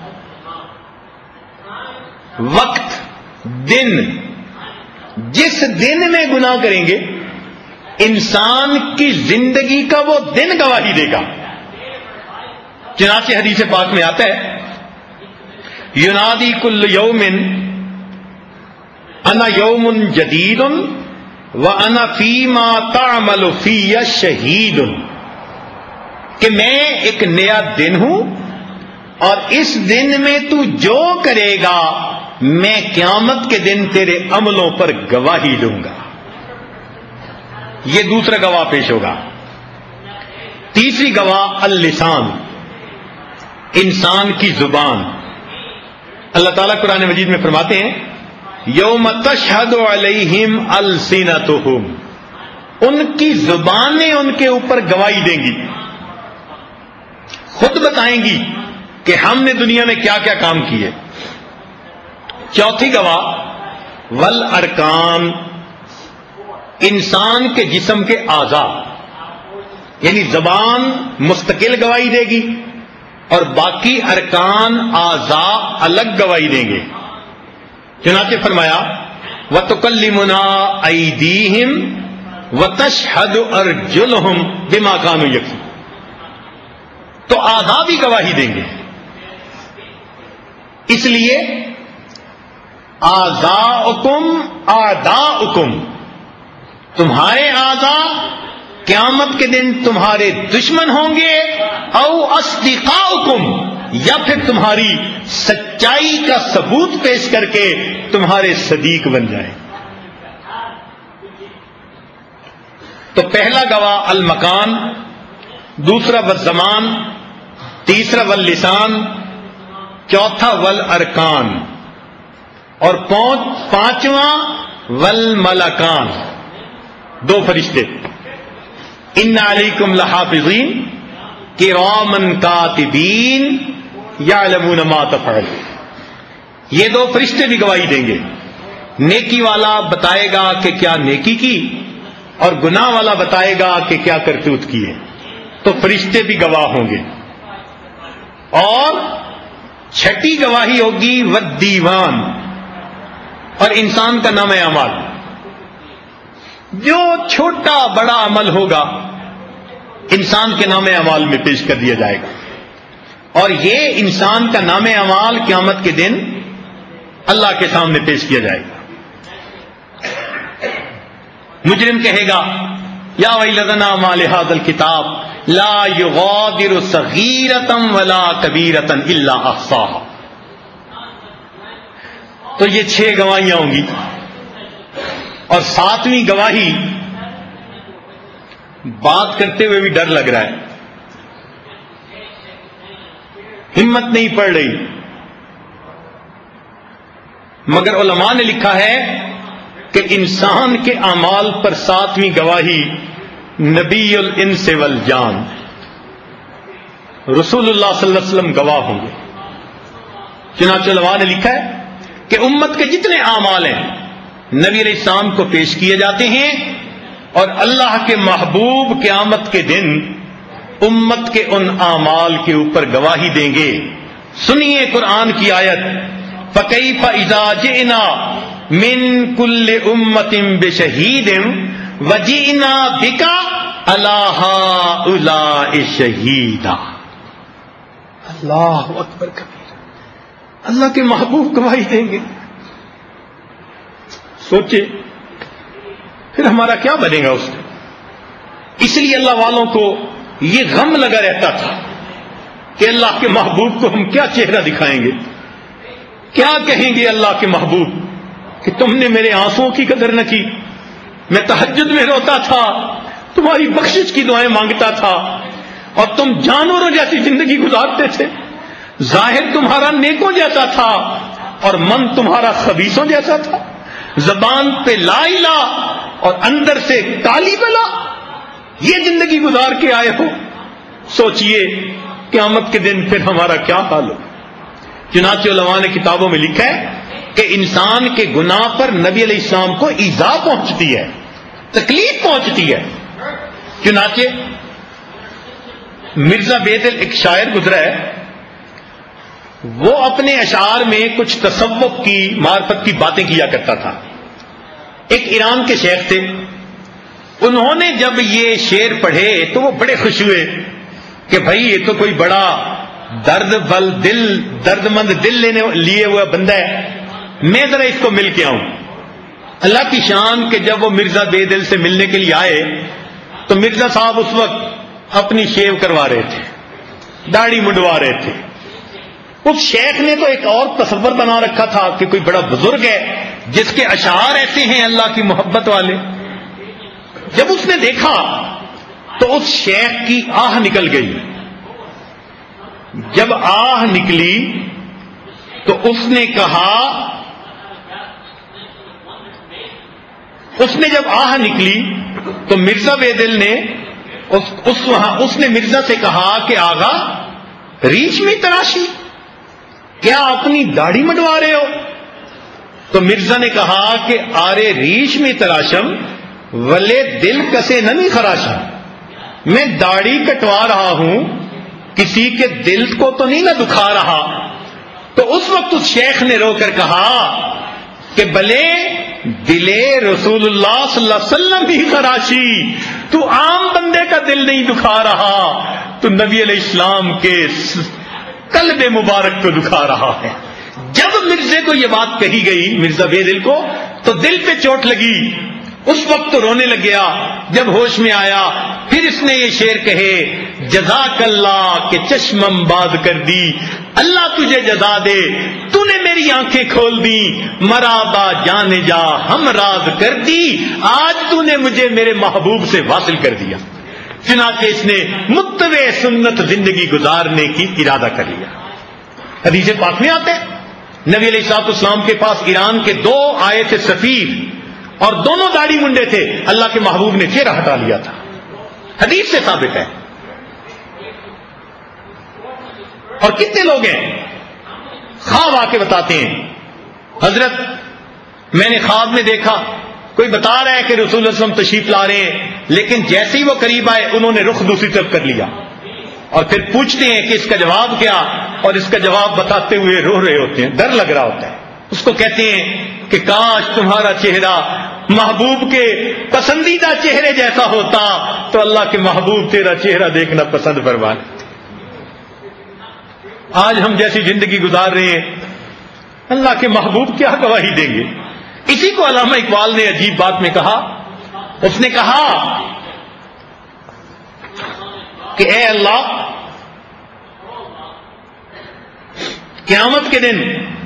وقت، دن. جس دن میں گناہ کریں گے انسان کی زندگی کا وہ دن گواہی دے گا. چنانچہ حدیث پاک میں آتا ہے ینادی کل یوم انا یوم جدید وانا فیما تعمل فی شہید، کہ میں ایک نیا دن ہوں اور اس دن میں تو جو کرے گا میں قیامت کے دن تیرے عملوں پر گواہی دوں گا. یہ دوسرا گواہ پیش ہوگا. تیسری گواہ اللسان، انسان کی زبان. اللہ تعالیٰ قرآن مجید میں فرماتے ہیں یوم تشہد علیہم السنتہم، ان کی زبانیں ان کے اوپر گواہی دیں گی، خود بتائیں گی کہ ہم نے دنیا میں کیا کیا کام کیے. چوتھی گواہ والارکان، انسان کے جسم کے اعضاء، یعنی زبان مستقل گواہی دے گی اور باقی ارکان اعضاء الگ گواہی دیں گے. چنانچہ فرمایا وَتُكَلِّمُنَا أَيْدِيهِمْ وَتَشْهَدُ أَرْجُلُهُمْ بِمَا كَانُوا يَكْسِبُونَ. تو اعضاء بھی گواہی دیں گے. اس لیے اعضاؤکم اعداؤکم، تمہارے اعضاء قیامت کے دن تمہارے دشمن ہوں گے، او اصدقاؤکم، یا پھر تمہاری سچائی کا ثبوت پیش کر کے تمہارے صدیق بن جائیں. تو پہلا گواہ المکان، دوسرا والزمان، تیسرا واللسان، چوتھا والارکان، اور پانچواں والملکان، دو فرشتے. ان علیکم لحافظین کرامن کاتبین یعلمون ما تفعلون. یہ دو فرشتے بھی گواہی دیں گے. نیکی والا بتائے گا کہ کیا نیکی کی اور گناہ والا بتائے گا کہ کیا کرتوت کی ہے. تو فرشتے بھی گواہ ہوں گے. اور چھٹی گواہی ہوگی والدیوان، اور انسان کا نام اعمال. جو چھوٹا بڑا عمل ہوگا انسان کے نام اعمال میں پیش کر دیا جائے گا. اور یہ انسان کا نام اعمال قیامت کے دن اللہ کے سامنے پیش کیا جائے گا. مجرم کہے گا یا ویلتنا ما لہذا الکتاب لا یغادر صغیرۃ ولا کبیرۃ الا احصاها. تو یہ 6 گواہیاں ہوں گی. اور 7ویں گواہی بات کرتے ہوئے بھی ڈر لگ رہا ہے، ہمت نہیں پڑ رہی، مگر علماء نے لکھا ہے کہ انسان کے اعمال پر 7ویں گواہی نبی الانس والجان رسول اللہ صلی اللہ علیہ وسلم گواہ ہوں گے. چنانچہ علماء نے لکھا ہے کہ امت کے جتنے اعمال ہیں نبی علیہ السلام کو پیش کیے جاتے ہیں، اور اللہ کے محبوب قیامت کے دن امت کے ان اعمال کے اوپر گواہی دیں گے. سنیے قرآن کی آیت فَكَيْفَ إِذَا جِئْنَا مِن كُلِّ أُمَّةٍ بِشَهِيدٍ وَجِئْنَا بِكَ عَلَىٰ هَٰؤُلَاءِ شَهِيدًا. اللہ اکبر کبیر. اللہ کے محبوب گواہی دیں گے. سوچے پھر ہمارا کیا بنے گا اس میں. اس لیے اللہ والوں کو یہ غم لگا رہتا تھا کہ اللہ کے محبوب کو ہم کیا چہرہ دکھائیں گے, کیا کہیں گے اللہ کے محبوب کہ تم نے میرے آنسوؤں کی قدر نہ کی, میں تہجد میں روتا تھا, تمہاری بخشش کی دعائیں مانگتا تھا, اور تم جانوروں جیسی زندگی گزارتے تھے. ظاہر تمہارا نیکوں جیسا تھا اور من تمہارا خبیثوں جیسا تھا. زبان پہ لا الہ اور اندر سے کالی بلا, یہ زندگی گزار کے آئے ہو. سوچئے قیامت کے دن پھر ہمارا کیا حال ہو. چنانچہ علماء نے کتابوں میں لکھا ہے کہ انسان کے گناہ پر نبی علیہ السلام کو ایذا پہنچتی ہے, تکلیف پہنچتی ہے. چنانچہ مرزا بیدل ایک شاعر گزرا ہے, وہ اپنے اشعار میں کچھ تصوف کی معرفت کی باتیں کیا کرتا تھا. ایک ایران کے شیخ تھے, انہوں نے جب یہ شعر پڑھے تو وہ بڑے خوش ہوئے کہ بھائی یہ تو کوئی بڑا درد مند دل لیے ہوا بندہ ہے, میں ذرا اس کو مل کے آؤں. اللہ کی شان کہ جب وہ مرزا بیدل سے ملنے کے لیے آئے تو مرزا صاحب اس وقت اپنی شیو کروا رہے تھے, داڑھی منڈوا رہے تھے. اس شیخ نے تو ایک اور تصور بنا رکھا تھا کہ کوئی بڑا بزرگ ہے جس کے اشعار ایسے ہیں اللہ کی محبت والے. جب اس نے دیکھا تو اس شیخ کی آہ نکل گئی. جب آہ نکلی تو اس نے کہا, اس نے جب آہ نکلی تو مرزا بیدل نے اس نے مرزا سے کہا کہ آغا ریش میں تراشی, کیا اپنی داڑھی منڈوا رہے ہو؟ تو مرزا نے کہا کہ آرے ریش میں تراشم ولے دل کسے نمی خراشم, میں داڑھی کٹوا رہا ہوں, کسی کے دل کو تو نہیں نہ دکھا رہا. تو اس وقت اس شیخ نے رو کر کہا کہ بلے دلے رسول اللہ صلی اللہ علیہ وسلم بھی خراشی, تو عام بندے کا دل نہیں دکھا رہا, تو نبی علیہ السلام کے قلب مبارک کو دکھا رہا ہے. جب مرزے کو یہ بات کہی گئی, مرزا بیدل کو, تو دل پہ چوٹ لگی. اس وقت تو رونے لگ گیا. جب ہوش میں آیا پھر اس نے یہ شعر کہے, جزاک اللہ کہ چشمم باد کر دی, اللہ تجھے جزا دے, تو نے میری آنکھیں کھول دی, مرابا جانے جا ہم راز کر دی, آج تو نے مجھے میرے محبوب سے واصل کر دیا. چنانچہ اس نے متبع سنت زندگی گزارنے کی ارادہ کر لیا. حدیث پاک میں آتے ہیں نبی علیہ الصلوۃ والسلام کے پاس ایران کے 2 آئے تھے سفیر, اور دونوں داڑھی منڈے تھے. اللہ کے محبوب نے چہرہ ہٹا لیا تھا, حدیث سے ثابت ہے. اور کتنے لوگ ہیں خواب آ کے بتاتے ہیں, حضرت میں نے خواب میں دیکھا, کوئی بتا رہا ہے کہ رسول اللہ صلی اللہ علیہ وسلم تشریف لا رہے ہیں, لیکن جیسے ہی وہ قریب آئے انہوں نے رخ دوسری طرف کر لیا, اور پھر پوچھتے ہیں کہ اس کا جواب کیا, اور اس کا جواب بتاتے ہوئے رو رہے ہوتے ہیں, ڈر لگ رہا ہوتا ہے. اس کو کہتے ہیں کہ کاش تمہارا چہرہ محبوب کے پسندیدہ چہرے جیسا ہوتا تو اللہ کے محبوب تیرا چہرہ دیکھنا پسند فرماتے. آج ہم جیسی زندگی گزار رہے ہیں, اللہ کے محبوب کیا گواہی دیں گے. اسی کو علامہ اقبال نے عجیب بات میں کہا, اس نے کہا کہ اے اللہ, قیامت کے دن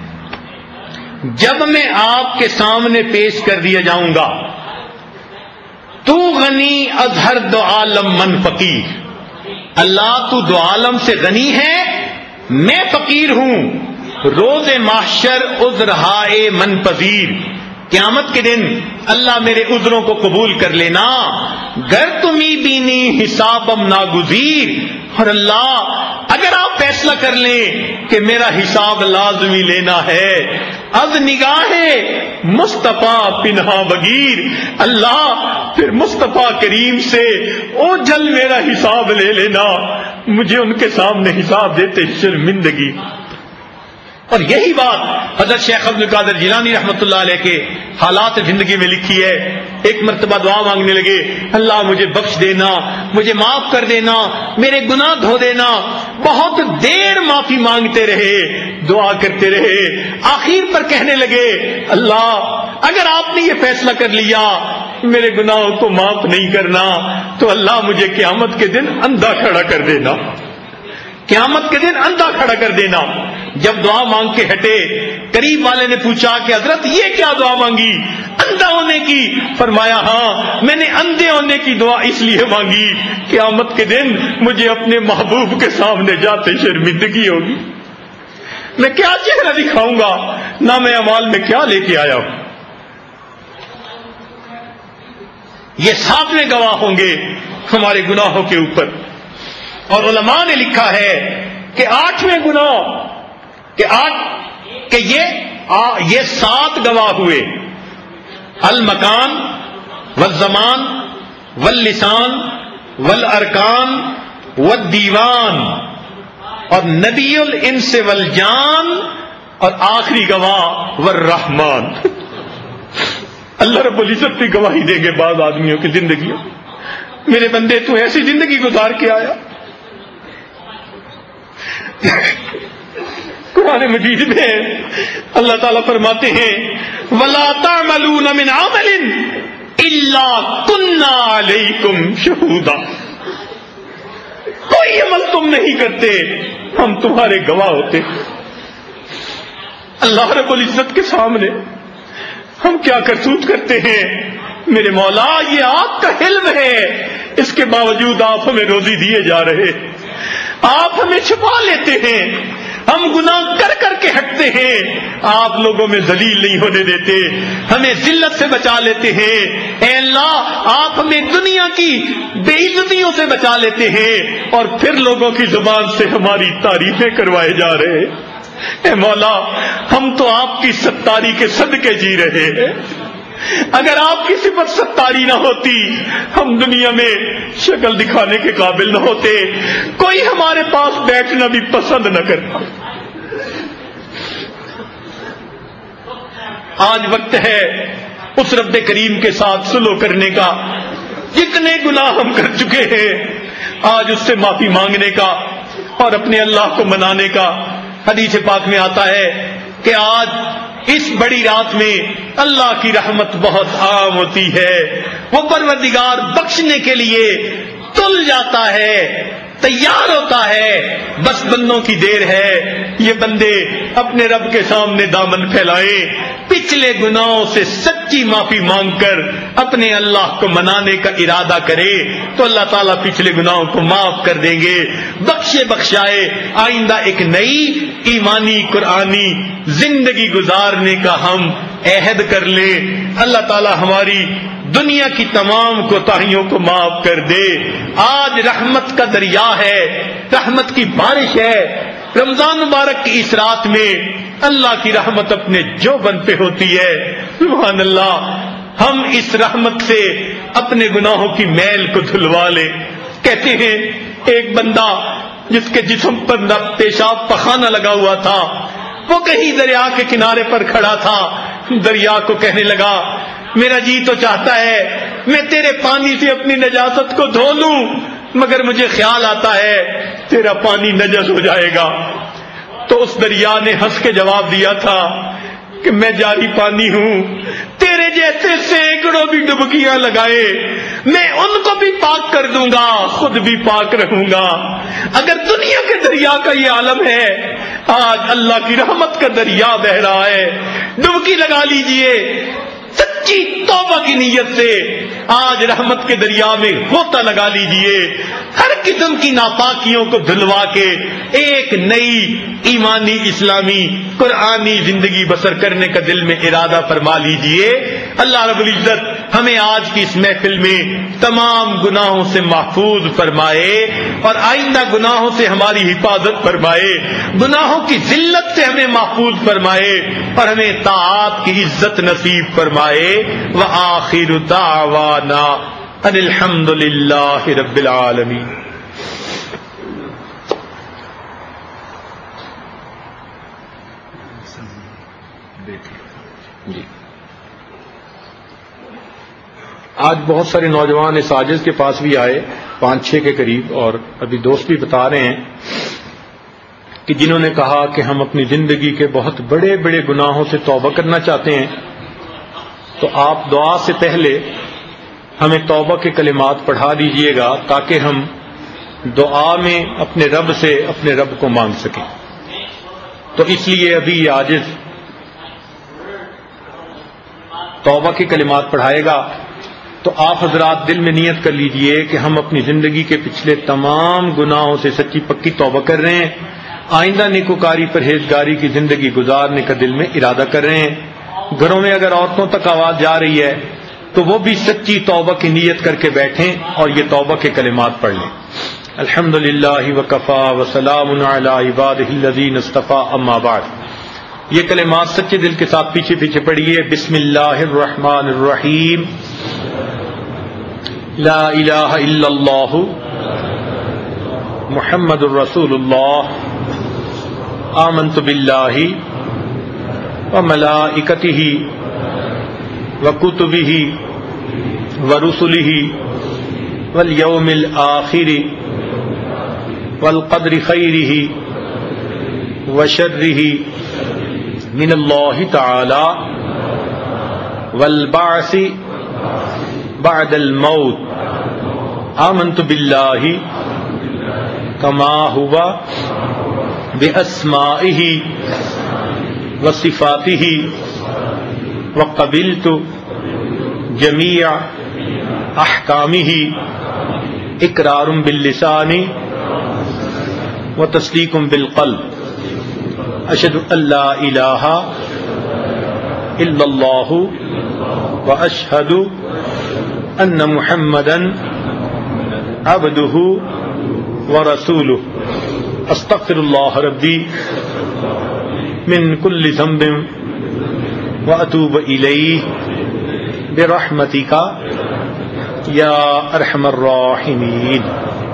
جب میں آپ کے سامنے پیش کر دیا جاؤں گا, تو غنی از ہر دو عالم من فقیر, اللہ تو دو عالم سے غنی ہے, میں فقیر ہوں. روز محشر عذر ہائے من پذیر, قیامت کے دن اللہ میرے عذروں کو قبول کر لینا. گر تمہیں بینی حسابم ناگزیر, اور اللہ اگر آپ فیصلہ کر لیں کہ میرا حساب لازمی لینا ہے, از نگاہ مصطفیٰ پنہا بگیر, اللہ پھر مصطفیٰ کریم سے اوجھل میرا حساب لے لینا, مجھے ان کے سامنے حساب دیتے شرمندگی. اور یہی بات حضرت شیخ عبد القادر جیلانی رحمۃ اللہ علیہ کے حالات زندگی میں لکھی ہے. ایک مرتبہ دعا مانگنے لگے, اللہ مجھے بخش دینا, مجھے معاف کر دینا, میرے گناہ دھو دینا. بہت دیر معافی مانگتے رہے, دعا کرتے رہے, آخر پر کہنے لگے اللہ اگر آپ نے یہ فیصلہ کر لیا میرے گناہوں کو معاف نہیں کرنا تو اللہ مجھے قیامت کے دن اندھا کھڑا کر دینا, قیامت کے دن اندھا کھڑا کر دینا. جب دعا مانگ کے ہٹے, قریب والے نے پوچھا کہ حضرت یہ کیا دعا مانگی, اندھا ہونے کی؟ فرمایا ہاں میں نے اندھے ہونے کی دعا اس لیے مانگی, قیامت کے دن مجھے اپنے محبوب کے سامنے جاتے شرمندگی ہوگی, میں کیا چہرہ دکھاؤں گا, نہ میں اعمال میں کیا لے کے آیا ہوں. یہ سامنے گواہ ہوں گے ہمارے گناہوں کے اوپر. اور علماء نے لکھا ہے کہ 8ویں گناہ کہ یہ 7 گواہ ہوئے, المکان والزمان واللسان والارکان والدیوان اور نبی الانس والجان, اور آخری گواہ والرحمن. اللہ رب العزت بھی گواہی دیں گے بعض آدمیوں کی زندگیوں. میرے بندے تو ایسی زندگی گزار کے آیا. قرآن مجید میں اللہ تعالیٰ فرماتے ہیں وَلَا تَعْمَلُونَ مِنْ عَمَلٍ إِلَّا كُنَّا عَلَيْكُمْ شُهُودًا. کوئی عمل تم نہیں کرتے, ہم تمہارے گواہ ہوتے. اللہ رب العزت کے سامنے ہم کیا کرتوت کرتے ہیں. میرے مولا یہ آپ کا علم ہے, اس کے باوجود آپ ہمیں روزی دیے جا رہے, آپ ہمیں چھپا لیتے ہیں, ہم گناہ کر کر کے ہٹتے ہیں, آپ لوگوں میں ذلیل نہیں ہونے دیتے, ہمیں ذلت سے بچا لیتے ہیں. اے اللہ آپ ہمیں دنیا کی بے عزتیوں سے بچا لیتے ہیں اور پھر لوگوں کی زبان سے ہماری تعریفیں کروائے جا رہے ہیں. اے مولا ہم تو آپ کی ستاری کے صدقے جی رہے ہیں. اگر آپ کی صفت ستاری نہ ہوتی ہم دنیا میں شکل دکھانے کے قابل نہ ہوتے, کوئی ہمارے پاس بیٹھنا بھی پسند نہ کرتا. آج وقت ہے اس رب کریم کے ساتھ سلو کرنے کا. جتنے گناہ ہم کر چکے ہیں آج اس سے معافی مانگنے کا اور اپنے اللہ کو منانے کا. حدیث پاک میں آتا ہے کہ آج اس بڑی رات میں اللہ کی رحمت بہت عام ہوتی ہے. وہ پروردگار بخشنے کے لیے تل جاتا ہے, تیار ہوتا ہے, بس بندوں کی دیر ہے. یہ بندے اپنے رب کے سامنے دامن پھیلائیں, پچھلے گناہوں سے سچی معافی مانگ کر اپنے اللہ کو منانے کا ارادہ کرے تو اللہ تعالیٰ پچھلے گناہوں کو معاف کر دیں گے, بخشے بخشائے. آئندہ ایک نئی ایمانی قرآنی زندگی گزارنے کا ہم عہد کر لیں. اللہ تعالیٰ ہماری دنیا کی تمام کوتاہیوں کو معاف کر دے. آج رحمت کا دریا ہے, رحمت کی بارش ہے. رمضان مبارک کی اس رات میں اللہ کی رحمت اپنے جوبن پہ ہوتی ہے. سبحان اللہ, ہم اس رحمت سے اپنے گناہوں کی میل کو دھلوا لیں. کہتے ہیں ایک بندہ جس کے جسم پر پیشاب پخانہ لگا ہوا تھا, وہ کہیں دریا کے کنارے پر کھڑا تھا. دریا کو کہنے لگا میرا جی تو چاہتا ہے میں تیرے پانی سے اپنی نجاست کو دھو لوں, مگر مجھے خیال آتا ہے تیرا پانی نجس ہو جائے گا. تو اس دریا نے ہنس کے جواب دیا تھا کہ میں جاری پانی ہوں, تیرے جیسے سینکڑوں بھی ڈبکیاں لگائے میں ان کو بھی پاک کر دوں گا, خود بھی پاک رہوں گا. اگر دنیا کے دریا کا یہ عالم ہے, آج اللہ کی رحمت کا دریا بہ رہا ہے. ڈبکی لگا لیجئے سچی توبہ کی نیت سے, آج رحمت کے دریا میں غوطہ لگا لیجئے. ہر قسم کی ناپاکیوں کو دھلوا کے ایک نئی ایمانی اسلامی قرآنی زندگی بسر کرنے کا دل میں ارادہ فرما لیجئے. اللہ رب العزت ہمیں آج کی اس محفل میں تمام گناہوں سے محفوظ فرمائے اور آئندہ گناہوں سے ہماری حفاظت فرمائے, گناہوں کی ذلت سے ہمیں محفوظ فرمائے اور ہمیں طاعات کی عزت نصیب فرمائے. وآخر دعوانا ان الحمد للہ رب العالمین. جی آج بہت سارے نوجوان اس عاجز کے پاس بھی آئے 5-6 کے قریب، اور ابھی دوست بھی بتا رہے ہیں کہ جنہوں نے کہا کہ ہم اپنی زندگی کے بہت بڑے بڑے گناہوں سے توبہ کرنا چاہتے ہیں، تو آپ دعا سے پہلے ہمیں توبہ کے کلمات پڑھا دیجئے گا تاکہ ہم دعا میں اپنے رب سے اپنے رب کو مانگ سکیں۔ تو اس لیے ابھی یہ عاجز توبہ کے کلمات پڑھائے گا، تو آپ حضرات دل میں نیت کر لیجئے کہ ہم اپنی زندگی کے پچھلے تمام گناہوں سے سچی پکی توبہ کر رہے ہیں، آئندہ نیکوکاری پرہیزگاری کی زندگی گزارنے کا دل میں ارادہ کر رہے ہیں۔ گھروں میں اگر عورتوں تک آواز جا رہی ہے تو وہ بھی سچی توبہ کی نیت کر کے بیٹھیں اور یہ توبہ کے کلمات پڑھ لیں۔ الحمدللہ وکفا وسلام علی عبادہ الذین اصطفی، اما بعد۔ یہ کلمات سچے دل کے ساتھ پیچھے پیچھے پڑھیے۔ بسم اللہ الرحمن الرحیم، لا الہ الا اللہ محمد الرسول اللہ، آمنت باللہ وملائکتہ وکتبہ ورسلہ والیوم الآخر والقدر خیرہ وشرہ من اللہ تعالی والبعث بعد الموت، آمنت باللہ کما ہوا باسمائہ وصفاتہ وقبلت جمیع احکامہ اقرار باللسان وتصدیق بالقلب، اشہد ان لا الہ الا اللہ واشہد ان محمدا عبدہ ورسولہ، استغفر اللہ ربی من کل ذنب واتوب الیہ برحمتک یا ارحم الراحمین۔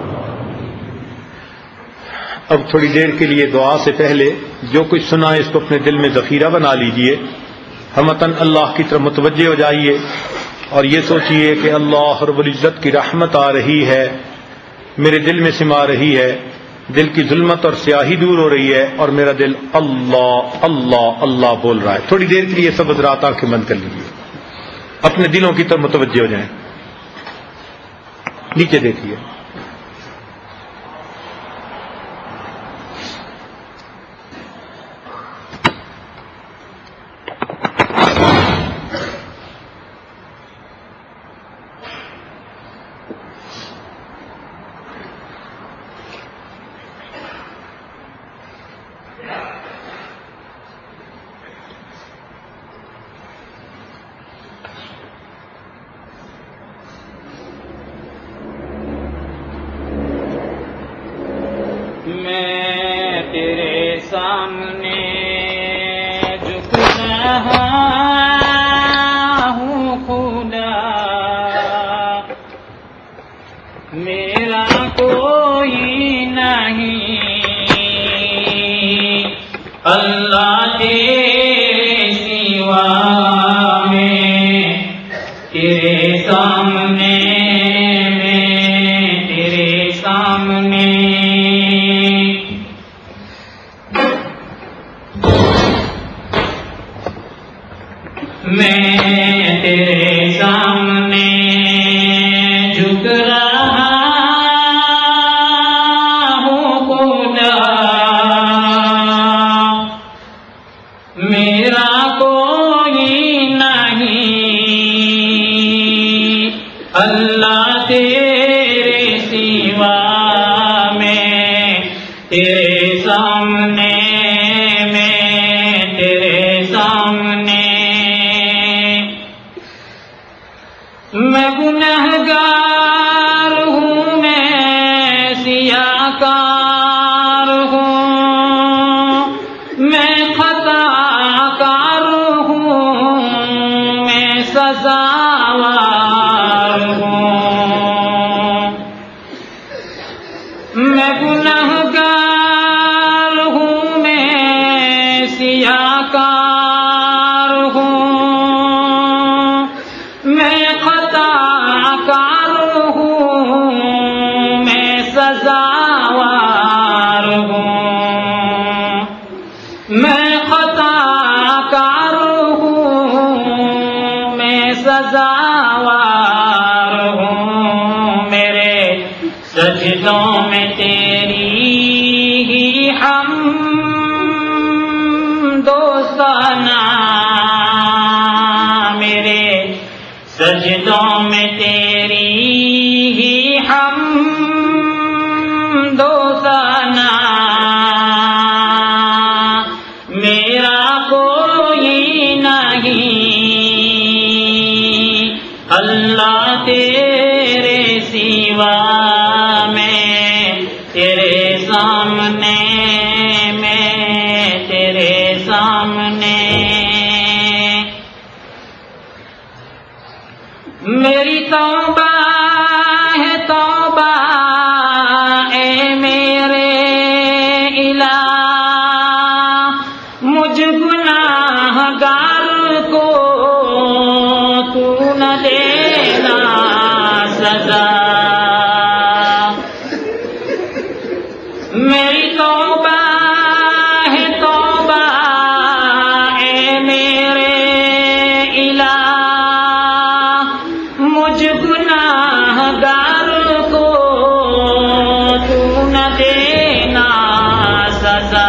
اب تھوڑی دیر کے لیے دعا سے پہلے جو کچھ سنا اس کو اپنے دل میں ذخیرہ بنا لیجئے، ہمتاً اللہ کی طرف متوجہ ہو جائیے اور یہ سوچئے کہ اللہ رب العزت کی رحمت آ رہی ہے، میرے دل میں سما رہی ہے، دل کی ظلمت اور سیاہی دور ہو رہی ہے اور میرا دل اللہ اللہ اللہ بول رہا ہے۔ تھوڑی دیر کے لیے سب حضرات آنکھیں بند کر لیجیے، اپنے دلوں کی طرف متوجہ ہو جائیں، نیچے دیکھیے۔ میں تیرے سامنے جھک رہا ہوں خدا، میرا کوئی نہیں اللہ تیرے سوا، میں تیرے سامنے، میں تیرے سامنے میں تیرے سامنے جھک رہا ہوں خدا، میرا کوئی نہیں اللہ تیرے سوا، میں تیرے سامنے، میں تیرے سامنے میں گنہگار سجدوں میں تیری ہی حمد و ثنا، میرے سجدوں میں تیری ہی حمد و ثنا، میرا کوئی نہیں اللہ تیرے سوا، میں تیرے سامنے، میں تیرے سامنے، میری توبہ ہے توبہ اے میرے الہ، مجھ گناہ گار کو تو نہ دینا سزا، میری توبہ ہے توبہ اے میرے الہ، مجھ گناہ گار کو تو نہ دینا سزا،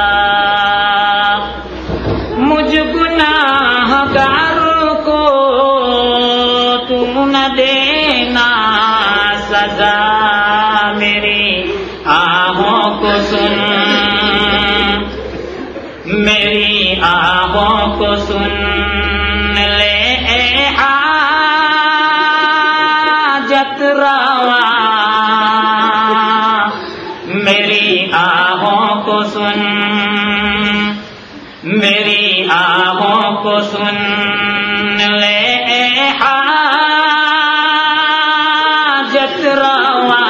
مجھ گناہ گار کو تو نہ دینا سزا، میری آہوں کو سن، میری آہوں کو سن لے اے حاجت روا، میری آہوں کو سن، میری آہوں کو سن لے اے حاجت روا،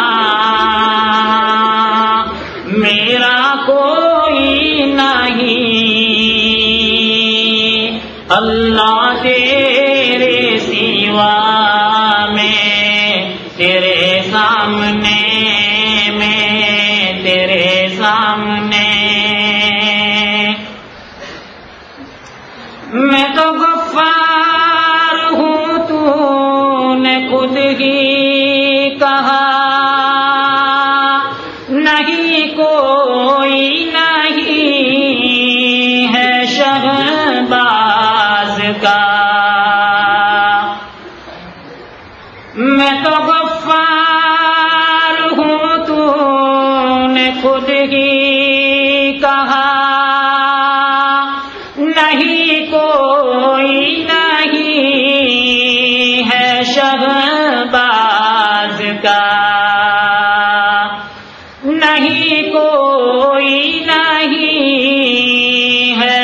میرا کوئی نہیں اللہ تیرے سوا، میں تیرے سامنے، میں تیرے سامنے، میں تو غفار ہوں تو نے خود ہی کہا، نہیں کوئی نہیں ہے شہباز کا، میں تو غفار ہوں تو نے خود ہی کہا، نہیں کوئی نہیں ہے شہباز کا، نہیں کوئی نہیں ہے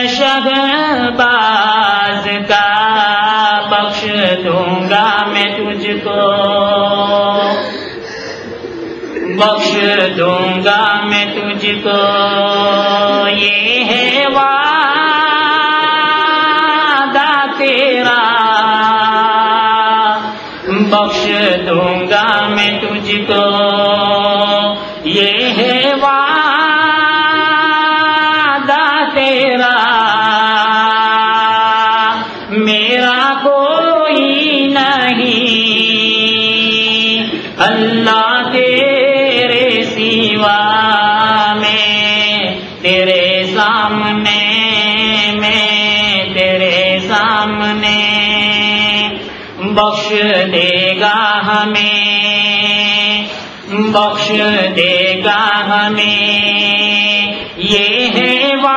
شہباز کا، بخش دوں گا میں تجھ کو، بخش دوں گا میں تجھ کو، یہ ہے وعدہ تیرا، بخش دوں گا میں تجھ کو، یہ ہے وعدہ تیرا، میرا کوئی نہیں اللہ تیرے سوا، میں تیرے سامنے، میں تیرے سامنے، بخش دے گا ہمیں، بخش دے گا ہمیں، یہ ہے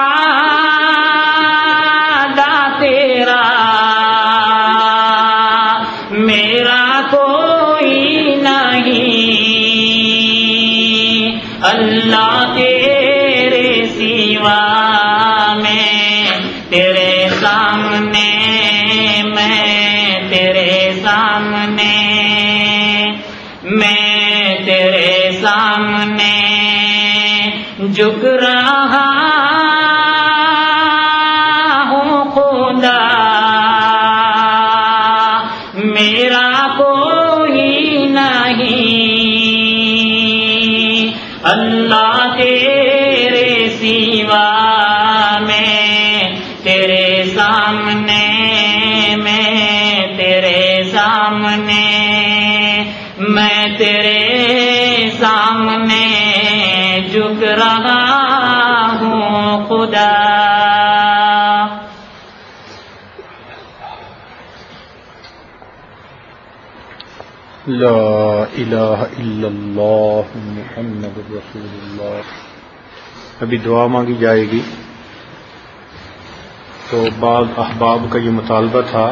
وعدہ تیرا، میرا کوئی نہیں اللہ تیرے سوا، میں تیرے سامنے، میں تیرے سامنے، میں تیرے سامنے جھک رہا ہوں خدا، میرا کوئی نہیں اللہ تیرے سوا، میں تیرے سامنے، میں تیرے سامنے، میں تیرے سامنے لا الہ الا اللہ محمد رسول اللہ۔ ابھی دعا مانگی جائے گی، تو بعض احباب کا یہ مطالبہ تھا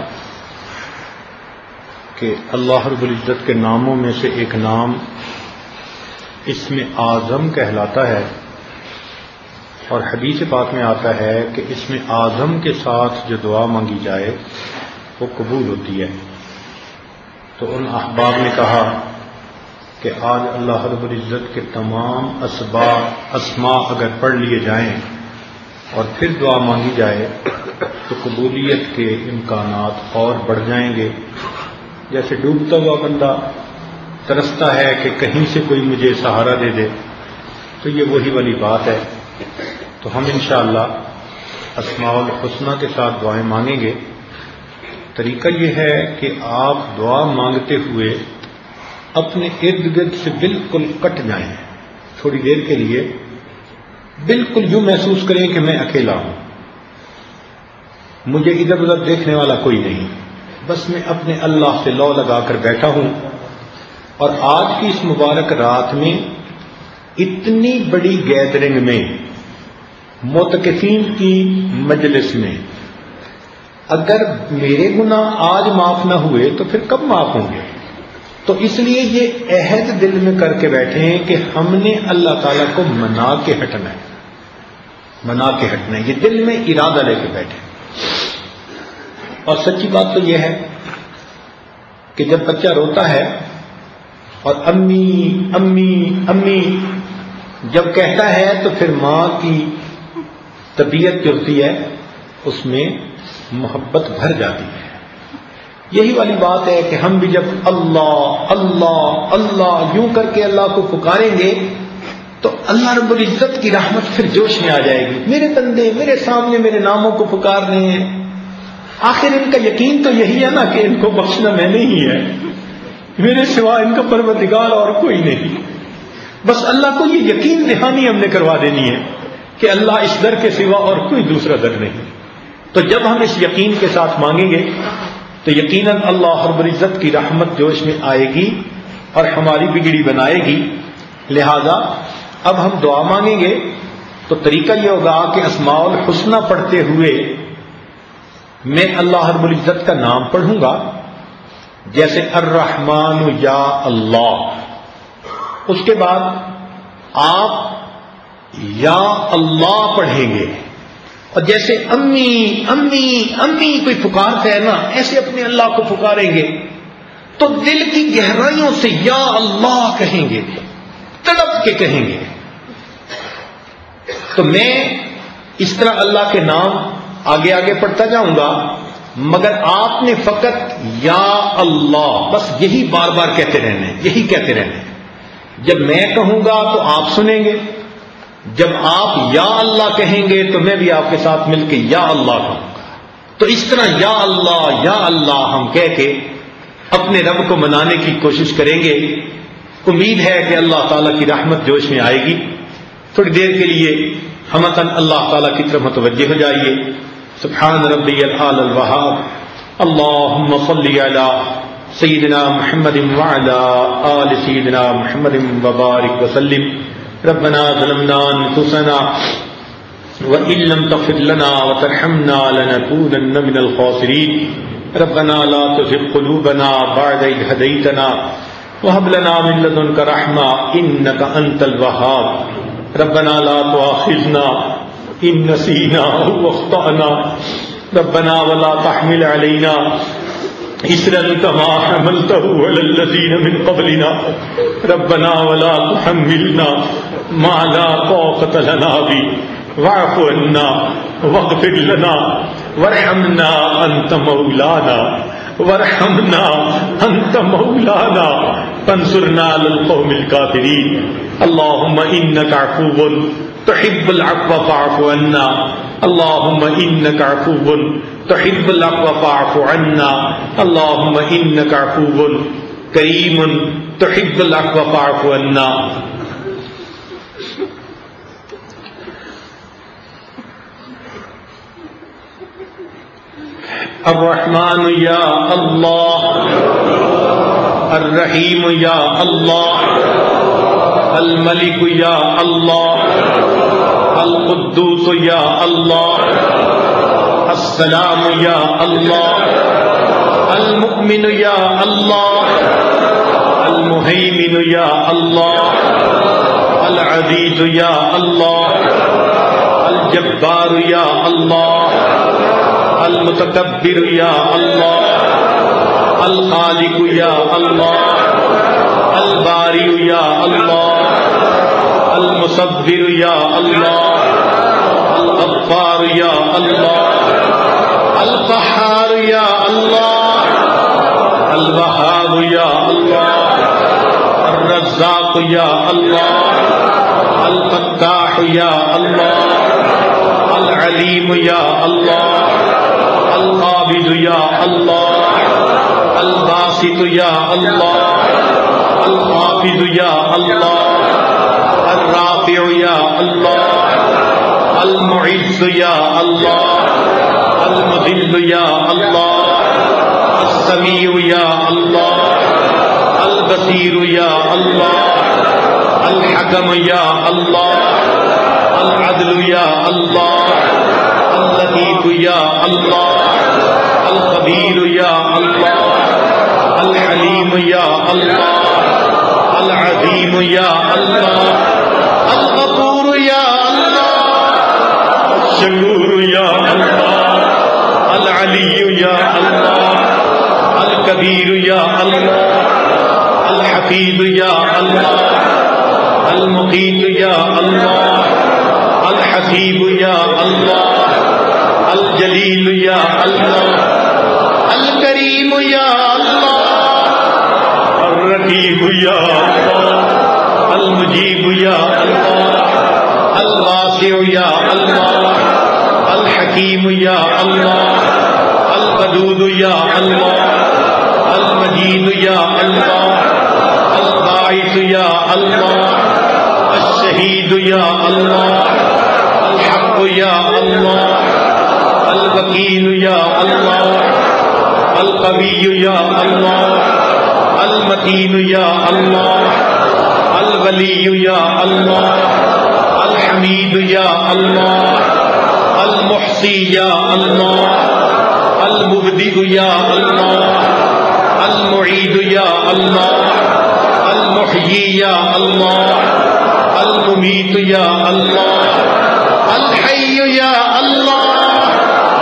کہ اللہ رب العزت کے ناموں میں سے ایک نام اسم اعظم کہلاتا ہے، اور حدیث پاک میں آتا ہے کہ اسم اعظم کے ساتھ جو دعا مانگی جائے وہ قبول ہوتی ہے۔ تو ان احباب نے کہا کہ آج اللہ رب العزت کے تمام اسماء اگر پڑھ لیے جائیں اور پھر دعا مانگی جائے تو قبولیت کے امکانات اور بڑھ جائیں گے۔ جیسے ڈوبتا ہوا بندہ ترستا ہے کہ کہیں سے کوئی مجھے سہارا دے دے، تو یہ وہی والی بات ہے۔ تو ہم انشاءاللہ اسماء الحسنی کے ساتھ دعائیں مانگیں گے۔ طریقہ یہ ہے کہ آپ دعا مانگتے ہوئے اپنے ارد گرد سے بالکل کٹ جائیں، تھوڑی دیر کے لیے بالکل یوں محسوس کریں کہ میں اکیلا ہوں، مجھے ادھر ادھر دیکھنے والا کوئی نہیں، بس میں اپنے اللہ سے لو لگا کر بیٹھا ہوں۔ اور آج کی اس مبارک رات میں اتنی بڑی گیدرنگ میں، معتکفین کی مجلس میں، اگر میرے گناہ آج معاف نہ ہوئے تو پھر کب معاف ہوں گے؟ تو اس لیے یہ عہد دل میں کر کے بیٹھے ہیں کہ ہم نے اللہ تعالیٰ کو منا کے ہٹنا ہے، منا کے ہٹنا ہے، یہ دل میں ارادہ لے کے بیٹھے۔ اور سچی بات تو یہ ہے کہ جب بچہ روتا ہے اور امی امی امی جب کہتا ہے تو پھر ماں کی طبیعت جو ہوتی ہے اس میں محبت بھر جاتی ہے۔ یہی والی بات ہے کہ ہم بھی جب اللہ اللہ اللہ یوں کر کے اللہ کو پکاریں گے تو اللہ رب العزت کی رحمت پھر جوش میں آ جائے گی۔ میرے بندے میرے سامنے میرے ناموں کو پکار رہے ہیں، آخر ان کا یقین تو یہی ہے نا کہ ان کو بخشنا میں نے ہی ہے، میرے سوا ان کا پروردگار اور کوئی نہیں۔ بس اللہ کو یہ یقین دہانی ہم نے کروا دینی ہے کہ اللہ اس در کے سوا اور کوئی دوسرا در نہیں۔ تو جب ہم اس یقین کے ساتھ مانگیں گے تو یقیناً اللہ رب العزت کی رحمت جوش میں آئے گی اور ہماری بگڑی بنائے گی۔ لہذا اب ہم دعا مانگیں گے تو طریقہ یہ ہوگا کہ اسماء الحسنی پڑھتے ہوئے میں اللہ رب العزت کا نام پڑھوں گا، جیسے الرحمن یا اللہ، اس کے بعد آپ یا اللہ پڑھیں گے، اور جیسے امی امی امی کوئی پکارتا ہے نا ایسے اپنے اللہ کو پکاریں گے تو دل کی گہرائیوں سے یا اللہ کہیں گے، تڑپ کے کہیں گے۔ تو میں اس طرح اللہ کے نام آگے آگے پڑھتا جاؤں گا، مگر آپ نے فقط یا اللہ بس یہی بار بار کہتے رہنے، یہی کہتے رہنے۔ جب میں کہوں گا تو آپ سنیں گے، جب آپ یا اللہ کہیں گے تو میں بھی آپ کے ساتھ مل کے یا اللہ کہوں گا۔ تو اس طرح یا اللہ ہم کہہ کے اپنے رب کو منانے کی کوشش کریں گے۔ امید ہے کہ اللہ تعالیٰ کی رحمت جوش میں آئے گی۔ تھوڑی دیر کے لیے ہمتاً اللہ تعالیٰ کی طرف متوجہ ہو جائیے۔ سبحان ربی الاعلی الوہاب، اللہم صلی علی سیدنا محمد وعلی آل سیدنا محمد وبارک وسلم۔ ربنا ظلمنا انفسنا وان لم تغفر لنا وترحمنا لنكونن من الخاسرين۔ ربنا لا تزغ قلوبنا بعد إذ هديتنا وهب لنا من لدنك رحمة إنك أنت الوهاب۔ ربنا لا تؤاخذنا إن نسينا أو أخطأنا، ربنا ولا تحمل علينا إصرا كما حملته على الذين من قبلنا، ربنا ولا تحملنا ما لا طاقة لنا به واعف عنا واغفر لنا وارحمنا أنت مولانا وارحمنا أنت مولانا فانصرنا على القوم الكافرين۔ اللهم إنك عفو تحب العفو فاعف عنا، اللهم إنك عفو تحب العفو فاعف عنا، اللهم إنك عفو کریم تحب العفو فاعف عنا۔ الرحمن یا اللہ، الرحیم یا اللہ، الملک یا اللہ، القدوس یا اللہ، السلام یا اللہ، المؤمن یا اللہ، المہیمن یا اللہ، العزیز یا اللہ، الجبار یا اللہ، المتکبر یا اللہ، الخالق یا اللہ، الباری یا اللہ، المصور یا اللہ، الغفار یا اللہ، القہار یا اللہ، الوہاب یا اللہ، الرزاق یا اللہ، الفتاح یا اللہ، العلیم یا اللہ، القابض یا اللہ، الباسط یا اللہ، الخافض یا اللہ، الرافع یا اللہ، المعز یا اللہ، المذل یا اللہ، السمیع یا اللہ، البصیر یا اللہ، الحکم یا اللہ، العدل یا اللہ، اللطیف یا اللہ، الخبیر یا اللہ، الحلیم یا اللہ، العظیم یا اللہ، الغفور یا اللہ، الشکور یا اللہ، العلی یا اللہ، الکبیر یا اللہ، الحفیظ یا اللہ، المقیت یا اللہ، الحسیب یا اللہ، الجلیل یا اللہ، الکریم یا اللہ، الرقیب یا اللہ، المجیب یا اللہ، الواسع یا اللہ، الحکیم یا اللہ، الودود یا اللہ، المجید یا اللہ، الباعث یا اللہ، الشہید یا اللہ، الحق یا اللہ، الوکیل یا اللہ، القوی یا اللہ، المتین یا اللہ، الولی یا اللہ، الحمید یا اللہ، المحصی یا اللہ، المبدئ یا اللہ، المعید یا اللہ، المحیی یا اللہ، الممیت یا اللہ، الحی یا اللہ،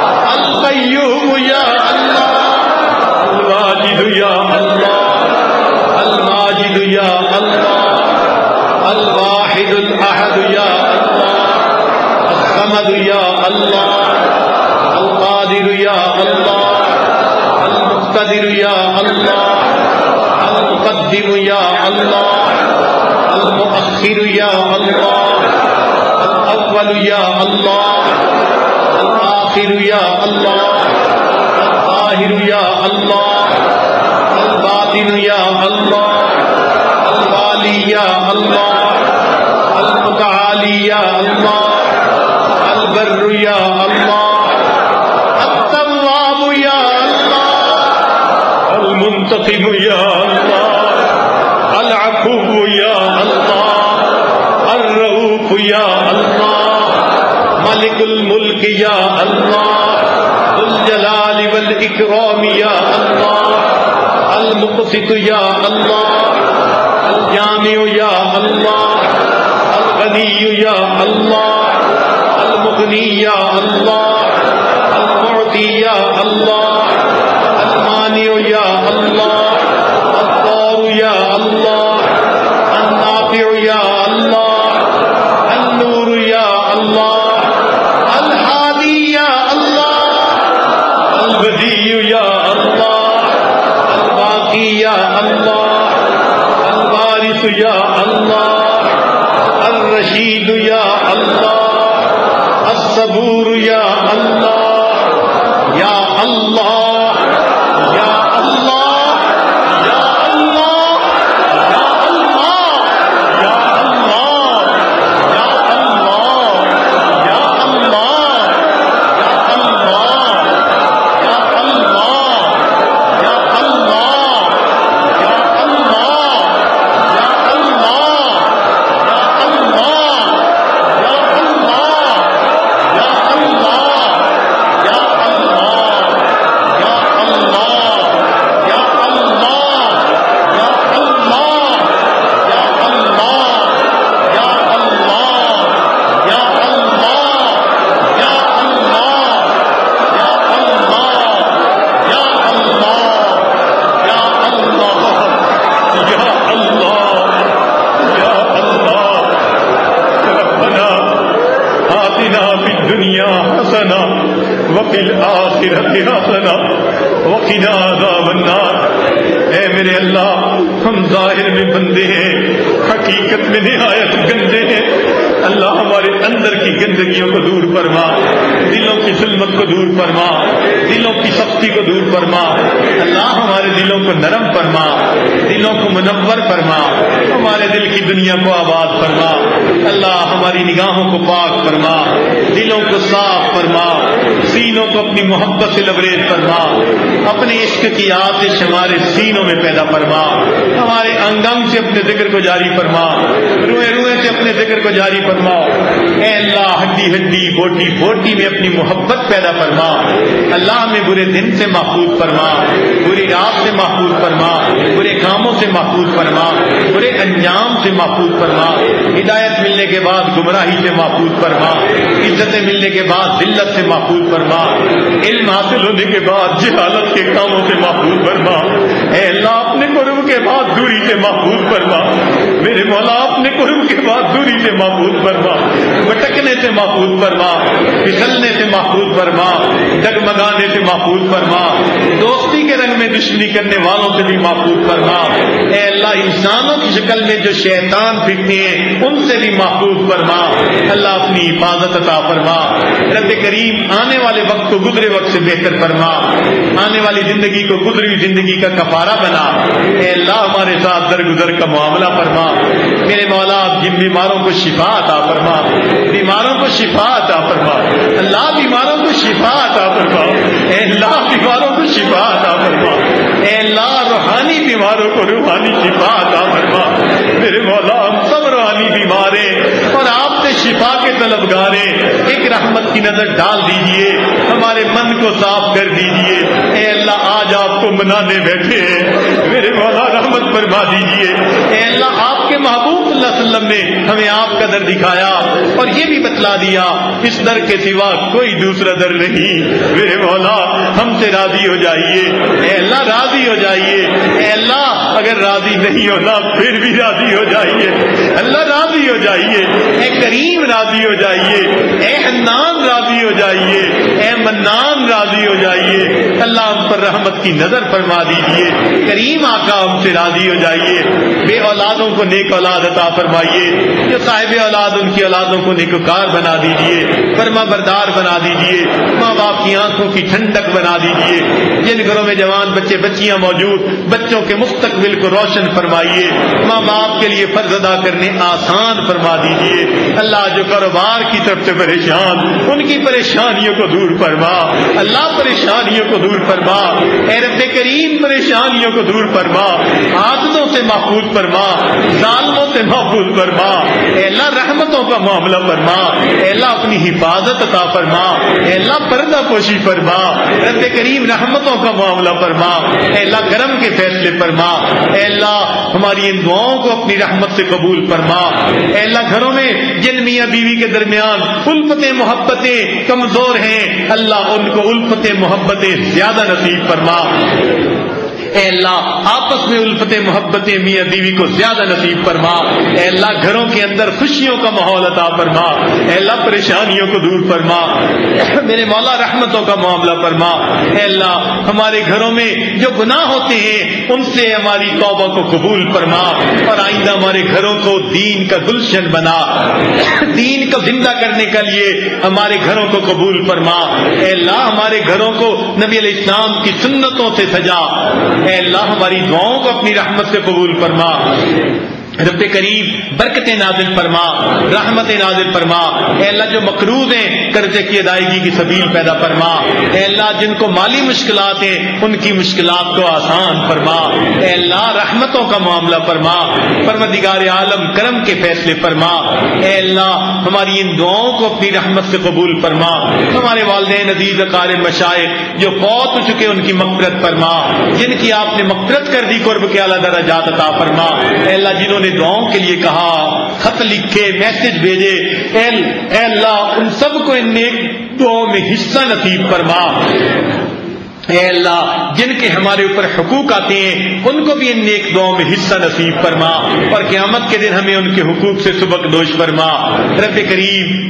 القیوم یا اللہ، الواجد یا اللہ، الماجد یا اللہ، الواحد الاحد یا اللہ، الصمد یا اللہ، القادر یا اللہ، المقتدر یا اللہ، المقدم یا اللہ، المؤخر یا اللہ، الاول یا اللہ، الآخر یا اللہ، الظاہر یا اللہ، الباطن یا اللہ، الوالی یا اللہ، المتعالی یا اللہ، البر یا اللہ، التواب یا اللہ، المنتقم یا اللہ، العفو یا اللہ، الرؤوف یا اللہ، ملک الملک یا اللہ، ذو الجلال والاکرام یا اللہ، المقسط یا اللہ، الجامع یا اللہ، الغنی یا اللہ، المغنی یا اللہ، المعطی یا اللہ، المانع یا اللہ، الضار یا اللہ، النافع یا اللہ، النور یا اللہ، الہادی یا اللہ، البدیع یا اللہ، الباقی یا اللہ، الوارث یا اللہ، الرشید یا اللہ، الصبور یا اللہ، یا اللہ، یا اللہ، یا اللہ، یا اللہ، یا اللہ، یا اللہ، یا اللہ، یا اللہ، یا اللہ، یا اللہ، یا حسنہ وفی الآخرۃ حسنہ وقنا عذاب النار۔ اے میرے اللہ، ہم ظاہر میں بندے ہیں، حقیقت میں نہایت گندے ہیں۔ اللہ ہمارے اندر کی گندگیوں کو دور فرما، دلوں کی ظلمت کو دور فرما، دلوں کی سختی کو دور فرما۔ اللہ ہمارے دلوں کو نرم فرما، دلوں کو منور فرما، ہمارے دل کی دنیا کو آباد فرما۔ اللہ ہماری نگاہوں کو پاک فرما، دلوں کو صاف فرما، سینوں کو اپنی محبت سے لبریز فرما، اپنے عشق کی آتش ہمارے سینوں میں پیدا فرما، ہمارے انگ انگ سے اپنے ذکر کو جاری فرما، روئے روئے سے اپنے ذکر کو جاری فرما۔ اے اللہ ہڈی ہڈی بوٹی بوٹی میں اپنی محبت پیدا فرما۔ اللہ ہمیں برے دن سے محفوظ فرما، بری رات سے محفوظ فرما، برے کاموں سے محفوظ فرما، برے انجام سے محفوظ فرما، ہدایت ملنے کے بعد گمراہی سے محفوظ فرما، عزتیں ملنے کے بعد ذلت سے محفوظ فرما، علم حاصل ہونے کے بعد جہالت کے کاموں سے محفوظ فرما۔ اے اللہ اپنے قرب کے بعد دوری سے محفوظ فرما، میرے مولا اپنے قرب کے بعد دوری سے محفوظ فرما، بھٹکنے سے محفوظ فرما، پھسلنے سے محفوظ فرما، ڈگمگانے سے محفوظ فرما، دوستی کے رنگ میں دشمنی کرنے والوں سے بھی محفوظ فرما۔ اے اللہ انسانوں کی شکل میں جو شیطان پھرتے ہیں ان سے بھی محفوظ فرما۔ اللہ اپنی حفاظت عطا فرما۔ رب کریم آنے والے وقت کو گزرے وقت سے بہتر فرما، آنے والی زندگی کو گزری زندگی کا کفارہ بنا۔ اے اللہ ہمارے ساتھ درگزر کا معاملہ فرما۔ میرے مولا جن بیماروں کو شفا عطا فرما، بیماروں کو شفا عطا فرما، اللہ بیماروں کو شفا عطا فرما، اے اللہ بیماروں کو شفا عطا فرما، اے اللہ روحانی بیماروں کو روحانی شفا عطا فرما۔ میرے مولا ہم سب روحانی بیمار ہیں اور آپ سے شفا کے طلبگار ہیں، ایک رحمت کی نظر ڈال دیجئے، ہمارے من کو صاف کر دیجئے۔ اے اللہ آج آپ کو منانے بیٹھے ہیں، میرے مولا رحمت فرما دیجئے۔ اے اللہ آپ کے محبوب صلی اللہ علیہ وسلم نے ہمیں آپ کا در دکھایا اور یہ بھی بتلا دیا اس در کے سوا کوئی دوسرا در نہیں۔ میرے مولا ہم سے راضی ہو جائیے، اے اللہ راضی ہو جائیے، اے اللہ اگر راضی نہیں ہونا پھر بھی راضی ہو جائیے، اللہ راضی ہو جائیے، اے کریم راضی ہو جائیے، اے حنان راضی ہو جائیے، اے منان راضی ہو جائیے۔ اللہ ہم پر رحمت کی نظر فرما دیجیے، کریم آقا ہم سے راضی ہو جائیے۔ بے اولادوں کو نیک اولاد عطا فرمائیے، جو صاحب اولاد ان کی اولادوں کو نیکوکار بنا دیجیے، فرما بردار بنا دیجیے، ماں باپ کی آنکھوں کی ٹھنڈک بنا دیجیے۔ جن گھروں میں جوان بچے بچیاں موجود، بچوں کے مستقبل کو روشن فرمائیے، ماں باپ کے لیے فرض ادا کرنے آسان فرما دیجیے۔ اللہ جو کاروبار کی طرف سے پریشان، ان کی پریشانیوں کو دور فرما، اللہ پریشانیوں کو دور فرما، اے رب کریم پریشانیوں کو دور فرما، عادتوں سے محفوظ فرما، ظالموں سے محفوظ فرما، اے اللہ رحمتوں کا معاملہ فرما، اے اللہ اپنی حفاظت عطا فرما، اے اللہ پردہ پوشی فرما، رب کریم رحمتوں کا معاملہ فرما، اے اللہ کرم کے فیصلے فرما، اے اللہ ہماری ان دعاؤں کو اپنی رحمت سے قبول فرما۔ اے اللہ گھروں میں جن میاں بیوی کے درمیان الفتیں محبتیں کمزور ہیں، اللہ ان کو الفتیں محبتیں زیادہ نصیب فرما۔ اے اللہ آپس میں الفتیں محبتیں میاں بیوی کو زیادہ نصیب فرما۔ اے اللہ گھروں کے اندر خوشیوں کا ماحول عطا فرما، اے اللہ پریشانیوں کو دور فرما، میرے مولا رحمتوں کا معاملہ فرما۔ اے اللہ ہمارے گھروں میں جو گناہ ہوتے ہیں ان سے ہماری توبہ کو قبول فرما اور آئندہ ہمارے گھروں کو دین کا گلشن بنا، دین کو زندہ کرنے کے لیے ہمارے گھروں کو قبول فرما۔ اے اللہ ہمارے گھروں کو نبی علیہ السلام کی سنتوں سے سجا، اے اللہ ہماری دعاؤں کو اپنی رحمت سے قبول فرما۔ رب کریم برکتیں نازل فرما، رحمتیں نازل فرما۔ اے اللہ جو مقروض ہیں قرضے کی ادائیگی کی سبیل پیدا فرما۔ اے اللہ جن کو مالی مشکلات ہیں ان کی مشکلات کو آسان فرما۔ اے اللہ رحمتوں کا معاملہ فرما، پروردگار عالم کرم کے فیصلے فرما۔ اے اللہ ہماری ان دعاؤں کو اپنی رحمت سے قبول فرما۔ ہمارے والدین عزیز اقارب مشائخ جو فوت ہو چکے ان کی مغفرت فرما، جن کی آپ نے مغفرت کر دی قرب کے اعلیٰ درجات عطا فرما۔ اے اللہ جنہوں نے دعاؤں کے لیے کہا، خط لکھے، میسج بھیجے، اے اللہ ان سب کو ان نیک دعاؤں میں حصہ نصیب فرما۔ اے اللہ جن کے ہمارے اوپر حقوق آتے ہیں ان کو بھی ان نیک دعاؤں میں حصہ نصیب فرما اور قیامت کے دن ہمیں ان کے حقوق سے سبق دوش فرما۔ رب کریم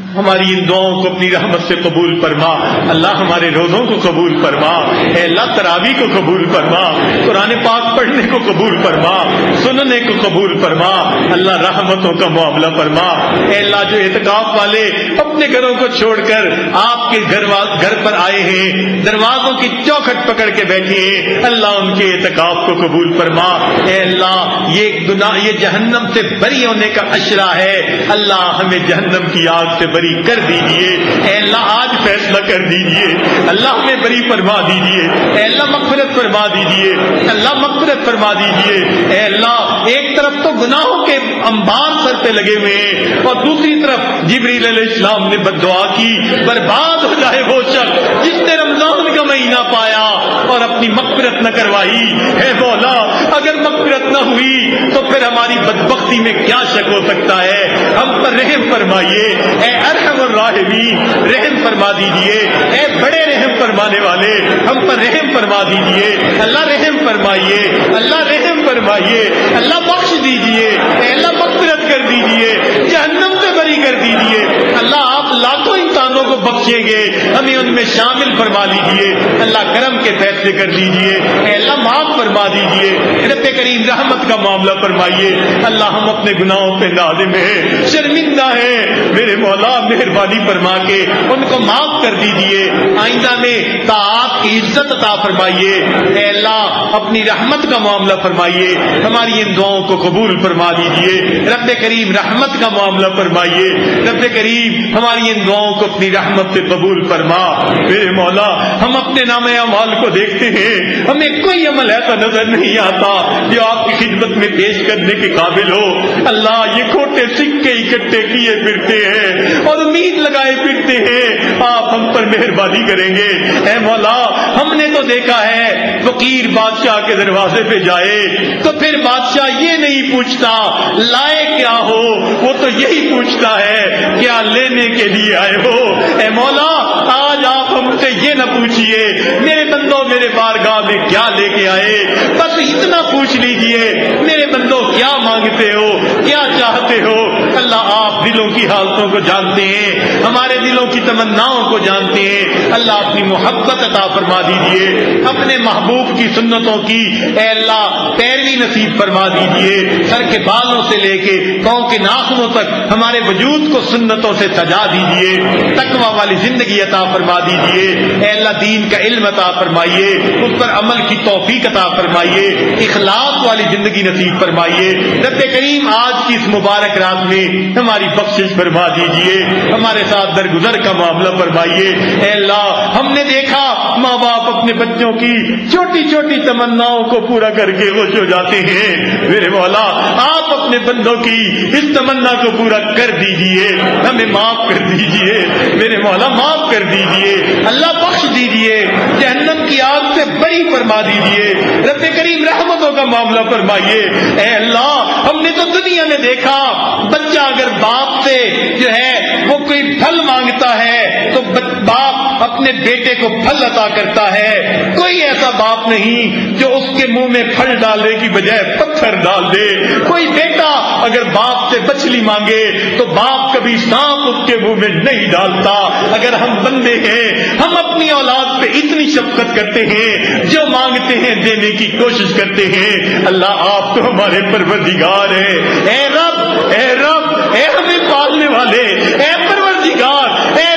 ہماری ان دعاؤں کو اپنی رحمت سے قبول فرما. اللہ ہمارے روزوں کو قبول فرما. اے اللہ تراویح کو قبول فرما, قرآن پاک پڑھنے کو قبول فرما, سننے کو قبول فرما. اللہ رحمتوں کا معاملہ فرما. اے اللہ جو اعتکاف والے اپنے گھروں کو چھوڑ کر آپ کے گھر پر آئے ہیں, دروازوں کی چوکھٹ پکڑ کے بیٹھے ہیں, اللہ ان کے اعتکاف کو قبول فرما. اے اللہ یہ گناہ, یہ جہنم سے بری ہونے کا اشرا ہے. اللہ ہمیں جہنم کی آگ سے بری کر دیجیے. اے اللہ آج فیصلہ کر دیجیے. اللہ ہمیں بری فرما دیجیے. اے اللہ مغفرت فرما دیجیے. اللہ مغفرت فرما دیجیے. اے اللہ ایک طرف تو گناہوں کے انبار سر پہ لگے ہوئے ہیں اور دوسری طرف جبریل علیہ السلام نے بد دعا کی, برباد ہو جائے وہ شخص جس نے رمضان کا مہینہ پایا اور اپنی مغفرت نہ کروائی. اے مولا اگر مغفرت نہ ہوئی تو پھر ہماری بدبختی میں کیا شک ہو سکتا ہے. ہم پر رحم فرمائیے. اے ارحم الراحمین رحم فرما دیجیے. اے بڑے رحم فرمانے والے ہم پر رحم فرما دیجیے. اللہ رحم فرمائیے. اللہ رحم فرمائیے. اللہ بخش دیجیے. اے اللہ مغفرت کر دیجیے. جہنم سے بری کر دیجیے. اللہ آپ لاکھوں انسانوں کو بخشیں گے, ہمیں ان میں شامل فرما لیجیے. اللہ کرم کے فیصلے کر دیجیے. اے اللہ معاف فرما دیجیے. رب کریم رحمت کا معاملہ فرمائیے. اللہ ہم اپنے گناہوں پہ نادم ہیں, شرمندہ ہیں. میرے مولا مہربانی فرما کے ان کو معاف کر دیجیے. آئندہ میں طاعت کی عزت عطا فرمائیے. اے اللہ اپنی رحمت کا معاملہ فرمائیے. ہماری ان دعاؤں کو قبول فرما دیجیے. رب کریم رحمت کا معاملہ فرمائیے. رب کریم ہماری ان دعاؤں کو اپنی رحمت سے قبول فرما. میرے مولا ہم اپنے نام اعمال کو دیکھتے ہیں, ہمیں کوئی عمل ایسا نظر نہیں آتا جو آپ کی خدمت میں پیش کرنے کے قابل ہو. اللہ یہ کھوٹے سکے اکٹھے کیے پھرتے ہیں اور امید لگائے پھرتے ہیں, آپ ہم پر مہربانی کریں گے. اے مولا ہم نے تو دیکھا ہے فقیر بادشاہ کے دروازے پہ جائے تو پھر بادشاہ یہ نہیں پوچھتا لائے کیا ہو, وہ تو یہی پوچھتا ہے کیا لینے کے لیے آئے ہو. اے مولا آج آپ ہم سے یہ نہ پوچھئے میرے بندوں میرے بارگاہ میں کیا لے کے آئے, بس اتنا پوچھ لیجئے میرے بندوں کیا مانگتے ہو, کیا چاہتے ہو. اللہ آپ دلوں کی حالتوں کو جانتے ہیں, ہمارے دلوں کی تمناؤں کو جانتے ہیں. اللہ اپنی محبت عطا فرما دیجیے. اپنے محبوب کی سنتوں کی اے اللہ پیروی نصیب فرما دیجیے. سر کے بالوں سے لے کے پاؤں کے ناخنوں تک ہمارے وجود کو سنتوں سے سجا دیجیے. تقوی والی زندگی عطا فرما دیجیے. اے اللہ دین کا علم عطا فرمائیے, اس پر عمل کی توفیق عطا فرمائیے, اخلاص والی زندگی نصیب فرمائیے. رب کریم آج کی اس مبارک رات میں ہماری بخشش فرما دیجیے. ہمارے ساتھ درگزر کا معاملہ فرمائیے. اے اللہ ہم نے دیکھا ماں باپ اپنے بچوں کی چھوٹی چھوٹی تمناؤں کو پورا کر کے خوش ہو جاتے ہیں. میرے مولا آپ اپنے بندوں کی اس تمنا کو پورا کر دیجیے, ہمیں معاف کر دیجیے. میرے مولا معاف کر دیجیے. اللہ بخش دیجیے, جہنم کی آگ سے بری فرما دیجیے. رب کریم رحمتوں کا معاملہ فرمائیے. اے اللہ ہم نے تو دنیا میں دیکھا بچہ اگر باپ سے جو ہے وہ کوئی پھل مانگتا ہے تو باپ اپنے بیٹے کو پھل عطا کرتا ہے. کوئی ایسا باپ نہیں جو اس کے منہ میں پھل ڈالنے کی بجائے پتھر ڈال دے. کوئی بیٹا اگر باپ سے مچھلی مانگے تو باپ کبھی سانپ اس کے منہ میں نہیں ڈالتا. اگر ہم بندے ہیں ہم اپنی اولاد پہ اتنی شفقت کرتے ہیں, جو مانگتے ہیں دینے کی کوشش کرتے ہیں. اللہ آپ تو ہمارے پروردگار ہیں. اے رب اے رب اے ہمیں پالنے والے, اے پروردگار, اے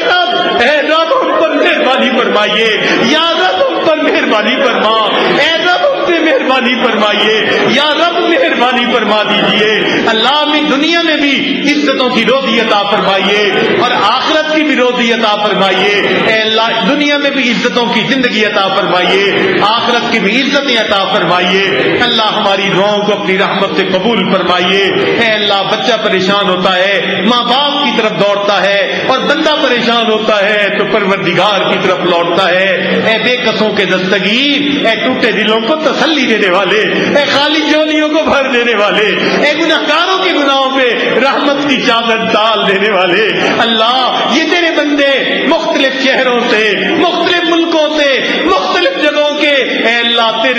رب ہم پر مہربانی فرمائیے. یا رب ہم پر مہربانی فرما. اے رب ہم سے مہربانی فرمائیے. یا رب مہربانی فرما دیجیے. اللہ ہمیں دنیا میں بھی عزتوں کی روزی عطا فرمائیے اور آخرت کی بھی روزی عطا فرمائیے. اے اللہ دنیا میں بھی عزتوں کی زندگی عطا فرمائیے, آخرت کی بھی عزتیں عطا فرمائیے. اللہ ہماری دعاؤں کو اپنی رحمت سے قبول فرمائیے. اے اللہ بچہ پریشان ہوتا ہے ماں باپ کی طرف دوڑتا ہے اور بندہ پریشان ہوتا ہے تو پروردگار کی طرف لوٹتا ہے. اے بے قصوں کے دستگیر, اے ٹوٹے دلوں کو تسلی دینے والے, اے خالی جولیوں کو بھر دینے والے, اے گناہگاروں کے گناہوں پہ رحمت کی چادر ڈال دینے والے. اللہ یہ تیرے بندے مختلف شہروں سے, مختلف ملکوں سے, مختلف جگہوں کے اے اللہ تیرے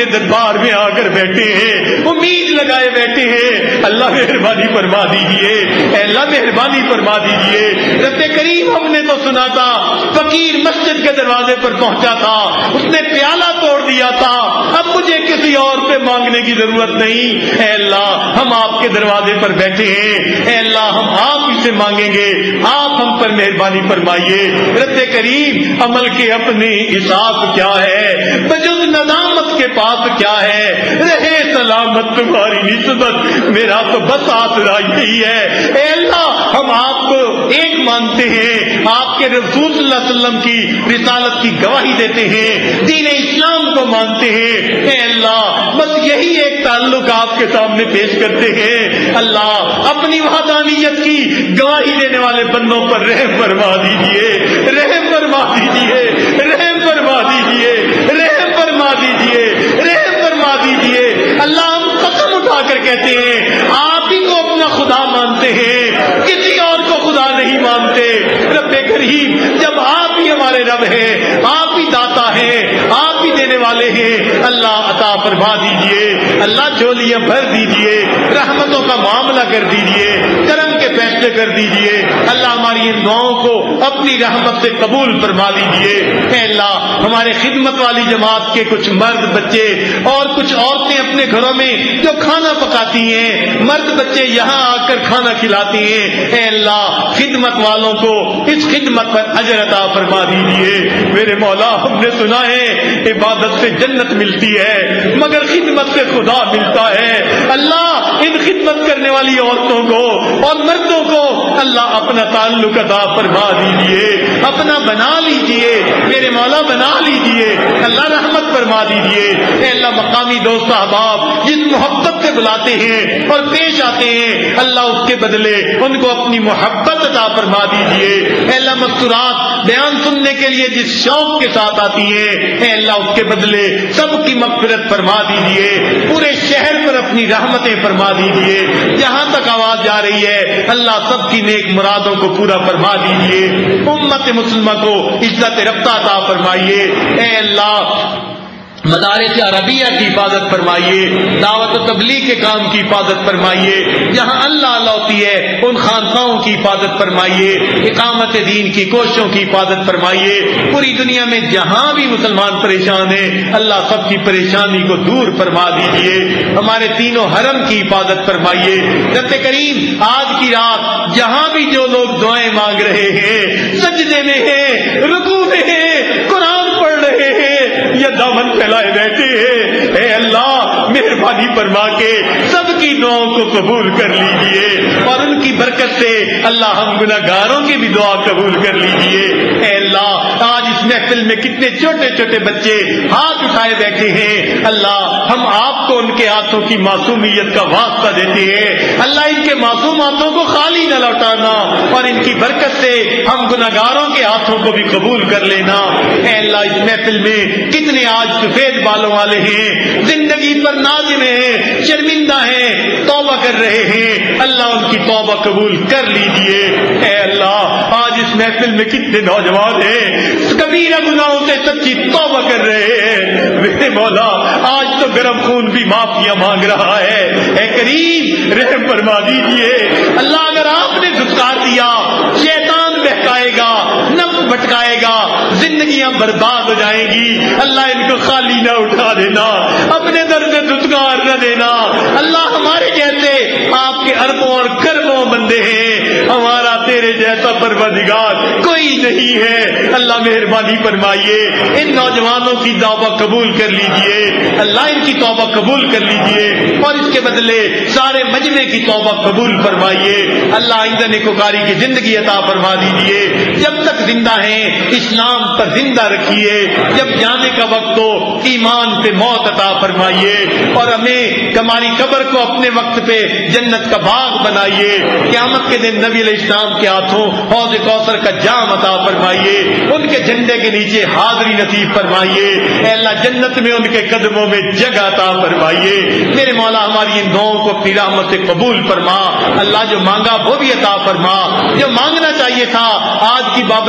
کے دربار میں آ کر بیٹھے ہیں, امید لگائے بیٹھے ہیں. اللہ مہربانی فرما دیجیے, اے اللہ مہربانی فرما دیجیے. رب کریم ہم نے تو سنا تھا فقیر مسجد کے دروازے پر پہنچا تھا, اس نے پیالہ توڑ دیا تھا, اب مجھے کسی اور پہ مانگنے کی ضرورت نہیں. اے اللہ ہم آپ کے دروازے پر بیٹھے ہیں, اے اللہ ہم آپ ہی سے مانگیں گے, آپ ہم پر مہربانی فرمائیے. رب کریم عمل کے اپنے حساب کیا ہے, بجز ندامت کے پاس کیا ہے, رہے سلامت تمہاری نسبت, میرا تو بس آسرا یہی ہے. اے اللہ ہم آپ کو ایک مانتے ہیں, آپ کے رسول صلی اللہ علیہ وسلم کی رسالت کی گواہی دیتے ہیں, دین اسلام کو مانتے ہیں. اے اللہ بس یہی ایک تعلق آپ کے سامنے پیش کرتے ہیں. اللہ اپنی وحدانیت کی گواہی دینے والے بندوں پر رحم فرما دیجیے, رحم فرما دیجیے, رحم فرما دیجیے, رحم فرما دیجیے, رحم فرما دیجیے. اللہ ہم قسم اٹھا کر کہتے ہیں آپ ہی کو اپنا خدا مانتے ہیں, کسی اور کو خدا نہیں مانتے. رب کریم جب آپ ہی ہمارے رب ہیں, آپ ہی داتا ہیں, آپ ہی دینے والے ہیں, اللہ عطا فرما دیجیے. اللہ جھولیاں بھر دیجیے, رحمتوں کا معاملہ کر دیجیے, کرم کے فیصلے کر دیجیے. اللہ ہماری ان دعاؤں کو اپنی رحمت سے قبول فرما دیجیے. اے اللہ ہمارے خدمت والی جماعت کے کچھ مرد بچے اور کچھ عورتیں اپنے گھروں میں جو کھانا پکاتی ہیں, مرد بچے یہاں آ کر کھانا کھلاتے ہیں, اے اللہ خدمت والوں کو اس خدمت پر اجر عطا فرما دیجیے. میرے مولا ہم نے سنا ہے عبادت سے جنت ملتی ہے مگر خدمت سے خدا ملتا ہے. اللہ ان خدمت کرنے والی عورتوں کو اور مردوں کو اللہ اپنا تعلق عطا فرما دیجیے, اپنا بنا لیجیے. میرے مولا بنا لیجیے, اللہ رحمت فرما دیجیے. اے اللہ مقامی دوست احباب جس محبت سے بلاتے ہیں اور پیش آتے ہیں, اللہ اس کے بدلے ان کو اپنی محبت عطا فرما دیجیے. اے اللہ مستورات بیان سننے کے لیے جس شوق کے ساتھ آتی ہیں, اے اللہ اس کے بدلے سب کی مغفرت فرما دیجیے. پورے شہر پر اپنی رحمتیں فرما دیجیے. جہاں تک آواز جا رہی ہے اللہ سب کی نیک مرادوں کو پورا فرما دیجیے. امت مسلمہ کو عزت رفتہ عطا فرمائیے. اے اللہ مدارس عربیہ کی حفاظت فرمائیے, دعوت و تبلیغ کے کام کی حفاظت فرمائیے. جہاں اللہ اللہ ہوتی ہے ان خانقاہوں کی حفاظت فرمائیے, اقامت دین کی کوششوں کی حفاظت فرمائیے. پوری دنیا میں جہاں بھی مسلمان پریشان ہیں اللہ سب کی پریشانی کو دور فرما دیجیے. ہمارے تینوں حرم کی حفاظت فرمائیے. رب کریم آج کی رات جہاں بھی جو لوگ دعائیں مانگ رہے ہیں, سجدے میں ہیں, رکوع میں ہیں, قرآن پڑھ رہے ہیں یا دامن پھیلائے بیٹھے ہیں, اے اللہ مہربانی فرما کے سب کی دعاؤں کو قبول کر لیجیے اور ان کی برکت سے اللہ ہم گناہگاروں کی بھی دعا قبول کر لیجیے. اے اللہ آج اس محفل میں کتنے چھوٹے چھوٹے بچے ہاتھ اٹھائے بیٹھے ہیں, اللہ ہم آپ کو ان کے ہاتھوں کی معصومیت کا واسطہ دیتے ہیں. اللہ ان کے معصوم ہاتھوں کو خالی نہ لوٹانا اور ان کی برکت سے ہم گناہگاروں کے ہاتھوں کو بھی قبول کر لینا. اے اللہ اس محفل میں کتنے آج سفید بالوں والے ہیں, زندگی پر نازم ہیں, شرمندہ ہیں, توبہ کر رہے ہیں, اللہ ان کی توبہ قبول کر لیجیے. اے اللہ آج اس محفل میں کتنے نوجوان ہیں کبیرہ گناہوں سے سچی توبہ کر رہے ہیں. میرے مولا آج تو گرم خون بھی معافیاں مانگ رہا ہے. اے کریم رحم فرما دیجیے. اللہ اگر آپ نے دھتکار دیا شیطان بہکائے گا, نفس بھٹکائے گا, زندگیاں برباد ہو جائیں گی. اللہ ان کو خالی نہ اٹھا دینا, اپنے در سے دھتکار نہ دینا. اللہ ہمارے جیسے آپ کے اربوں اور کربوں بندے ہیں, ہمارا تیرے جیسا پروردگار کوئی نہیں ہے. اللہ مہربانی فرمائیے, ان نوجوانوں کی توبہ قبول کر لیجئے. اللہ ان کی توبہ قبول کر لیجئے اور اس کے بدلے سارے مجمع کی توبہ قبول فرمائیے. اللہ آئندہ نیکوکاری کی زندگی عطا فرما دیجئے. جب تک زندہ ہیں اسلام پر زندہ رکھیے, جب جانے کا وقت ہو ایمان پہ موت عطا فرمائیے اور ہمیں ہماری قبر کو اپنے وقت پہ جنت کا باغ بنائیے. قیامت کے دن نبی علیہ السلام کے ہاتھوں حوض کوثر کا جام عطا فرمائیے, ان کے جھنڈے کے نیچے حاضری نصیب فرمائیے. اے اللہ جنت میں ان کے قدموں میں جگہ عطا فرمائیے. میرے مولا ہماری ان دعاؤں کو اپنی رحمت سے قبول فرما. اللہ جو مانگا وہ بھی عطا فرما, جو مانگنا چاہیے تھا آج کی بابر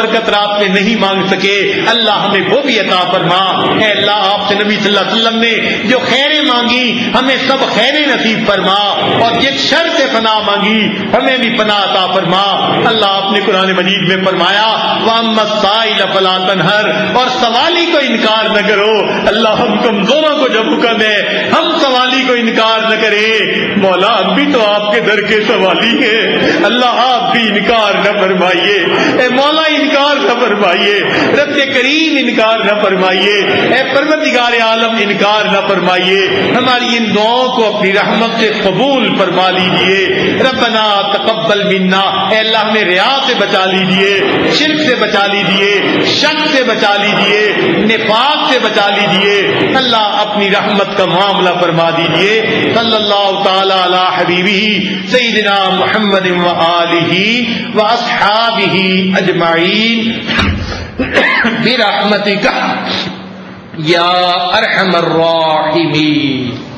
برکت رات میں نہیں مانگ سکے، اللہ ہمیں وہ بھی عطا فرما۔ اے اللہ آپ سے نبی صلی اللہ علیہ وسلم نے جو خیریں مانگی ہمیں سب خیریں نصیب فرما، اور جس شر سے پناہ مانگی ہمیں بھی پناہ عطا فرما۔ اللہ آپ نے قرآن مجید میں فرمایا وَأَمَّا السَّائِلَ فَلَا تَنْهَرْ، اور سوالی کو انکار نہ کرو۔ اللہ ہم کمزوروں کو جو حکم ہے ہم سوالی کو انکار نہ کرے۔ مولا ہم بھی تو آپ کے در کے سوالی ہیں، اللہ آپ بھی انکار نہ فرمائیے، اے مولا انکار نہ فرمائیے، رب کریم انکار نہ فرمائیے، اے پروردگار عالم انکار نہ فرمائیے۔ ہماری ان دعاؤں کو اپنی رحمت سے قبول فرما لیجیے۔ ربنا تقبل منا، اے اللہ ہمیں ریا سے بچا لیجیے، شرک سے بچا لیجیے، شک سے بچا لیجیے، نفاق سے بچا لیجیے۔ اللہ اپنی رحمت کا معاملہ فرما دیجیے۔ صلی اللہ تعالی علی حبیبہ سیدنا محمد وآلہ واصحابہ اجمعین برحمتک یا ارحم الراحمین۔